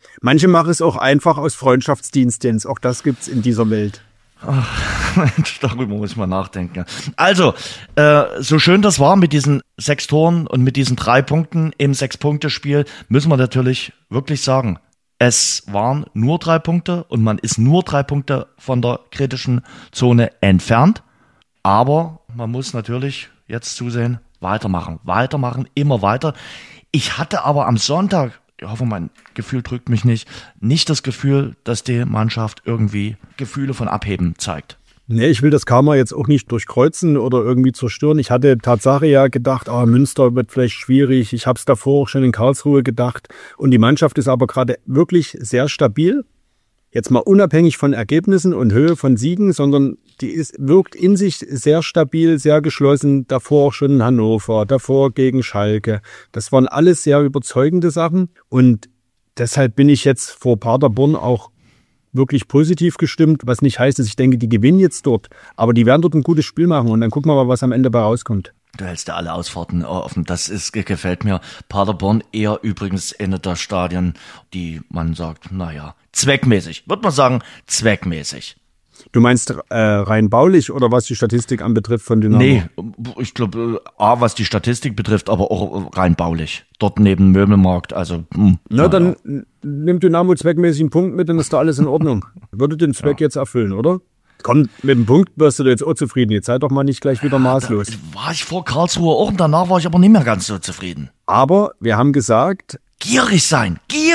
Manche machen es auch einfach aus Freundschaftsdienst, Jens. Auch das gibt's in dieser Welt. Ach, Mensch, darüber muss ich mal nachdenken. Also, so schön das war mit diesen 6 Toren und mit diesen 3 Punkten im 6-Punkte-Spiel, müssen wir natürlich wirklich sagen, es waren nur 3 Punkte und man ist nur 3 Punkte von der kritischen Zone entfernt. Aber man muss natürlich jetzt zusehen, weitermachen, immer weiter. Ich hatte aber am Sonntag, ich hoffe, mein Gefühl drückt mich nicht das Gefühl, dass die Mannschaft irgendwie Gefühle von Abheben zeigt. Nee, ich will das Karma jetzt auch nicht durchkreuzen oder irgendwie zerstören. Ich hatte Tatsache ja gedacht, Münster wird vielleicht schwierig. Ich habe es davor auch schon in Karlsruhe gedacht. Und die Mannschaft ist aber gerade wirklich sehr stabil. Jetzt mal unabhängig von Ergebnissen und Höhe von Siegen, sondern wirkt in sich sehr stabil, sehr geschlossen. Davor auch schon in Hannover, davor gegen Schalke. Das waren alles sehr überzeugende Sachen. Und deshalb bin ich jetzt vor Paderborn auch wirklich positiv gestimmt, was nicht heißt, dass ich denke, die gewinnen jetzt dort. Aber die werden dort ein gutes Spiel machen und dann gucken wir mal, was am Ende bei rauskommt. Du hältst ja alle Ausfahrten offen. Gefällt mir. Paderborn eher übrigens eine der Stadien, die man sagt, zweckmäßig. Würde man sagen, zweckmäßig. Du meinst rein baulich oder was die Statistik anbetrifft von Dynamo? Nee, ich glaube, was die Statistik betrifft, aber auch rein baulich. Dort neben Möbelmarkt, also. Dann nimmt Dynamo zweckmäßig einen Punkt mit, dann ist da alles in Ordnung. Würde den Zweck jetzt erfüllen, oder? Komm, mit dem Punkt wirst du jetzt auch zufrieden. Jetzt sei doch mal nicht gleich wieder maßlos. Da war ich vor Karlsruhe auch und danach war ich aber nicht mehr ganz so zufrieden. Aber wir haben gesagt, Gierig sein!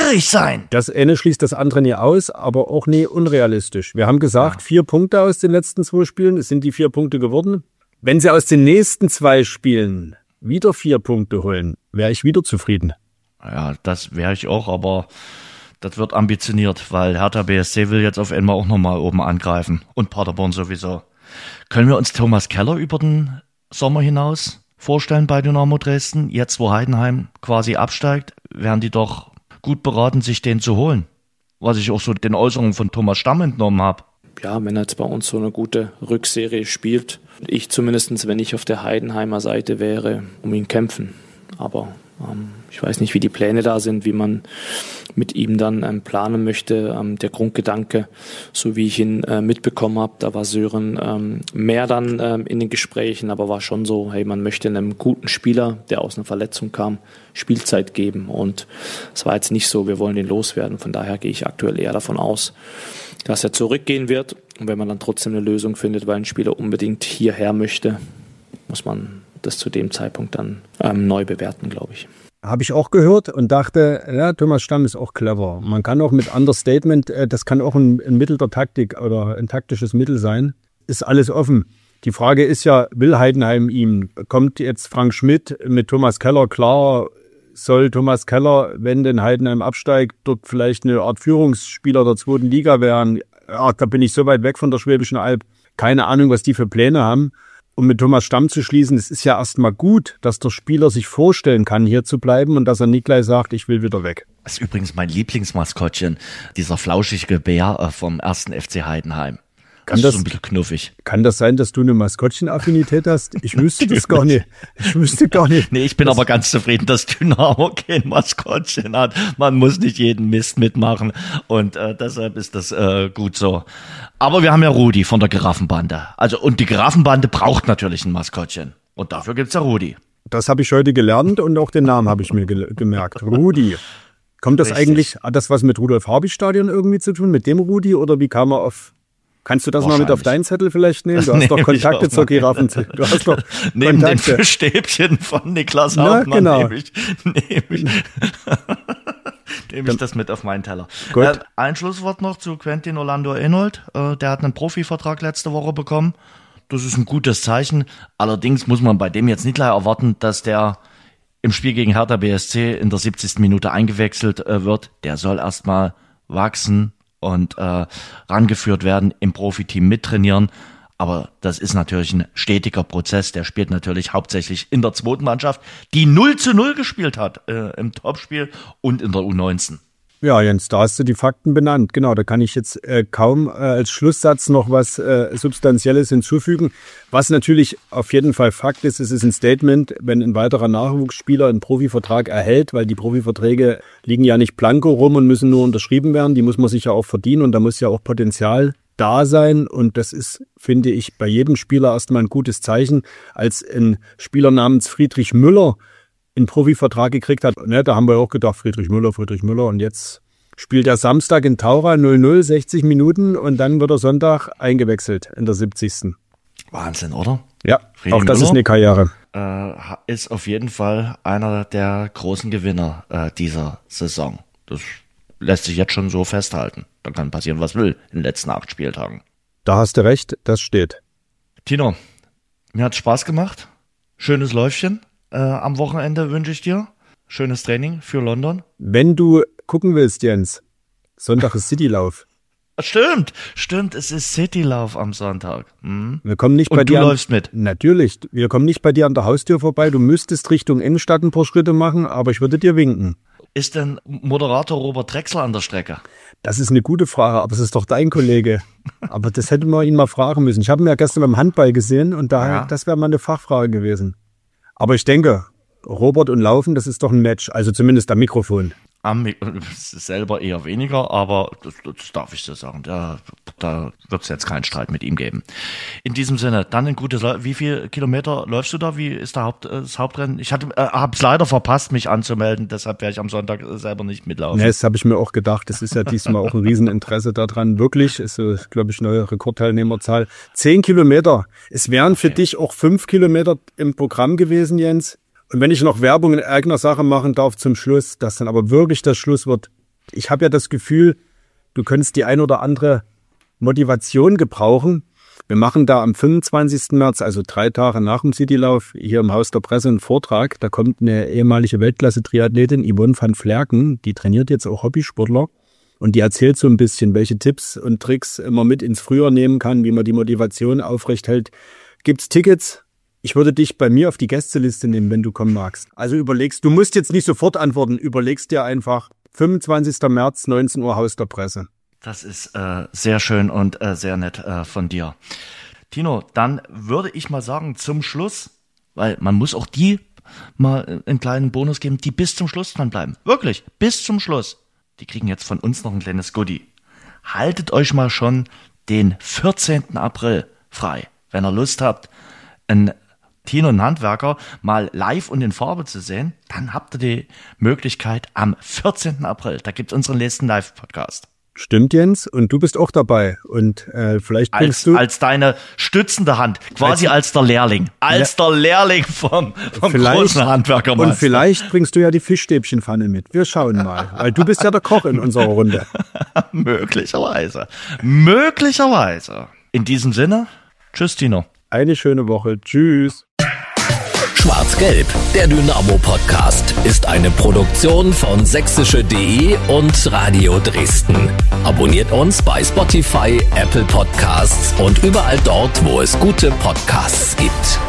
Das eine schließt das andere nie aus, aber auch nie unrealistisch. Wir haben gesagt, 4 Punkte aus den letzten 2 Spielen. Es sind die 4 Punkte geworden. Wenn sie aus den nächsten 2 Spielen wieder 4 Punkte holen, wäre ich wieder zufrieden. Ja, das wäre ich auch, aber das wird ambitioniert, weil Hertha BSC will jetzt auf einmal auch nochmal oben angreifen. Und Paderborn sowieso. Können wir uns Thomas Keller über den Sommer hinaus vorstellen bei Dynamo Dresden? Jetzt, wo Heidenheim quasi absteigt, wären die doch gut beraten, sich den zu holen. Was ich auch so den Äußerungen von Thomas Stamm entnommen habe. Ja, wenn er jetzt bei uns so eine gute Rückserie spielt, ich zumindest, wenn ich auf der Heidenheimer Seite wäre, um ihn kämpfen. Aber ich weiß nicht, wie die Pläne da sind, wie man mit ihm dann planen möchte. Der Grundgedanke, so wie ich ihn mitbekommen habe, da war Sören mehr dann in den Gesprächen, aber war schon so, hey, man möchte einem guten Spieler, der aus einer Verletzung kam, Spielzeit geben. Und es war jetzt nicht so, wir wollen ihn loswerden. Von daher gehe ich aktuell eher davon aus, dass er zurückgehen wird. Und wenn man dann trotzdem eine Lösung findet, weil ein Spieler unbedingt hierher möchte, muss man das zu dem Zeitpunkt dann neu bewerten, glaube ich. Habe ich auch gehört und dachte, ja, Thomas Stamm ist auch clever. Man kann auch mit Understatement, das kann auch ein Mittel der Taktik oder ein taktisches Mittel sein. Ist alles offen. Die Frage ist ja, will Heidenheim ihm? Kommt jetzt Frank Schmidt mit Thomas Keller klar? Soll Thomas Keller, wenn denn Heidenheim absteigt, dort vielleicht eine Art Führungsspieler der 2. Liga werden? Ja, da bin ich so weit weg von der Schwäbischen Alb. Keine Ahnung, was die für Pläne haben. Um mit Thomas Stamm zu schließen, es ist ja erstmal gut, dass der Spieler sich vorstellen kann, hier zu bleiben und dass er nicht gleich sagt, ich will wieder weg. Das ist übrigens mein Lieblingsmaskottchen, dieser flauschige Bär vom 1. FC Heidenheim. Das ist so ein bisschen knuffig. Kann das sein, dass du eine Maskottchenaffinität hast? Ich wüsste das gar nicht. Nee, ich bin aber ganz zufrieden, dass Dynamo kein Maskottchen hat. Man muss nicht jeden Mist mitmachen und deshalb ist das gut so. Aber wir haben ja Rudi von der Giraffenbande. Und die Giraffenbande braucht natürlich ein Maskottchen. Und dafür gibt's ja Rudi. Das habe ich heute gelernt und auch den Namen habe ich mir gemerkt. Rudi. Kommt das eigentlich, hat das was mit Rudolf-Harbig-Stadion irgendwie zu tun, mit dem Rudi? Oder wie kam er auf... Kannst du das mal mit auf deinen Zettel vielleicht nehmen? Du hast doch Kontakte zur Giraffen. Du hast doch neben den Fischstäbchen von Niklas Hauptmann nehme ich das mit auf meinen Teller. Ein Schlusswort noch zu Quentin Orlando Enold. Der hat einen Profivertrag letzte Woche bekommen. Das ist ein gutes Zeichen. Allerdings muss man bei dem jetzt nicht gleich erwarten, dass der im Spiel gegen Hertha BSC in der 70. Minute eingewechselt wird. Der soll erstmal wachsen und rangeführt werden, im Profiteam mittrainieren. Aber das ist natürlich ein stetiger Prozess. Der spielt natürlich hauptsächlich in der 2. Mannschaft, die 0:0 gespielt hat im Topspiel und in der U19. Ja, Jens, da hast du die Fakten benannt. Genau, da kann ich jetzt kaum als Schlusssatz noch was Substanzielles hinzufügen. Was natürlich auf jeden Fall Fakt ist, es ist ein Statement, wenn ein weiterer Nachwuchsspieler einen Profivertrag erhält, weil die Profiverträge liegen ja nicht blanko rum und müssen nur unterschrieben werden. Die muss man sich ja auch verdienen und da muss ja auch Potenzial da sein. Und das ist, finde ich, bei jedem Spieler erstmal ein gutes Zeichen. Als ein Spieler namens Friedrich Müller einen Profivertrag gekriegt hat, ne, da haben wir auch gedacht, Friedrich Müller und jetzt spielt er Samstag in Taura 0-0, 60 Minuten und dann wird er Sonntag eingewechselt in der 70. Wahnsinn, oder? Ja, Friedrich auch das Müller ist eine Karriere. Ist auf jeden Fall einer der großen Gewinner dieser Saison. Das lässt sich jetzt schon so festhalten. Da kann passieren, was will in den letzten 8 Spieltagen. Da hast du recht, das steht. Tino, mir hat's Spaß gemacht. Schönes Läufchen. Am Wochenende wünsche ich dir. Schönes Training für London. Wenn du gucken willst, Jens, Sonntag ist Citylauf. Stimmt, es ist Citylauf am Sonntag. Wir kommen nicht Und bei du dir. läufst mit. Natürlich, wir kommen nicht bei dir an der Haustür vorbei. Du müsstest Richtung Innenstadt ein paar Schritte machen, aber ich würde dir winken. Ist denn Moderator Robert Drexler an der Strecke? Das ist eine gute Frage, aber es ist doch dein Kollege. Aber das hätten wir ihn mal fragen müssen. Ich habe ihn ja gestern beim Handball gesehen und das wäre mal eine Fachfrage gewesen. Aber ich denke, Robert und Laufen, das ist doch ein Match. Also zumindest am Mikrofon. Selber eher weniger, aber das darf ich so sagen. Da wird es jetzt keinen Streit mit ihm geben. In diesem Sinne, dann ein gutes Wie viele Kilometer läufst du da? Wie ist das Hauptrennen? Ich habe es leider verpasst, mich anzumelden, deshalb werde ich am Sonntag selber nicht mitlaufen. Das habe ich mir auch gedacht. Das ist ja diesmal auch ein Rieseninteresse daran. Wirklich, ist, glaube ich, neue Rekordteilnehmerzahl. 10 Kilometer. Es wären für dich auch 5 Kilometer im Programm gewesen, Jens. Und wenn ich noch Werbung in eigener Sache machen darf zum Schluss, das dann aber wirklich das Schlusswort. Ich habe ja das Gefühl, du könntest die ein oder andere Motivation gebrauchen. Wir machen da am 25. März, also 3 Tage nach dem Citylauf, hier im Haus der Presse einen Vortrag. Da kommt eine ehemalige Weltklasse-Triathletin, Yvonne van Flerken, die trainiert jetzt auch Hobbysportler. Und die erzählt so ein bisschen, welche Tipps und Tricks man mit ins Frühjahr nehmen kann, wie man die Motivation aufrecht hält. Gibt's Tickets? Ich würde dich bei mir auf die Gästeliste nehmen, wenn du kommen magst. Also überlegst, du musst jetzt nicht sofort antworten, überlegst dir einfach 25. März, 19 Uhr, Haus der Presse. Das ist sehr schön und sehr nett von dir. Tino, dann würde ich mal sagen, zum Schluss, weil man muss auch die mal einen kleinen Bonus geben, die bis zum Schluss dranbleiben. Wirklich, bis zum Schluss. Die kriegen jetzt von uns noch ein kleines Goodie. Haltet euch mal schon den 14. April frei, wenn ihr Lust habt, ein Tino und Handwerker mal live und in Farbe zu sehen, dann habt ihr die Möglichkeit am 14. April. Da gibt es unseren nächsten Live-Podcast. Stimmt, Jens. Und du bist auch dabei. Und vielleicht bringst du... Als deine stützende Hand, quasi als der Lehrling. Der Lehrling vom großen Handwerkermeister. Und vielleicht bringst du ja die Fischstäbchenpfanne mit. Wir schauen mal. Weil du bist ja der Koch in unserer Runde. Möglicherweise. In diesem Sinne, tschüss, Tino. Eine schöne Woche. Tschüss. Schwarz-Gelb, der Dynamo-Podcast, ist eine Produktion von sächsische.de und Radio Dresden. Abonniert uns bei Spotify, Apple Podcasts und überall dort, wo es gute Podcasts gibt.